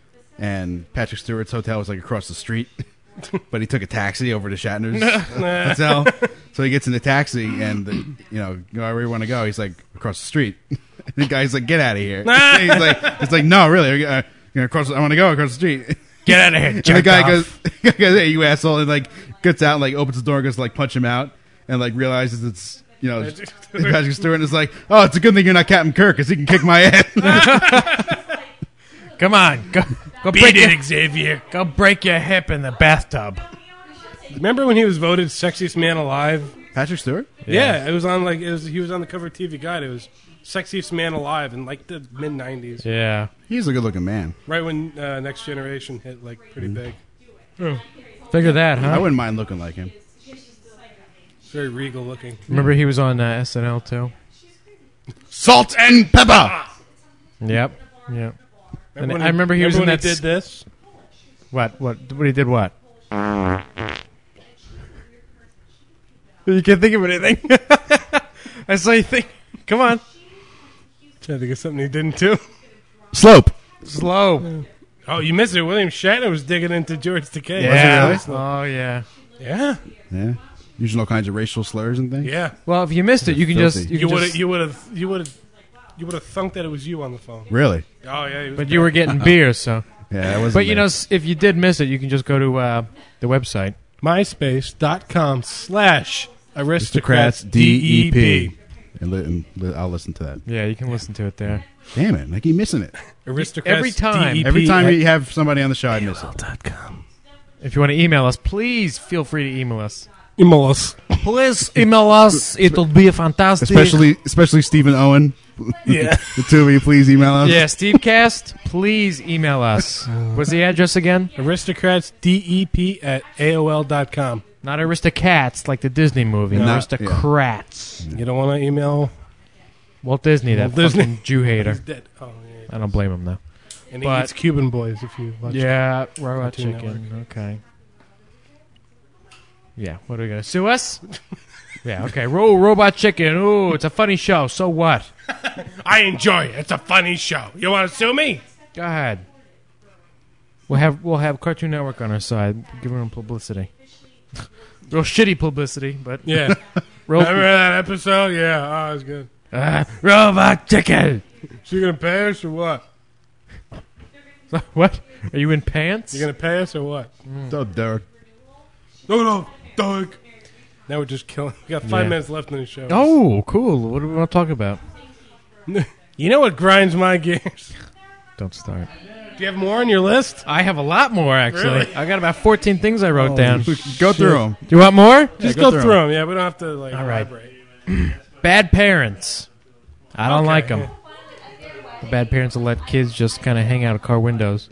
And Patrick Stewart's hotel was like across the street, but he took a taxi over to Shatner's hotel. So he gets in the taxi, and the, you know, wherever you want to go, he's like across the street. And the guy's like, "Get out of here!" he's like, "It's like no, really, uh, you know, across. I want to go across the street." Get out of here, And the jerk guy off. goes, the guy goes, "Hey, you asshole!" And like gets out, and like opens the door, and goes to, like punch him out, and like realizes it's you know Patrick Stewart, and is like, "Oh, it's a good thing you're not Captain Kirk, because he can kick my ass." Come on, go, go Beat break it, your, Xavier. go break your hip in the bathtub. Remember when he was voted sexiest man alive? Patrick Stewart? Yeah, it was on like it was. He was on the cover of T V Guide. It was sexiest man alive in like the mid nineties. Yeah. He's a good-looking man. Right when uh, Next Generation hit like pretty big. Oh. Figure that, huh? I wouldn't mind looking like him. Very regal looking. Remember he was on uh, S N L too? Salt and pepper. Yep. Yep. And when I he- remember he was in remember that. when he did this? What? What? What he did? What? You can't think of anything. I saw you think. Come on. Trying to think of something he didn't do. Slope. Slow. Oh, you missed it. William Shatner was digging into George Takei. Yeah. Was he really? Oh yeah. Yeah. Yeah. Using all kinds of racial slurs and things. Yeah. Well, if you missed it, you can Filthy. just. You, You can would just have. You would have. You would have. You would have thunk that it was you on the phone. Really? Oh yeah. He was but you were getting beer, so. Yeah, that wasn't But you me. know, s- if you did miss it, you can just go to uh, the website. MySpace.com slash Aristocrats aristocrats D E P. D E P. And, li- and li- I'll listen to that. Yeah, you can listen to it there. Damn it! I keep missing it. Aristocrats Every time. D E P Every time at you have somebody on the show, I miss it. If you want to email us, please feel free to email us. Email us. Please email us. It will be fantastic. Especially, especially Stephen Owen. Yeah. The two of you, please email us. Yeah, Steve Cast, please email us. What's the address again? Aristocrats D E P at A O L dot com. Not Aristocats, like the Disney movie. No. Aristocrats. You don't want to email Walt Disney, that Walt Disney. fucking Jew hater. He's dead. Oh, yeah. I don't blame him, though. And he But- eats Cuban boys if you watch Yeah, robot Cartoon chicken. Okay. Yeah, what are we going to sue us? Yeah, okay. Ro- robot chicken. Ooh, it's a funny show. So what? I enjoy it. It's a funny show. You want to sue me? Go ahead. We'll have we'll have Cartoon Network on our side. Give them publicity. Real shitty publicity, but Yeah. Real- Remember that episode? Yeah. Oh, it was good. Uh, robot chicken. So you going to pay us or what? What? Are you in pants? You going to pay us or what? So Derek. No, no, dog. Now we're just killing. We got five Yeah. minutes left in the show. Oh, cool. What do we want to talk about? You know what grinds my gears? Don't start. Do you have more on your list? I have a lot more, actually. Really? I got about fourteen things I wrote Oh, down. Go through them. Do you want more? Just go go, through through 'em. them. Yeah, we don't have to like All right. elaborate. Bad parents. I don't Okay, like them. yeah. Bad parents will let kids just kind of hang out of car windows.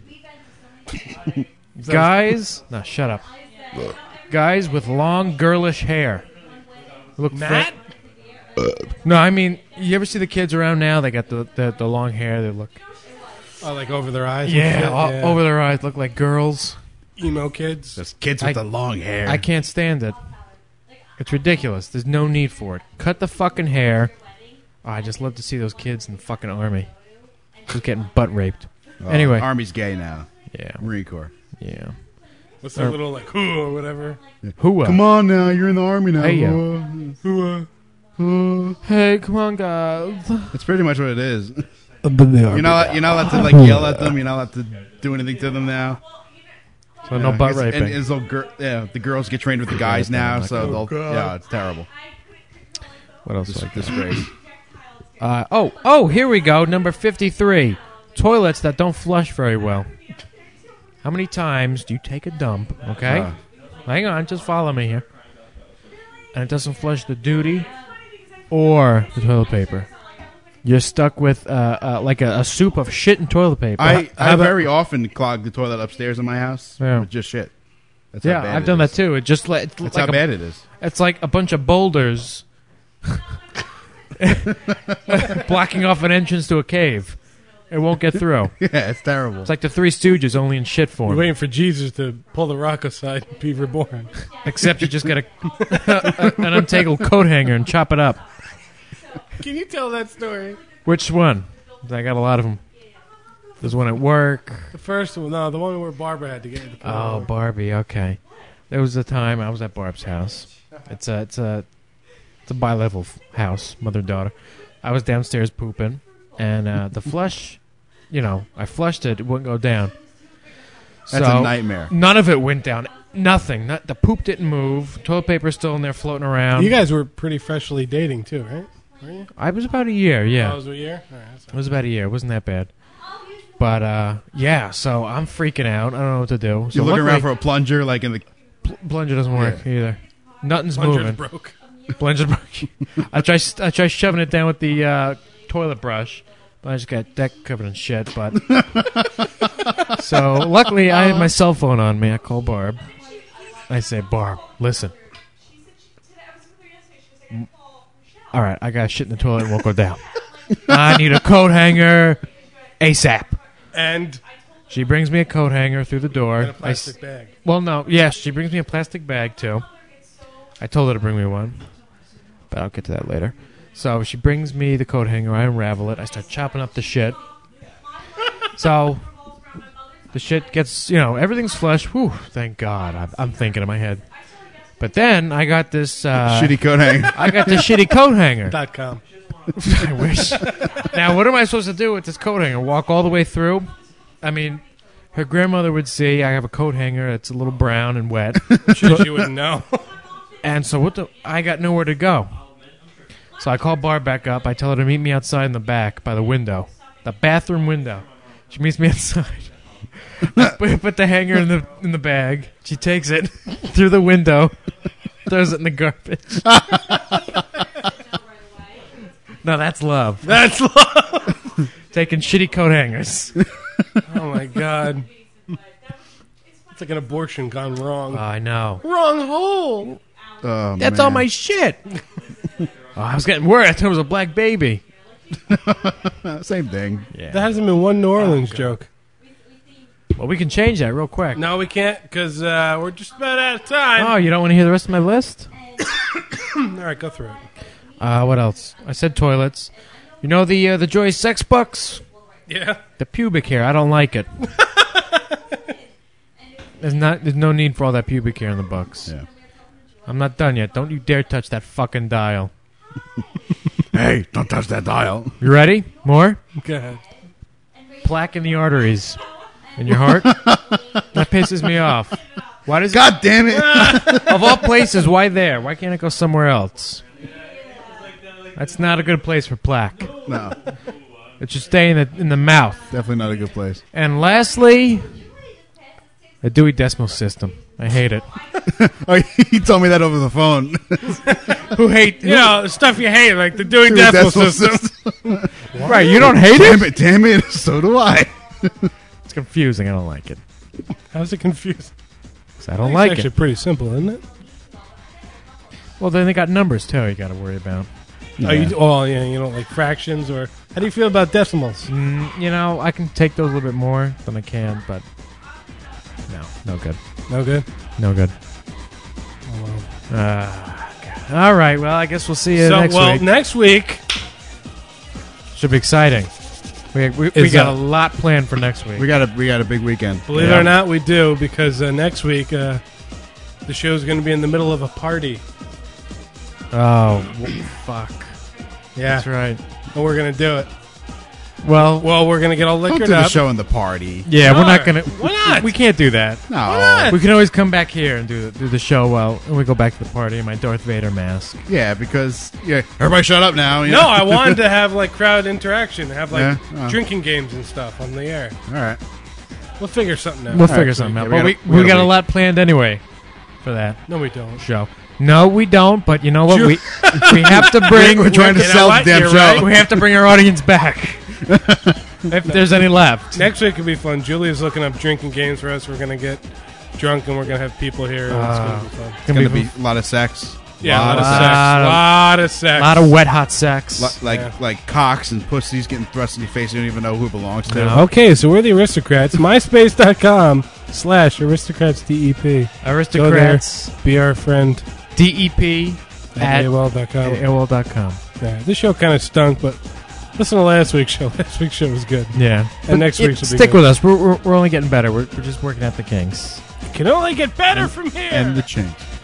Guys, no, shut up. Guys with long, girlish hair. Look Matt? fr- no, I mean, you ever see the kids around now? They got the the, the long hair. They look Oh, like over their eyes. and yeah, shit? all, over their eyes. Look like girls. emo kids. Those kids with I- the long hair. I can't stand it. It's ridiculous. There's no need for it. Cut the fucking hair. Oh, I just love to see those kids in the fucking army. Just getting butt raped. Oh, Anyway. Army's gay now. Yeah. Marine Corps. Yeah. What's that Or- little like who or whatever? Who? Come on now, you're in the Army now. Hey, yo. Whoa. Who? Whoa. Hey, come on, guys. That's pretty much what it is. But they are. You're not, you're not allowed to like yell at them. You're not allowed to do anything to them now. So no butt because- raping. And, and so gir- yeah, the girls get trained with the guys now, so Oh, they'll, God. yeah, it's terrible. What else? Dis- Like that? disgrace. Uh, oh, oh, here we go. Number fifty-three. Toilets that don't flush very well. How many times do you take a dump, okay? Uh. Hang on, just follow me here. And it doesn't flush the duty or the toilet paper. You're stuck with uh, uh, like a, a soup of shit and toilet paper. I, How I about- very often clog the toilet upstairs in my house Yeah. with just shit. That's yeah, how bad I've it done is. that too. It just like it's That's like how a, bad it is. It's like a bunch of boulders blocking off an entrance to a cave. It won't get through. Yeah, it's terrible. It's like the Three Stooges, only in shit You're form. waiting for Jesus to pull the rock aside and be reborn. Except you just get a, a an untangled coat hanger and chop it up. Can you tell that story? Which one? I got a lot of them. There's one at work. The first one, no, the one where Barbara had to get the Oh, Barbie. Okay. There was a time I was at Barb's house. It's a it's a it's a bi-level f- house, mother and daughter. I was downstairs pooping, and uh, the flush, you know, I flushed it. It wouldn't go down. That's So, a nightmare. None of it went down. Nothing. Not, the poop didn't move. Toilet paper's still in there floating around. You guys were pretty freshly dating too, right? Were you? I was about a year, yeah. Oh, it was a year? All right, that's It was about a year. It wasn't that bad. But, uh, yeah, so I'm freaking out. I don't know what to do. So You're looking around luckily- for a plunger, like in the. Pl- plunger doesn't work Yeah. either. Nothing's Plunger's moving. broke. Plunger's broke. I try I try shoving it down with the uh, toilet brush, but I just got that covered in shit. But so luckily, I had my cell phone on me. I call Barb. I say, Barb, listen. All right, I got shit in the toilet and won't go down. I need a coat hanger ASAP. And she brings me a coat hanger through the door. And a plastic I, bag. Well, no, yes, she brings me a plastic bag too. I told her to bring me one, but I'll get to that later. So she brings me the coat hanger. I unravel it. I start chopping up the shit. So the shit gets, you know, everything's flush. Whew, thank God. I'm, I'm thinking in my head. But then I got this uh, shitty coat hanger. I got this shitty coat hanger. Dot com. I wish. Now, what am I supposed to do with this coat hanger? Walk all the way through? I mean, her grandmother would see I have a coat hanger that's a little brown and wet. Sure, she wouldn't know. And so what the? I got nowhere to go. So I call Barb back up. I tell her to meet me outside in the back by the window, the bathroom window. She meets me outside. I put put the hanger in the in the bag. She takes it through the window, throws it in the garbage. No, that's love. That's love. Taking shitty coat hangers. Oh my God. It's like an abortion gone wrong. Oh, I know. Wrong hole. Oh, That's man. all my shit. Oh, I was getting worried. I thought it was a black baby. Same thing. Yeah. There hasn't been one New Orleans joke. Well, we can change that real quick. No, we can't, because uh, we're just about out of time. Oh, you don't want to hear the rest of my list? All right, go through it. Uh, what else? I said toilets. You know the uh, the Joy sex bucks? Yeah. The pubic hair. I don't like it. There's not. There's no need for all that pubic hair in the bucks. Yeah. I'm not done yet. Don't you dare touch that fucking dial. Hey, don't touch that dial. You ready? More? Go ahead. Plaque in the arteries. In your heart? That pisses me off. Why does God damn it. Of all places, why there? Why can't it go somewhere else? That's not a good place for plaque. No. It should stay in the in the mouth. Definitely not a good place. And lastly, the Dewey Decimal System. I hate it. Oh, he told me that over the phone. Who hate You know, stuff you hate, like the Dewey Dewey Decimal Decimal System. Right, you don't hate damn it? it? Damn it, so do I. It's confusing. I don't like it. How's it confusing? 'Cause I don't It's like actually it. pretty simple, isn't it? Well, then they got numbers, too, you got to worry about. Oh, you, oh, yeah, you don't like fractions, or how do you feel about decimals? Mm, you know, I can take those a little bit more than I can, but no, no good. No good? No good. Oh, well. Uh, God. All right, well, I guess we'll see you So, next well, week. next week... Should be exciting. We, we, we Is, got uh, a lot planned for next week. We got a we got a big weekend. Believe Yeah. it or not, we do, because uh, next week uh, the show's going to be in the middle of a party. Oh, w- fuck. Yeah. That's right. And we're going to do it. Well, Well, we're going to get all Don't liquored do the up. show in the party. yeah, we're not Sure. going to... Why not? We can't do that. No. Why not? We can always come back here and do the, do the show while and we go back to the party in my Darth Vader mask. Yeah, because yeah, everybody shut up now. you No, know? I wanted to have like crowd interaction, have like Yeah? Oh. drinking games and stuff on the air. All right. We'll figure something out. We'll All figure right, something yeah, out. we But we, gotta- we we gotta got a wait. lot planned anyway for that No, we don't. show. No, we don't, but you know what? Sure. We we have to bring... We're trying to You know sell what? the damn You're show. right. We have to bring our audience back. If there's any left. Next week will be fun. Julia's looking up drinking games for us. We're going to get drunk and we're going to have people here. And it's going to be fun. It's gonna be a lot of sex. Yeah, a lot of Lot sex. of- A lot of sex. A lot of wet, hot sex. Lo- like Yeah. like cocks and pussies getting thrust in your face. You don't even know who it belongs to. No. Okay, so we're the Aristocrats. MySpace.com slash Aristocrats D E P. Aristocrats. Be our friend D E P at at A O L dot com. A O L dot com. Yeah, this show kind of stunk, but listen to last week's show. Last week's show was good. Yeah. And next it- week's will be Stick good. with us. We're, we're, we're only getting better. We're, we're just working out the kinks. Can only get better from here. And the change.